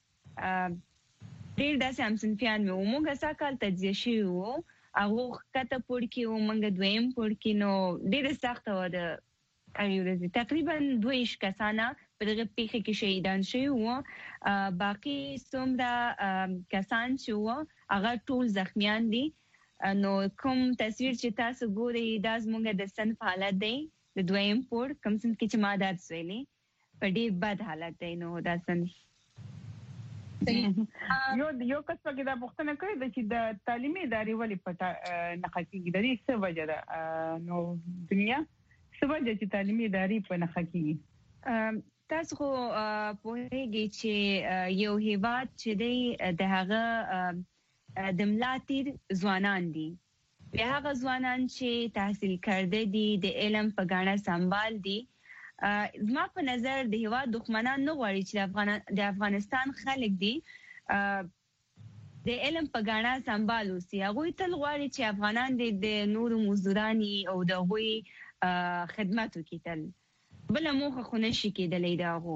ډیر داسې هم صنفیان مو موږ ساکال تجزیه شوي وو هغه کته پور کې و منګ دویم پور کې نو ډېر سخت و د هغه ورځ تقریبا دویش کسانه په دغه پیښه کې شهیدان شوي وو. باقي څومره کسان چې وو هغه ټول زخمیان دي. نو کوم تصویر چې تاسو ګورئ دا زموږ د صنف حالت دی د دویم پور کوم صنف کې چې ما درس ویلي په ډېر بد حالت دی. نو دا صنف یو یو کس پکې دا پوښتنه کړې ده چې د تعلیمي ادارې ولې پټه نښه کېږي، د دې څه وجه ده؟ نو دنیا څه وجه چې تعلیمي ادارې په نښه کېږي؟ تاسو خو پوهیږئ چې یو هیواد چې دی د هغه د ملاتیر ځوانان دي، بیا هغه ځوانان چې تحصیل کرده دي د علم په ګاڼه سنبال دي. زما په نظر د هیواد دښمنان نه غواړي چې د افغانستان خلک دي د علم په ګاڼه سنبال اوسي. هغوی تل غواړي چې افغانان د نورو مزدوراني او د هغوی خدمت وکړي، تل بله موخه خو نشي کېدلی د هغو.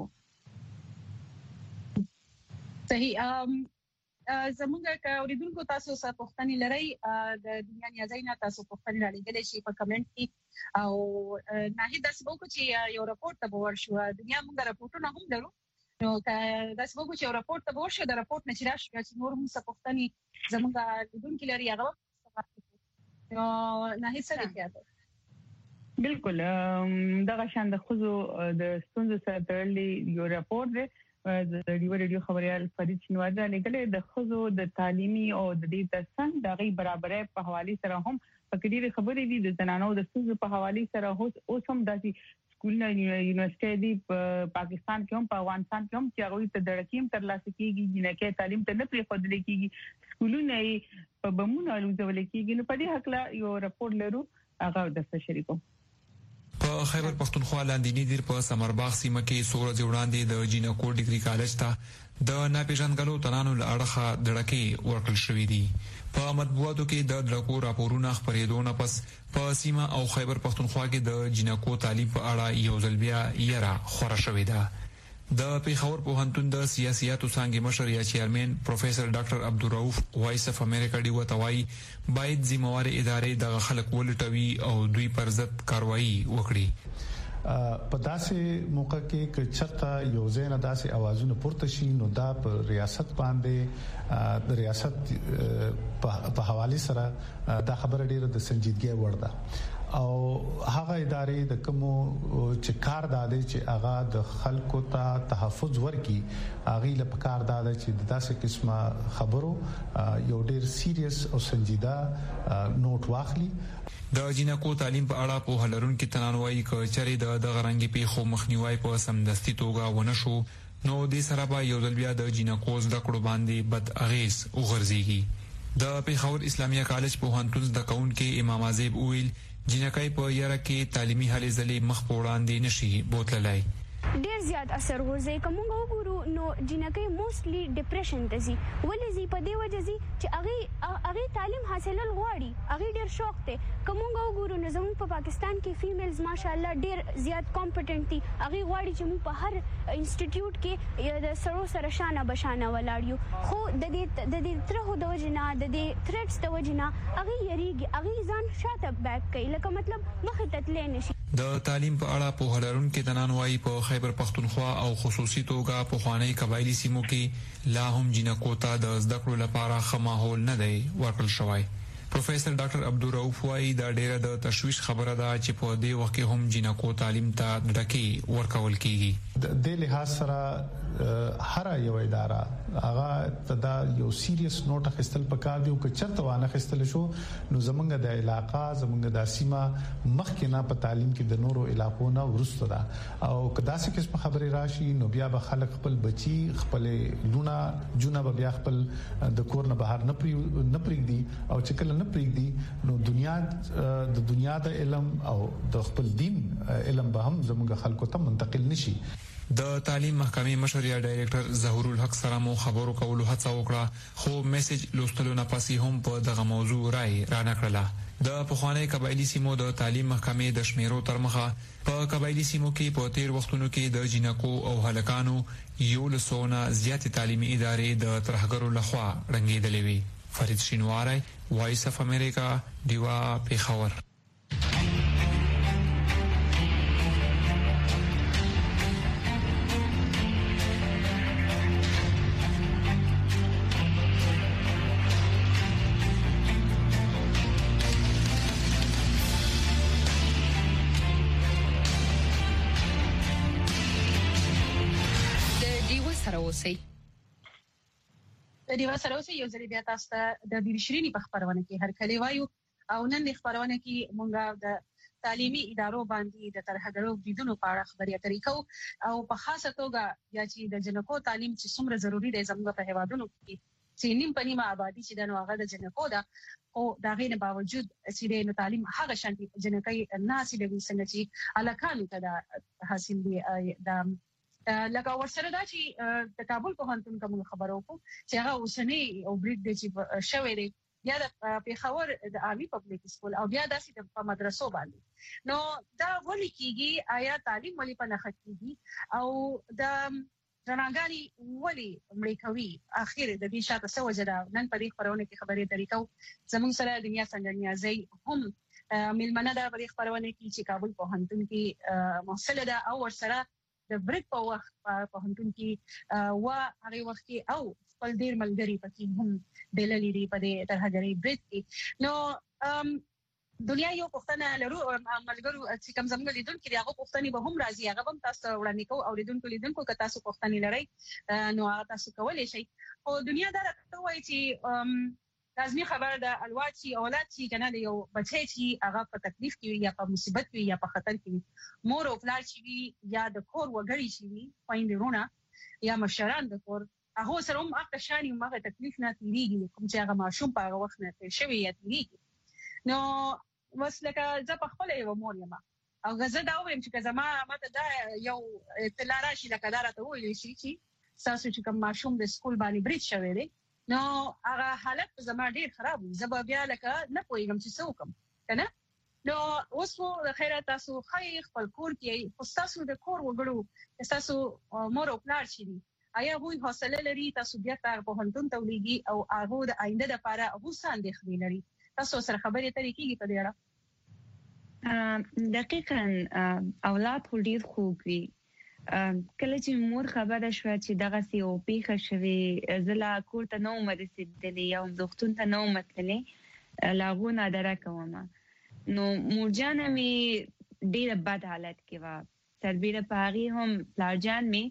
صحیح. زموږ که اوریدونکو تاسو څه پوښتنې لرئ د دنیا نیازۍ نه تاسو پوښتنې رالیږلی شئ په کمنټ کې. او ناهید داسې به وکړو چې یو راپورټ ته به ورشو. دنیا موږ راپورټونه هم لرو، نو که داسې به وکړو چې یو راپورټ ته به ورشو، د راپورټ نه چې راشو چې نور هم څه پوښتنې زموږ لیدونکي لري هغه به نو ناهید څه لیکي؟ بالکل دغه شان د ښځو د ستونزو سره تړلی یو راپورټ دی د ریو ریډیو خبريال فرید شینواری را لګلې د ښځو د تعلیمي او د دې ترڅنګ د غي برابرۍ په حواله سره هم په ډېری خبرې دي د زنانو د ستونزو په حواله سره اوس هم داسې سکولونه یونیورسيټي دي په پاکستان کې هم په افغانستان کې هم چې هغه ته د رقم تر لاسه کېږي جنکه تعلیم ته نه پرې خدل کېږي، سکولونه په بمونو الوزول کېږي. نو په دې حق لا یو راپور لرو هغه د څه شریکو. په خیبر پختونخوا لاندینی دیر په سمرباغ سیمه کې څو ورځې وړاندې د جینکو ډیګري کالج ته د ناپېژندګلو تنانو له اړخه دړکې ورکړل شوې دي. په مطبوعاتو کې د دړکو راپورونه خپرېدو نه پس په سیمه او خیبر پختونخوا کې د جینکو تعلیم په اړه یو ځل بیا یره خوره شوې ده. د پیښور پوهنتون د سیاسياتو څانګې مشر یا چیرمن پروفیسور ډاکټر عبدالرؤف وایس اف امریکا دی وتوای باید ذمہوار ادارې د خلک ولټوي او دوی پر ضد کاروایی وکړي. په داسې موقع کې چې چرته یو ځای نه داسې اوازونه پورته شي نو دا په ریاست باندې د ریاست په حواله سره دا خبره ډیره د سنجیدګۍ وړ ده. او هغه ادارې د کومو چې کار دادې چې هغه د خلکو ته تحفظ ورکړي هغه له کار دادې چې داسې قسمه خبرو یو ډیر سیریس او سنجیده نوٹ واخلي. د جینکو تعلیم په اړه په هلرونکو تنانوي کچري د غرنګي پیښو مخنیوي په سمدستي توګه ونشو نو د سره به یو ځل بیا د جینکو زده کړو باندې بد اغیز وغورځيږي. د پیښور اسلامي کالج په هانتون د کاونکي امام عزیب اویل جنکای په یاره کې تعلیمي هلې ځلې مخ په وړاندې نشي بوتللای. ډیر زیات اثر ورځي کوم وګورو نو جنکای موستلی ډیپریشن ته زی ولې زی په دې وجه زی چې هغه هغه تعلیم حاصلول غواړي، هغه ډیر شوق ته کوم وګورو نو زموږ په پاکستان کې فیمیلز ماشاءالله ډیر زیات کمپټنټ دي، هغه غواړي چې موږ په هر انسټیټیوټ کې د سرو سره شانه بشانه ولاړیو، خو د دې د دې ترخو د وجنه د دې تھریټس د وجنه هغه یریږي، هغه ځان شاته بیک کوي لکه مطلب مخه تتلې نشي. د تعلیم په اړه په هلرون کې تنانوي په خیبر پختونخوا او خصوصي توګه په خوانی قبایلی سیمو کې لا هم جنکو ته د زده کړو لپاره ښه ماحول نه دی ورکړل شوی. پروفیسور ډاکټر عبدالرؤف وايي دا ډیره د تشویش خبره ده چې په دې وخت کې هم جنکو تعلیم ته ډکې ورکول کیږي. د دې لحاظ سره هر یو اداره هغه دا یو سیریس نوٹ اخیستل پکار دی او که چرته وانه اخیستل شو نو زمونږ د علاقہ زمونږ د سیمه مخکې نه په تعلیم کې د نورو علاقو نه ورسته ده او کدا څه قسم خبري راشي نو بیا به خلک خپل بچي خپل لونه جونه به بیا خپل د کور نه بهر نه پری نه پریږدي او چې کله نه پریږدي نو دنیا د دنیا د علم او د خپل دین علم به هم زمونږ خلکو ته منتقل نشي. د تعلیم محکمې مشر یا ډایریکټر ظهور الحق سره مو خبرو کولو هڅه وکړه خو میسج لوستلو نه پسې هم په دغه موضوع رائے را نکړه. د پخوانی قبایلی سیمو د تعلیم محکمې د شمیرو تر مخه په قبایلی سیمو کې په تیر وختونو کې د جنکو او هلکانو یو لسونه زیات تعلیمي ادارې د ترهګرو لخوا رنګېدلې وي. فرید شینواری وایس اف امریکا دیوا پیښور. سره اوسئ. د دې سره اوسئ یو ځل بیا تاسو ته د بي بي شيرینی په خبرونه کې هر کله وایو او نن خبرونه کې مونږه د تعلیمي ادارو باندې د ترهګرو بریدونو په اړه خبرې اترې کوو او په خاصه توګه یا چې د جنکو تعلیم چې څومره ضروری دی زموږ په هیوادونو کې چې نیم په نیمه آبادی چې د نوغه د جنکو دا او دا غیر باوجود چې د تعلیم هغه شانتي جنکې ناسي د وسنګ چې الکانو ته دا حاصل دي د لکه ورسره دا چې د کابل په هنتون کوم خبرو کو چې هغه اوسنی او برید د چې شوې دي یا د پیښور د عامي پبلک سکول او بیا داسې په مدرسو باندې نو دا ولي کیږي آیا تعلیم ولي په نخښ کیږي او د جناګانی ولي مړی کوي اخر د دې شاته څه وجدا نن په دې خبرونه کې خبرې طریقو زموږ سره دنیا څنګه نیازي هم ملمنه دا په دې خبرونه کې چې کابل په هنتون کې محصله ده او ورسره د بریک په وخت په هنتون کې وا هغه وخت کې او خپل ډیر ملګری پکې هم بللی دی په دې ترهګری بریک کې نو دنیا یو پښتنه لرو ملګرو چې کوم زموږ لیدونکو کې هغه پښتني به هم راځي هغه هم تاسو وړاندې کوو او لیدونکو لیدونکو که تاسو پښتني لرئ نو هغه تاسو کولای شئ او دنیا دا راته وایي چې لازمي خبر ده الواچی اولاد چې کنه یو بچی چې هغه په تکلیف کې یا په مصیبت کې یا په خطر کې مور او پلار چې یا د کور وګړي چې پاینډرونه یا مشران د کور هغه سره هم اکه شانی مغه تکلیف نه تیریږي کوم چې هغه ماشوم په هغه وخت نه تیر شوی یا تیریږي نو وسلکه ځ په خپل یو مور یم او غزه دا وایم چې زما ماته دا یو اطلاع راشي لکه دا راته ویل شي چې تاسو چې کوم ماشوم د سکول باندې بریټ شوی دی نو هغه حالت زما ډیر خراب وي زه بیا لکه نه پوهیږم چې څه وکم کنه نو اوس په خیره تاسو خی خپل کور کې خو تاسو د کور وګړو تاسو مور او پلار شي آیا وای حوصله لري تاسو بیا کار په هندون تولیږي او هغه د آینده لپاره هغه ساندې لري تاسو سره خبرې اترې کیږي په دې اړه دقیقاً اولاد خو ډیر خوږ وي کله چې مور خبره شو چې دغه سی او پیښه شوی زلا کور ته نو مرسیدلې یا دوختون ته نو متلې لاغونه درکوم نو مورجان می ډیر بد حالت کې و سربیره پاغي هم پلارجان می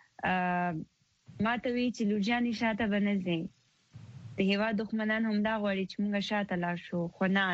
ما ته وی چې لورجان شاته بنځي د هوا دښمنان هم دا غواړي چې موږ شاته لا شو خو نه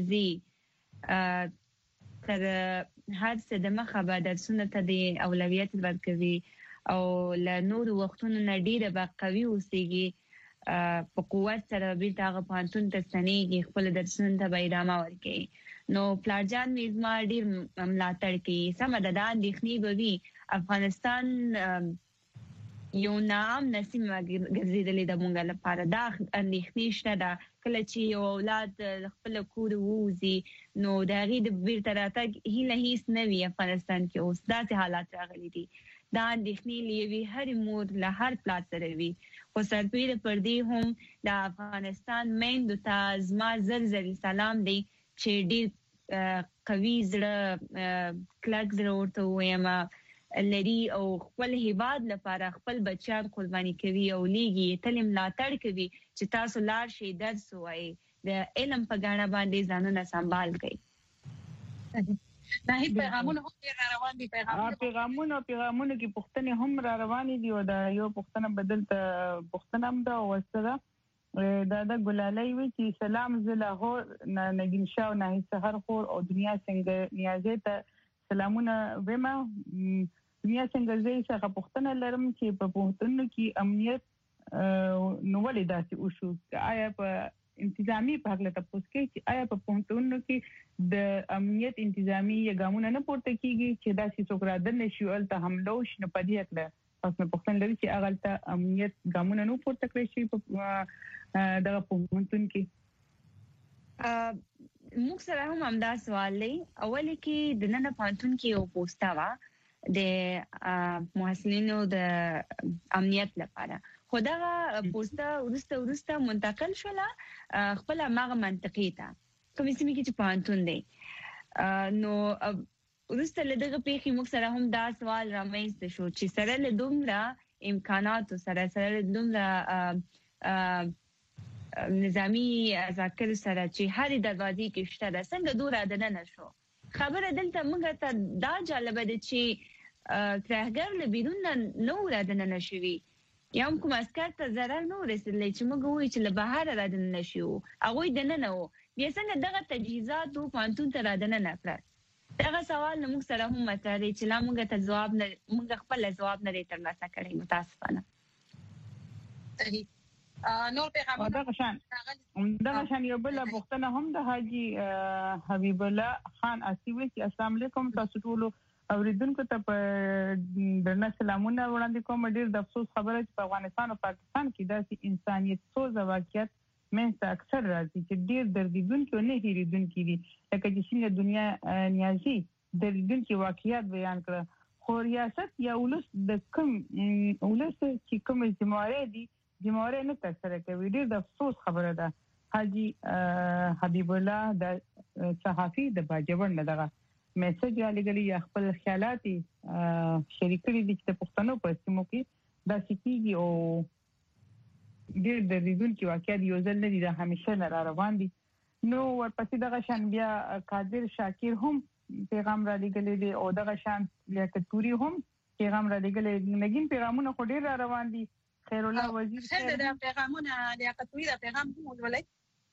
تبزي تر هر څه د مخه به درسونه ته د اولویت ورکوي او له نور وختونو نه ډیره به قوي اوسېږي په قوت سره بیرته هغه پوهنتون ته ستنېږي خپل درسونه ته به ادامه ورکوي نو پلارجان مې زما ډیر ملاتړ کوي سمه ده دا اندېښنې به وي افغانستان یو نام نسیم ګرځېدلې د مونږ لپاره دا اندېښنې شته ده کله چې یو اولاد خپل کور ووځي نو د هغې د بیرته راتګ هیله هیڅ نه وي افغانستان کې اوس داسې حالات راغلي دي دا اندېښنې له یوې هرې مور له هر پلار سره وي خو سربیره پر دې هم د افغانستان میندو ته زما زر زر سلام دی چې ډېر قوي زړه کلک زړه ورته ووایم لري او خپل هیواد لپاره خپل بچیان قرباني کوي او لیږي تل ملاتړ کوي چې تاسو لار شي درس وایي د علم په ګاڼه باندې ځانونه سنبال کړئ نه هیڅ پیغامونه هم را روان دي پیغامونه پیغامونه پیغامونه کې پښتنې هم را روان دي او دا یو پښتنه بدل ته پښتنه هم دا وسره دا د ګلالۍ وی چې سلام زله هو نګین شاو نه سحر خور او دنیا څنګه نیازه ته سلامونه ومه دنیا څنګه زه څنګه پښتنه لرم چې په پښتنو کې امنیت نو ولې داسې وشو آیا په انتظامی په حق ته پوښتنه کوي چې آیا په پښتنو کې د امنیت انتظامی ګامونه نه پورته کیږي چې داسې څوک را دنه شي ول ته حمله وشي په دې اړه پس په پښتون لري چې هغه ته امنیت ګامونه نه پورته کړی شي په دغه پښتون کې موږ سره هم همدا سوال دی اول کې د نن پښتون کې یو پوسټا وا د محصلینو د امنیت لپاره خو دا پوسټا ورسته ورسته منتقل شوله خپل مغه منطقي ته کوم سیمه کې چې پښتون دی نو ورسته له دغه پیښې موږ سره هم دا سوال رامنځته شو چې سره له دومره امکانات سره سره له دومره نظامی ذاکر سره چې هر دروازې کې شته ده څنګه دوره ده نه شو خبره دلته موږ ته دا جالب ده چې ترهګر له بیرون نو رادنه نشوي یا هم کوم اسکر ته ضرر نه ورسېدلی چې موږ وایو چې له بهر رادنه نشي وو هغوی دننه وو بیا څنګه دغه تجهیزات و پوهنتون ته رادننه کړل دغه سوال نه موږ سره هم مطرح دی چې لا موږ ته ځواب نه موږ خپله ځواب نه دی ترلاسه کړی متاسفانه صحیح نور پیغام دغه شان دغه شان یو بل پوښتنه هم د حاجی حبیب الله خان اسیوي چې السلام علیکم تاسو ټول اوریدونکو ته په درنه سلامونه وړاندې کوم ډیر د افسوس خبره چې په افغانستان او پاکستان کې داسې انسانیت سوز واقعیت منځ اکثر راځي چې ډیر دردیدونکي او نه هېریدونکي دي لکه چې څنګه دنیا نیازي دردیدونکي واقعیت بیان کړه خو ریاست یا ولس د کوم ولس چې کوم ذمہواری دي ذمہواری نه ترسره کوي ډیر د افسوس خبره ده حاجی حبیب الله د صحافي د باجوړ نه دغه میسج علی گلی یا خپل خیالات شریک کړي دي چې پښتنو په سیمو کې دا سکیږي او ډېر د ریدونکو واقعیت یو ځل نه دي دا همیشه نه روان دي نو ورپسې دغه شان بیا قادر شاکر هم پیغام را لګلې دي او دغه شان لیاقت پوری هم پیغام را لګلې نګین پیغامونه خو ډېر روان دي خیر الله وزیر خیر د پیغامونه لیاقت پوری دا پیغام هم ولولای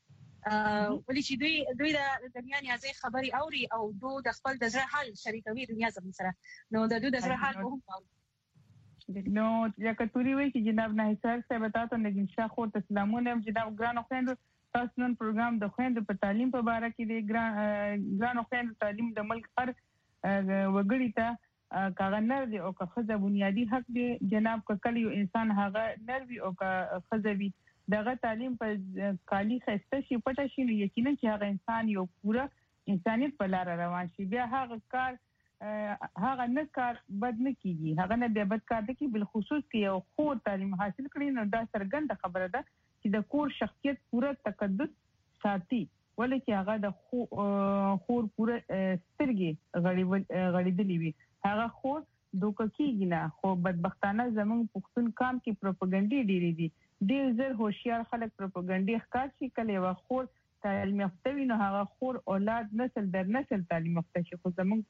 ولې چې دوی دوی د دنیا نیازي خبري اوري او دو د خپل د زړه حال شریکوي دنیا زموږ سره نو د دوی د زړه حال هم اوري نو یا کتوري وی چې جناب ناصر صاحب تاسو ته نګین شاه خو تسلیمونه جناب ګران خويندو تاسو نن پروګرام د خويندو په تعلیم په اړه کې دی ګران ګران خويندو تعلیم د ملک هر وګړي ته کاغه نر دی او که خزه بنیادی حق دی جناب کله یو انسان هغه نر وی او که خزه وی دغه تعلیم په کالی خسته شي پټه شي نو یقینا چې هغه انسان یو پورا انسانیت په لار روان شي بیا هغه کار هغه نه کار بد نه کیږي هغه نه بیا بد کار دی چې بل خصوص کې یو خو تعلیم حاصل کړي نو دا څرګنده خبره ده چې د کور شخصیت پورا تقدس ساتي ولې چې هغه د خو خور پورا سترګي غړي غړيدلې وي هغه خو دوک کیږي نه خو بدبختانه زمونږ پښتون کام کې پروپاګاندا ډېری دي ډېر زر هوښیار خلک پروپاګاندا ښکار شي کله یو خور تعلیم یافته وي نو هغه خور اولاد نسل در نسل تعلیم یافته شي خو زمونږ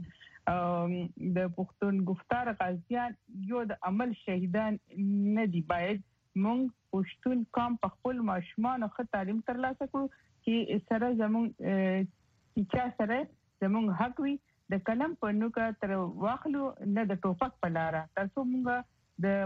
پښتون د پښتون گفتار غازیان یو د عمل شهیدان نه دی باید مونږ پښتون قوم په خپل ماشومان خو تعلیم ترلاسه کړو چې سره زمونږ چې سره زمونږ حق وي د کلم په نوکه تر واخلو نه د ټوپک په لار تاسو مونږ د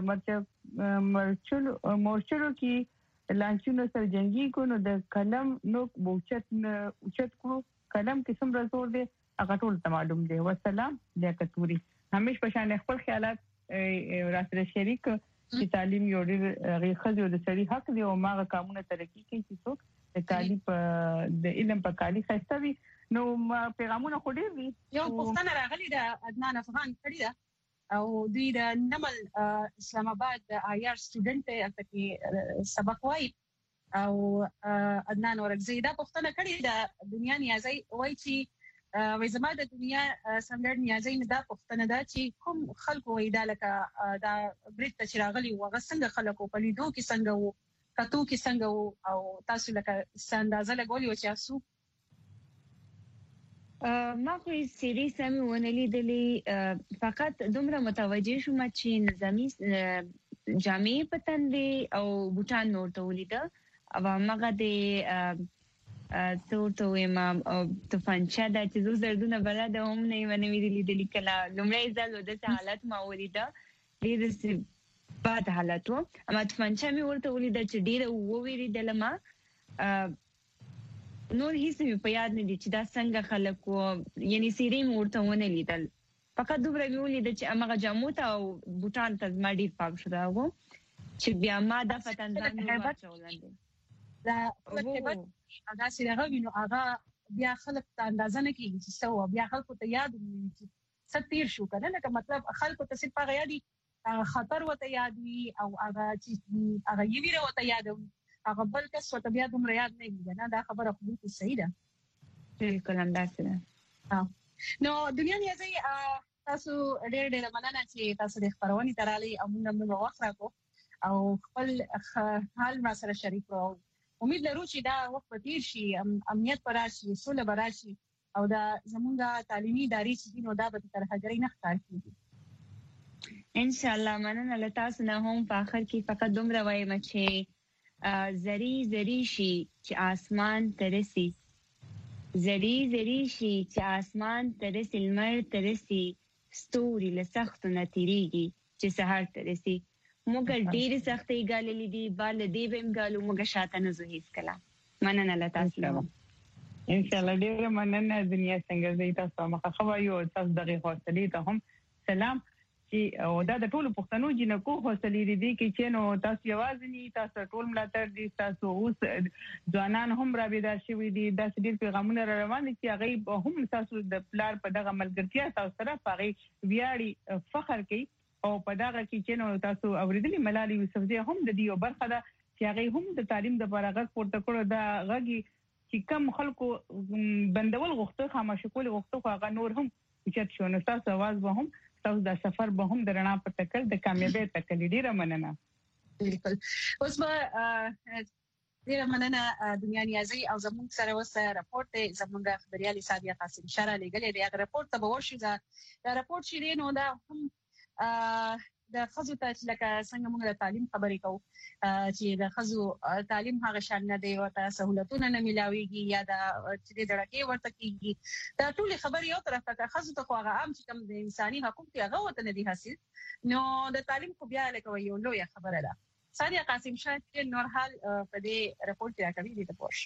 مرچلو مورچلو کې لانچونو سره جنگي کو نو د کلم نوک بوچت اوچت کو کلم کې څومره زور دی هغه ټول ته معلوم دی والسلام لیاقت پوری همیش په شان خپل خیالات راسره شریک چې تعلیم یو ډېر غیخذ یو د سړي حق دی او ماغه قانون ترقی کوي چې څوک د تعلیم د علم په کالی خسته وي نو پیغامونه خو ډېر دي یو پښتنه راغلی د عدنان افغان کړی دا او دوی د نمل اسلام آباد د آیار سټوډنټ ته کې سبق وای او عدنان ورغزي دا پښتنه کړی د دنیا نیازي وای چې وای زما د دنیا سندر نیازي نه دا پښتنه دا چې کوم خلکو وای دا لکه دا برت چې راغلی وغه څنګه خلکو په لیدو کې څنګه وو کتو کې څنګه وو او تاسو لکه ستاندازه لګولې و چې اسو ما خو سری سمې ونه لیدلې فقط دومره متوجه شوم چې نظامی جامع پتندې او بوټان نور ته ولیده او هغه د څورته ویما تفنچا د چې زو زردونه بلد هم نه ونه لیدلې کله لومړی ځل د حالت ما ولیده ډېر بد حالت و اما تفنچا مې ورته ولیده چې ډېر وویریدل ما نور هیڅ مې په یاد نه دي چې دا څنګه خلکو یعنی سیری مورته ونه لیدل فقط دومره مې ولیدل چې هغه جامو ته او بوټان ته زما ډېر پاک شو دا و چې بیا ما د فتندان نو واچولل دا هغه چې هغه وینو هغه بیا خلک ته اندازه نه کیږي چې سو بیا خلکو ته یاد وي ستیر شو کنه لکه مطلب خلکو ته څه پغه یادي خطر وته یاد وي او هغه چې هغه یې ویره وته یاد وي هغه بل کس وته بیا دومره یاد نه وي نه دا خبره خو دې صحیح ده بالکل همداسې ده نو دنیا نیازي تاسو ډېر ډېر مننه چې تاسو د خبرونې ترالي او موږ موږ وخت راکو او خپل حال ما سره شریک وو امید لرو چې دا وخت به تیر شي امنیت پر راشي سوله به راشي او دا زمونږه تعلیمي ادارې چې نو دا به تر هغه نه ښکار کیږي ان شاء الله مننه له تاسو نه هم په اخر کې فقط دومره وایم چې زری زری شي چې اسمان ترسي زری زری شي چې اسمان ترسي لمر ترسي ستوري له سختو نه تیریږي چې سهار ترسي موږ ډېرې سختۍ ګاللې دي بل دې به هم ګالو موږ شاته نه ځو هیڅکله مننه له تاسو نه ان شاء الله ډېره مننه دنیا څنګه زه تاسو مخه خو یو تاسو دغه حوصله ته هم سلام چې او دا د ټولو پښتنو جنکو حوصلې دي کې چې نو تاسو یوازې تاسو ټول ملاتړ دي تاسو اوس ځوانان هم را بیدار شوي دي د ډېر پیغامونه روان دي چې هغه هم تاسو د پلار په دغه ملګرتیا تاسو سره پغی ویاړي فخر کوي او په دغه کې چې نو تاسو اوریدلي ملالي یوسفزۍ هم د دې برخه ده چې هغه هم د تعلیم د لپاره غږ پورته کړو دا غږی چې کم خلکو بندول غوښته خاموش کول غوښته هغه نور هم چې شو نو تاسو आवाज به هم تاسو د سفر به هم درنا په تکل د کامیابی تکل ډیره مننه بالکل اوس به ډیره مننه دنیا نیازي او زموږ سره وسه راپورټ دی زموږ خبريالي سادیا قاسم شرا لګلې دی هغه راپورټ ته به ورشي دا راپورټ چې دی نو دا هم د خزو ته لکه څنګه موږ د تعلیم خبرې کوو چې د خزو تعلیم هغه شان نه دی او ته سہولتونه نه ملاويږي یا د چې د ډړکې ورته کیږي دا ټول خبرې یو طرف ته خزو ته خو هغه عام چې کوم د انساني حقوق هغه وته نه دي حاصل نو د تعلیم خو بیا لکه یو لوی خبره ده سادیا قاسم شاه نور حال په دې راپورټ کې راکوي د پوښ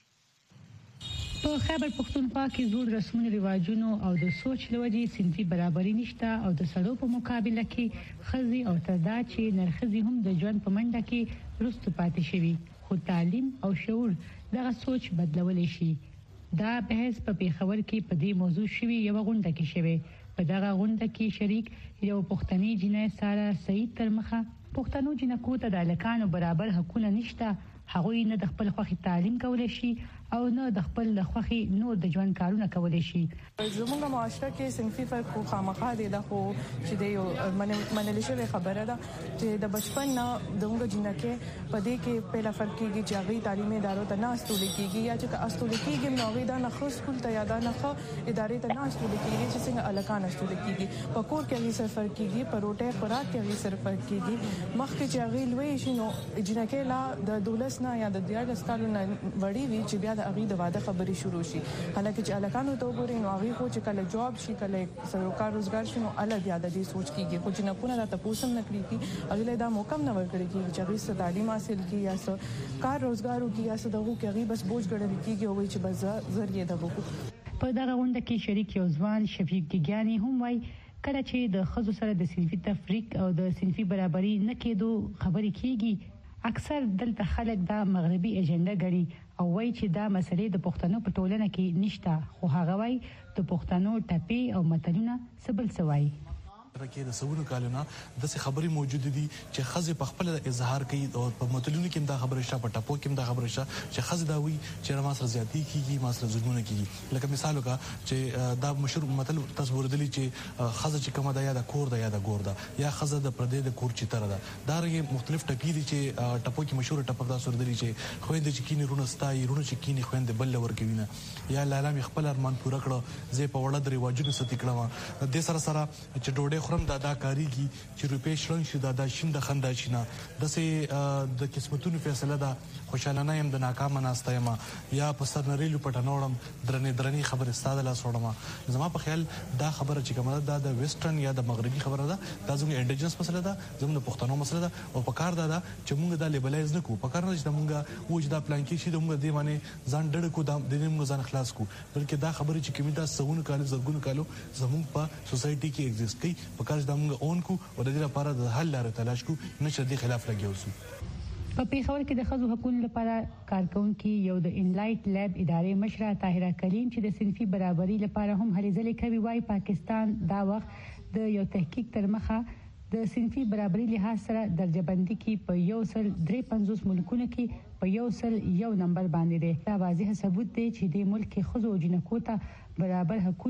په خیبر پختونخوا کې زوړ رسمونو رواجونو او د سوچ لوجي صنفي برابرۍ نشته او د سړو په مقابله کې خزي او تردا چې نرخزي هم د ژوند په منډه کې رستو پاتې شوي خو تعلیم او شعور دغه سوچ بدلول شي دا بحث په پیښور کې په دې موضوع شوی یو غونډه کې شوی په دغه غونډه کې شریک یو پښتني جنې ساره سعید ترمخه پښتنو جنکو ته د الکانو برابر حقوق نشته هغوی نه د خپل خوخي تعلیم کولای شي او نه د خپل خوخي نور د ژوند کارونه کولای شي زموږ معاشره کې صنفي فرق خو خامخا دی دا خو چې د یو منل شوی خبره ده چې د بچپن نه دغه جنکه په دې کې پهلا فرق کېږي چې هغه تعلیمي ادارو ته نه استول کېږي یا چې استول کېږي نو هغه دا نه خو سکول ته یا دا نه خو ادارې ته نه استول کېږي چې څنګه الکان استول کېږي په کور کې هغه سره فرق کېږي په روټه خوراک کې هغه سره فرق کېږي مخکې چې هغه لوي شي نو جنکه لا د دولس نه یا د دیارلس کالو نه وړي وي چې بیا د هغه د واده خبرې شروع شي حالکه چې الکانو ته وګورئ نو هغه خو چې کله جواب شي کله سرکار روزګار شي نو الګ بیا د دې سوچ کیږي خو چې نه کو نه تاسو هم نکړي کی هغه له دا موقع نه ورکړي کی چې هغه تعلیم حاصل کی یا کار روزګار کی یا دغه کې هغه بس بوج ګڼل کیږي او چې بس ذریعہ دغه په دغه غونډه کې شریک یو ځوان شفیق ګیانی هم وای کله چې د خزو سره د صنفي تفریق او د صنفي برابرۍ نه کېدو خبرې کیږي اکثر دلته خلک دا مغربي ایجنډا ګڼي او وایي چې دا مسلې د پښتنو په ټولنه کې نشته خو هغه وایي د پښتنو ټپي او متلونه سبل سوای راکې د سونو کالونه د څه خبري موجود دي چې خزه په خپل اظهار کوي او په متلونو کې دا خبره شته په ټاپو کې دا خبره شته چې خزه دا وی چې ما سره زیاتی کیږي ما سره ظلمونه کیږي لکه مثال وکا چې دا مشهور متل تصور دي چې خزه چې کومه دا یا د کور دا یا د ګور دا یا خزه د پردې د کور چې تر دا دا رنګ مختلف ټپی دي چې ټاپو کې مشهور ټاپک دا سور دي چې خويند چې کینی رونه ستای رونه چې کینی خويند بل ور کوي نه یا لاله می خپل ارمان پوره کړو زه په وړه د ریواجونو ستې کړم د سره سره چې ډوډۍ خورم دا دا کاریږي چې روپې شلون شي دا د شینده خندا شینه د سه د قسمتونو فیصله ده خوشاله نه يم د ناکام ناسته یم یا په سر نریلو پټنوړم درنې درنې خبره ستاده لا سوړم زما په خیال دا خبره چې کومه ده د ویسټرن یا د مغربي خبره ده دا زموږ انډیجنس مسله ده زموږ پښتنو مسله ده او په کار ده چې موږ دا لیبلایز نه کوو په کار نه چې موږ وځ دا پلان کې شي د موږ دی باندې ځان ډډ کو د دې موږ ځان خلاص کو بلکې دا خبره چې کومه دا سونو کال زرګونو کالو زموږ په سوسايټي کې ایگزیست کوي په کار دا موږ اون کو او د دې لپاره د حل لاره تلاش کو نشه د خلاف لګیو په پیښور کې د خزو حقوقو لپاره کارکونکو یو د انلایټ لیب ادارې مشره طاهره کلیم چې د صنفي برابرۍ لپاره هم هلې ځلې کوي وايي پاکستان دا وخت د یو تحقیق تر مخه د صنفي برابرۍ لحاظ سره درجه بندي کې په یو سل درې پنځوس ملکونو کې په یو سل یو نمبر باندې دی دا واضح ثبوت دی چې د ملک خزو او جنکو ته برابر حقوقونه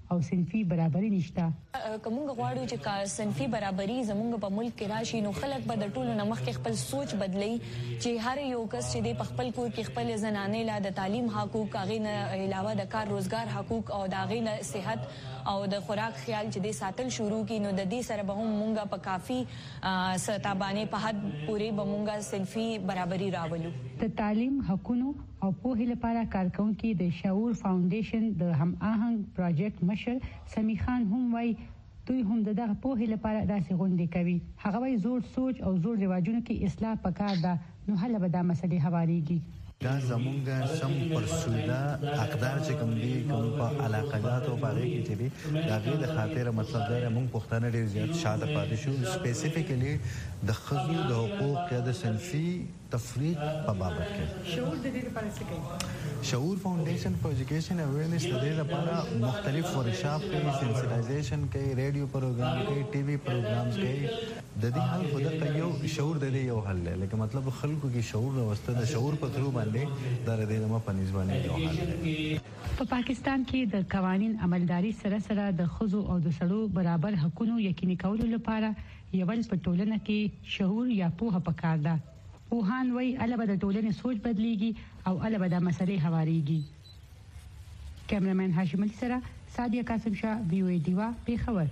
او صنفي برابري نشته. کومه غواړو چې صنفي برابري زموږ په ملک کې راشي نو خلک به د ټولو نمخ کې خپل سوچ بدلی چې هر یو کس چې د خپل کور کې خپل زنانه لا د تعلیم حقوق هغه نه علاوه د کار روزګار حقوق او د هغه نه صحت او د خوراک خیال چې د ساتل شروع کی نو د دې سره به هم مونږه په کافي ستابانه په حد پورې به مونږه صنفي برابري راولو. د تعلیم حقوقو او په لپاره کارکونکو د شعور فاونډیشن د هم آهنګ پروجیکټ مشر سمی خان هم وای دوی هم دغه په لپاره داسې غونډې کوي. هغه وای زوړ سوچ او زوړ رواجونو کې اصلاح پکار ده نو حل به د مسلې حواریږي. دا زمونږ سم پرسوده حقدار چې کوم دي کوم په علاقات او باغې کې چې دي دا غي د خاطر مطلب دا موږ پښتانه ډیر زیات شاته پاتې شو سپیسیفیکلی د خزو د حقوق یا د صنفي تفریق په بابت کې. شعور د دې لپاره څه کوي؟ شعور فاونډیشن فور ایجوکیشن اویرنس د دې لپاره مختلف ورکشاپ کوي، سنسیټایزیشن کوي، ریډیو پروګرام کوي، ټي وي پروګرامز کوي. د دې حل خو د یو شعور د دې یو حل دی لکه مطلب خلکو کې شعور راوسته د شعور په ترو باندې د دې نوم په نسبت یو حل دی. په پاکستان کې د قوانين عملداري سره سره د خزو او د سړو برابر حقوقو یقیني کولو لپاره یول په ټولنه کې شعور یا پوهه پکار ده. پوهان وای البته د ټولنې سوچ بدلیږي او البته د مسلې حواریږي. کیمرامین هاشم علي سره سادیه قاسم شاه وی او ای دیوا پیښور.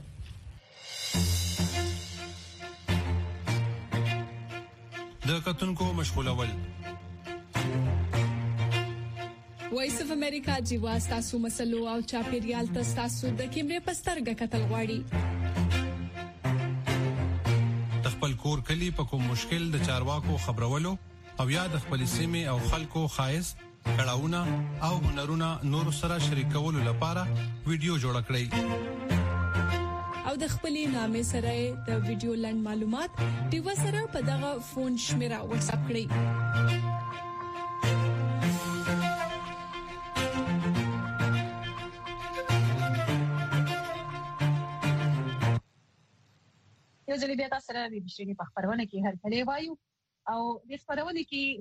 د کتونکو مشغولول وایس اف امریکا جیوا تاسو مسلو او چاپیریال تاسو د کیمرې پسترګه کتل غواړي. خپل کور کلی په کوم مشکل د چارواکو خبرولو او یا د خپل سیمه او خلکو خایس کړهونه او هنرونه نور سره شریکولو لپاره ویډیو جوړ کړئ او د خپلې نامې سره د ویډیو لند معلومات دیو سره په دغه فون شمیره واتس اپ کړئ. یو ځل بیا تاسو سره د بشري په خبرونه کې هر کله وایو او د خبرونه کې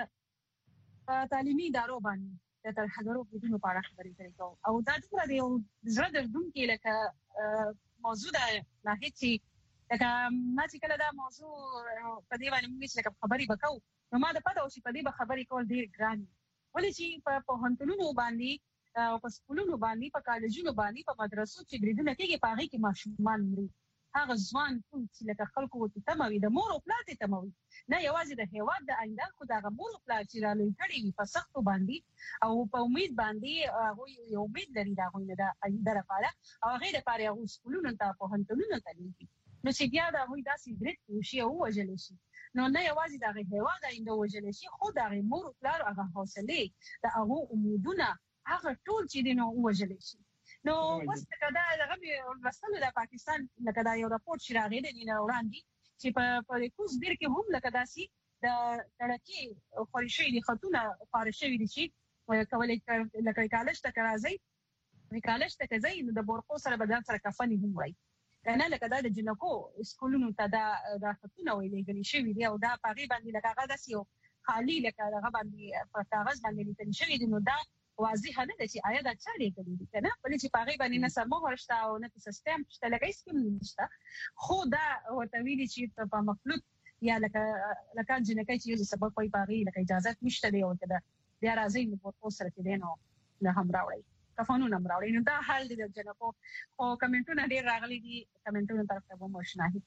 په په تعلیمي ادارو باندې د ترهګرو بدونو په اړه خبرې کوي او دا څنګه دی او زړه دردونکې لکه موضوع ده نه هیڅ لکه ما چې کله دا موضوع په دې باندې موږ چې خبرې وکاو نو ما د پته او چې په دې خبرې کول ډیر ګران ولې چې په پوهنتونونو باندې او په سکولونو باندې په کالجونو باندې په مدرسو چې بریدونه کوي په هغه کې ماشومان مري. هغه ځوان ټول چې لکه خلکو ته تموي د مور او پلار ته تموي نه یوازې د هیواد د آینده خو د مور او پلار چې رالوي کړي وي په سختو باندې او په امید باندې هغه یو امید لري دا غوښنه د آینده لپاره او هغه لپاره هغه سکولونو ته په هنتونو ته لیږي نو چې بیا دا وایي دا سیګریټ وشي او وجل شي نو نه یوازې د هیواد آینده وجل شي خو د مور او پلار هغه حوصله د هغه امیدونه هغه ټول چې دینو وجل شي. نو وسته دا دغه ورسره د پاکستان لکه دا یو راپور چې راغی د نه وړاندې چې په په کوز ډیر کې هم لکه داسي د تړکی خورشي دي خاتونه فارشي دي چې کولای لکه کالج ته راځي کالج ته ځي نو د بورقو سره بدل سره کفنې هم وای کنه لکه دا د جنکو سکولونو ته دا د خاتونه ویلې غلي شوی دی او دا پاغي باندې لکه هغه داسي خالی لکه هغه باندې په کاغذ باندې لیکل شوی دی نو دا واضح نه ده چې آیا دا چا لري کوي کنه ولې چې پاغي باندې نه سمو ورشته او نه سیستم شته لکه اسکیم نشته خو دا ورته ویلي چې په مخلوق یا لکه لکه جنکای چې یو سبب کوي پاغي لکه اجازه نشته دی او کده بیا راځي نو په سره کې دینو نه هم راوړي کفانو نم راوړي نو دا حال دی د جنکو او کمنټونه ډیر راغلي دي کمنټونه طرف ته مو شناهي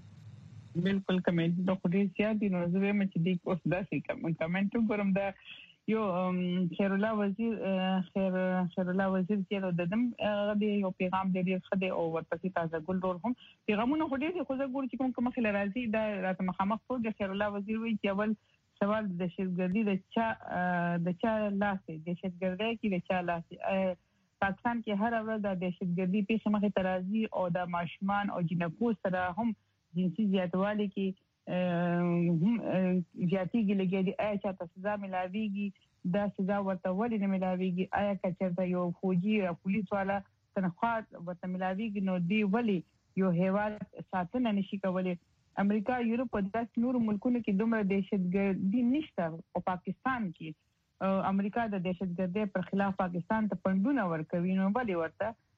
بالکل کمنټ د خو دې زیات نو زه مې چې دی اوس داسې کمنټ ګورم دا یو خیر الله وزیر خیر خیر الله وزیر چې د دم غدي یو پیغام دی خدای او ورپسې تازه ګل ډور هم پیغامونه خو دې خو زه ګور چې کوم کوم خل راځي دا راته مخامخ ټول خیر الله وزیر وی چې اول سوال د شتګردي د چا د چا لاسه د شتګردي کې د چا لاسه پاکستان کې هر ورځ د دهشتګردي پیښه مخې ته راځي او د ماشومان او جنکو سره هم جنسي زیاتوالی کې هم زیاتېږي لګي آیا چې سزا ملاويږي دا سزا ورته ولې نه ملاويږي آیا چې یو فوجي یا پولیس والا تنخواه ورته ملاويږي نو دی ولې یو هیواد ساتنه نشي کولای امریکا یورپ او داس نور ملکونو کې دومره دهشتګردي نشته او پاکستان کې امریکا د دهشتګردۍ پر خلاف پاکستان ته پندونه ورکوي نو بلې ورته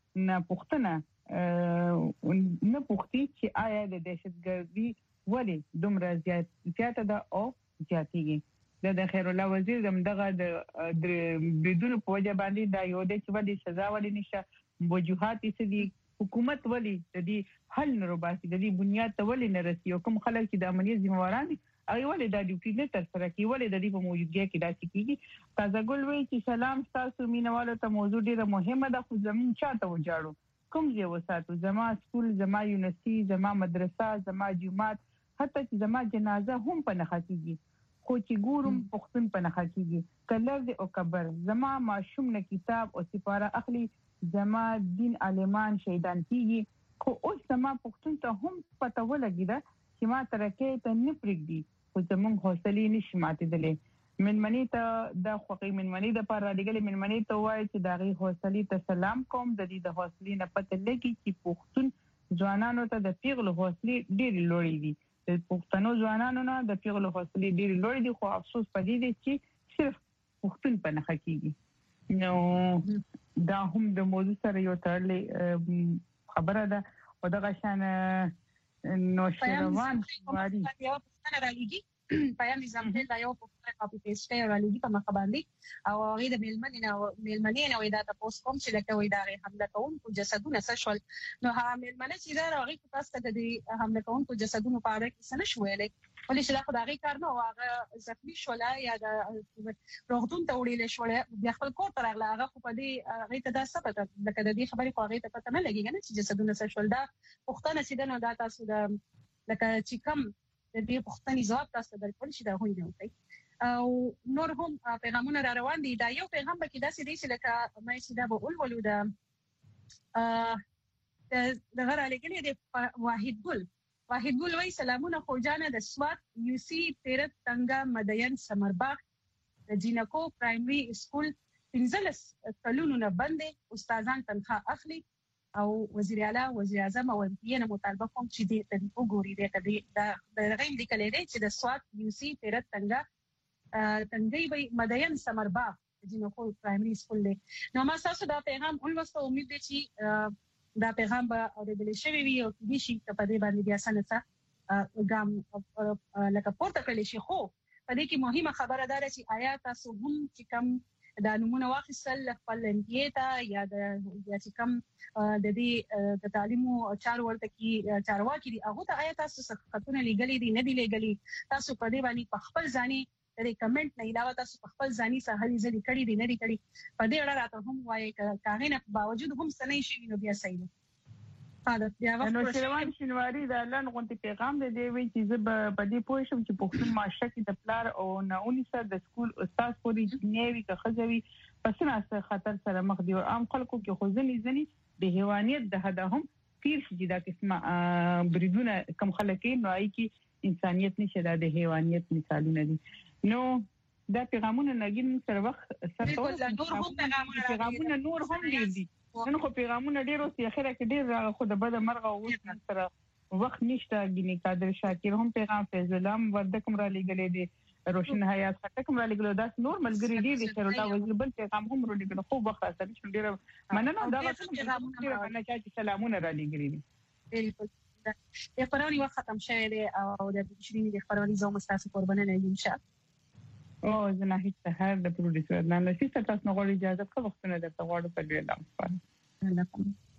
نه پښتنه نه پښتي چې آیا د دهشتګردي ولې دومره زیات زیاته ده او زیاتېږي د خیر الله وزیر دغه د بدون په وجه باندې دا یو د چې ولې سزا ولې نشه وجوهات یې دي حکومت ولې د دې حل نه روباسي د دې بنیاد ته ولې نه رسي او کوم خلک چې د امنیت ذمہواران دي هغه ولې د ډیوټي نه تر سره کوي ولې د دې په موجودګۍ کې داسې کیږي تازه ګل وایي چې سلام تاسو مینوالو ته موضوع ډیره مهمه ده خو زمون چاته وجاړو کوم ځای وساتو زما سکول زما یونیورسيټي زما مدرسه زما جماعت حتی چې زما جنازه هم په نخښه کیږي خو چې ګورم پښتون په نخښه کیږي کلر دې او کبر زما ماشوم نه کتاب او سپاره اخلي زما دین عالمان شهیدان کیږي خو اوس زما پښتون ته هم پته ولګی دا چې ما ترکه ته نه پرېږدي خو زموږ حوصله نشي ماتېدلې منمنې ته د خوقي منمنې د پر راډیګل منمنې ته وایي چې دغه حوصله ته سلام کوم د دې د حوصله نه پته لګي چې پښتون ځوانانو ته د پیغلو حوصله ډېر لوړې دي د پښتنو ځوانانو نه د پیغلو حوصله ډېر لوړې دي خو افسوس پدې دي چې صرف پښتون په نه حقيقي نو دا هم د موضوع سره یو تړلې خبره ده او دغه شان نو شروان واري یو پښتنه رالیږي پیام نظام دا یو په کاپی پیسټ رالیږي په مخ باندې او هغه د میلمنې نه میلمنې نه وې دا تاسو کوم چې لکه وې دا حمله کوونکو جسدونه سشل نو هغه میلمنې چې دا هغه تاسو ته د حمله کوونکو جسدونو په اړه څه نشویلې ولې چې دا خدای کار نه هغه زخمی شول یا د روغتون ته وړل شول بیا خپل کور ته راغله هغه خو په دې هغه ته دا څه پته لکه د دې خبرې خو هغه ته پته نه لګیږي نه چې جسدونه سشل دا پښتنه چې دا نو دا تاسو د لکه چې کم د دې پښتني ځواب تاسو درکول شي دا هوی نه وي او نور هم پیغامونه را روان دي دا یو پیغام به کې داسې دی چې لکه مې چې دا به ولولو دا د غره لګنې د واحد ګل واحد ګل وای سلامونه خوجانه د سوات یو سی تیرت تنګا مدین سمرباغ د جینکو پرایمري سکول پنځلس کلونو نه باندې استادان تنخواه اخلي او وزیر اعلی وزیر اعظم او امپیانه مطالبه کوم چې د وګوري د غیم د کلیدې چې د سوات یو سی تیرت تنګا تنګي به مدین سمرباغ جنکو پرایمري سکول دی نو ما تاسو دا پیغام ولوسته امید دي چې دا پیغام به اورېدل شوی وي او د شي په دې باندې بیا سنته ګام لکه پورته کړی شي خو په دې کې مهمه خبره ده چې آیا تاسو هم چې کوم دا نمونه واخیستل خپل انډیتا یا د یا چې کوم د دې د تعلیمو چارو ورته کې چارواکي دي هغه ته آیا تاسو څه لګلې دي نه دي لګلې تاسو په دې باندې په خپل ځاني د کمنټ نه علاوه تاسو په خپل ځاني سهالي ځلې کړې دي نه دي کړې په دې اړه راته هم وایي کاغې نه باوجود هم سنې شي نو بیا صحیح ده بیا نو شروان شینواری دا لن غونډه پیغام دی وی چې زه په دې پوه شم چې پښتون معاشره کې د پلار او ناونی سره د سکول استاد پورې نیوي که خځوي پس نه خطر سره مخ دی او عام خلکو کې خو ځنی ځنی د حیوانیت د هدا هم پیر شي دا قسمه بریدونه کم خلک نو ای کې انسانيت نشه د حیوانیت مثالونه دي نو دا پیغامونه نګین سره وخت سره نور هم پیغامونه نور هم دي نن خو پیغامونه ډیر اوس اخره کې ډیر خو د بد مرغه اوس سره وخت نشته ګینه قادر شاکر هم پیغام فیض الله وردکم را لګلې دي روشن حیات خټکم را لګلو داس نور ملګری دي د خیر الله وزیر بل پیغام هم رو لګلو خو وخت سره ډیر مننه دا پیغامونه چې سلامونه را لګلې دي بالکل د خبرونی وخت ختم شوه دی او د بشرینی د خبرونی زو مستاسو قربانه نه یم شاب او زه نه هیڅ هر د پروډوسر نه نشي تاسو نه غواړي اجازه کوم وختونه درته غواړم په دې ډول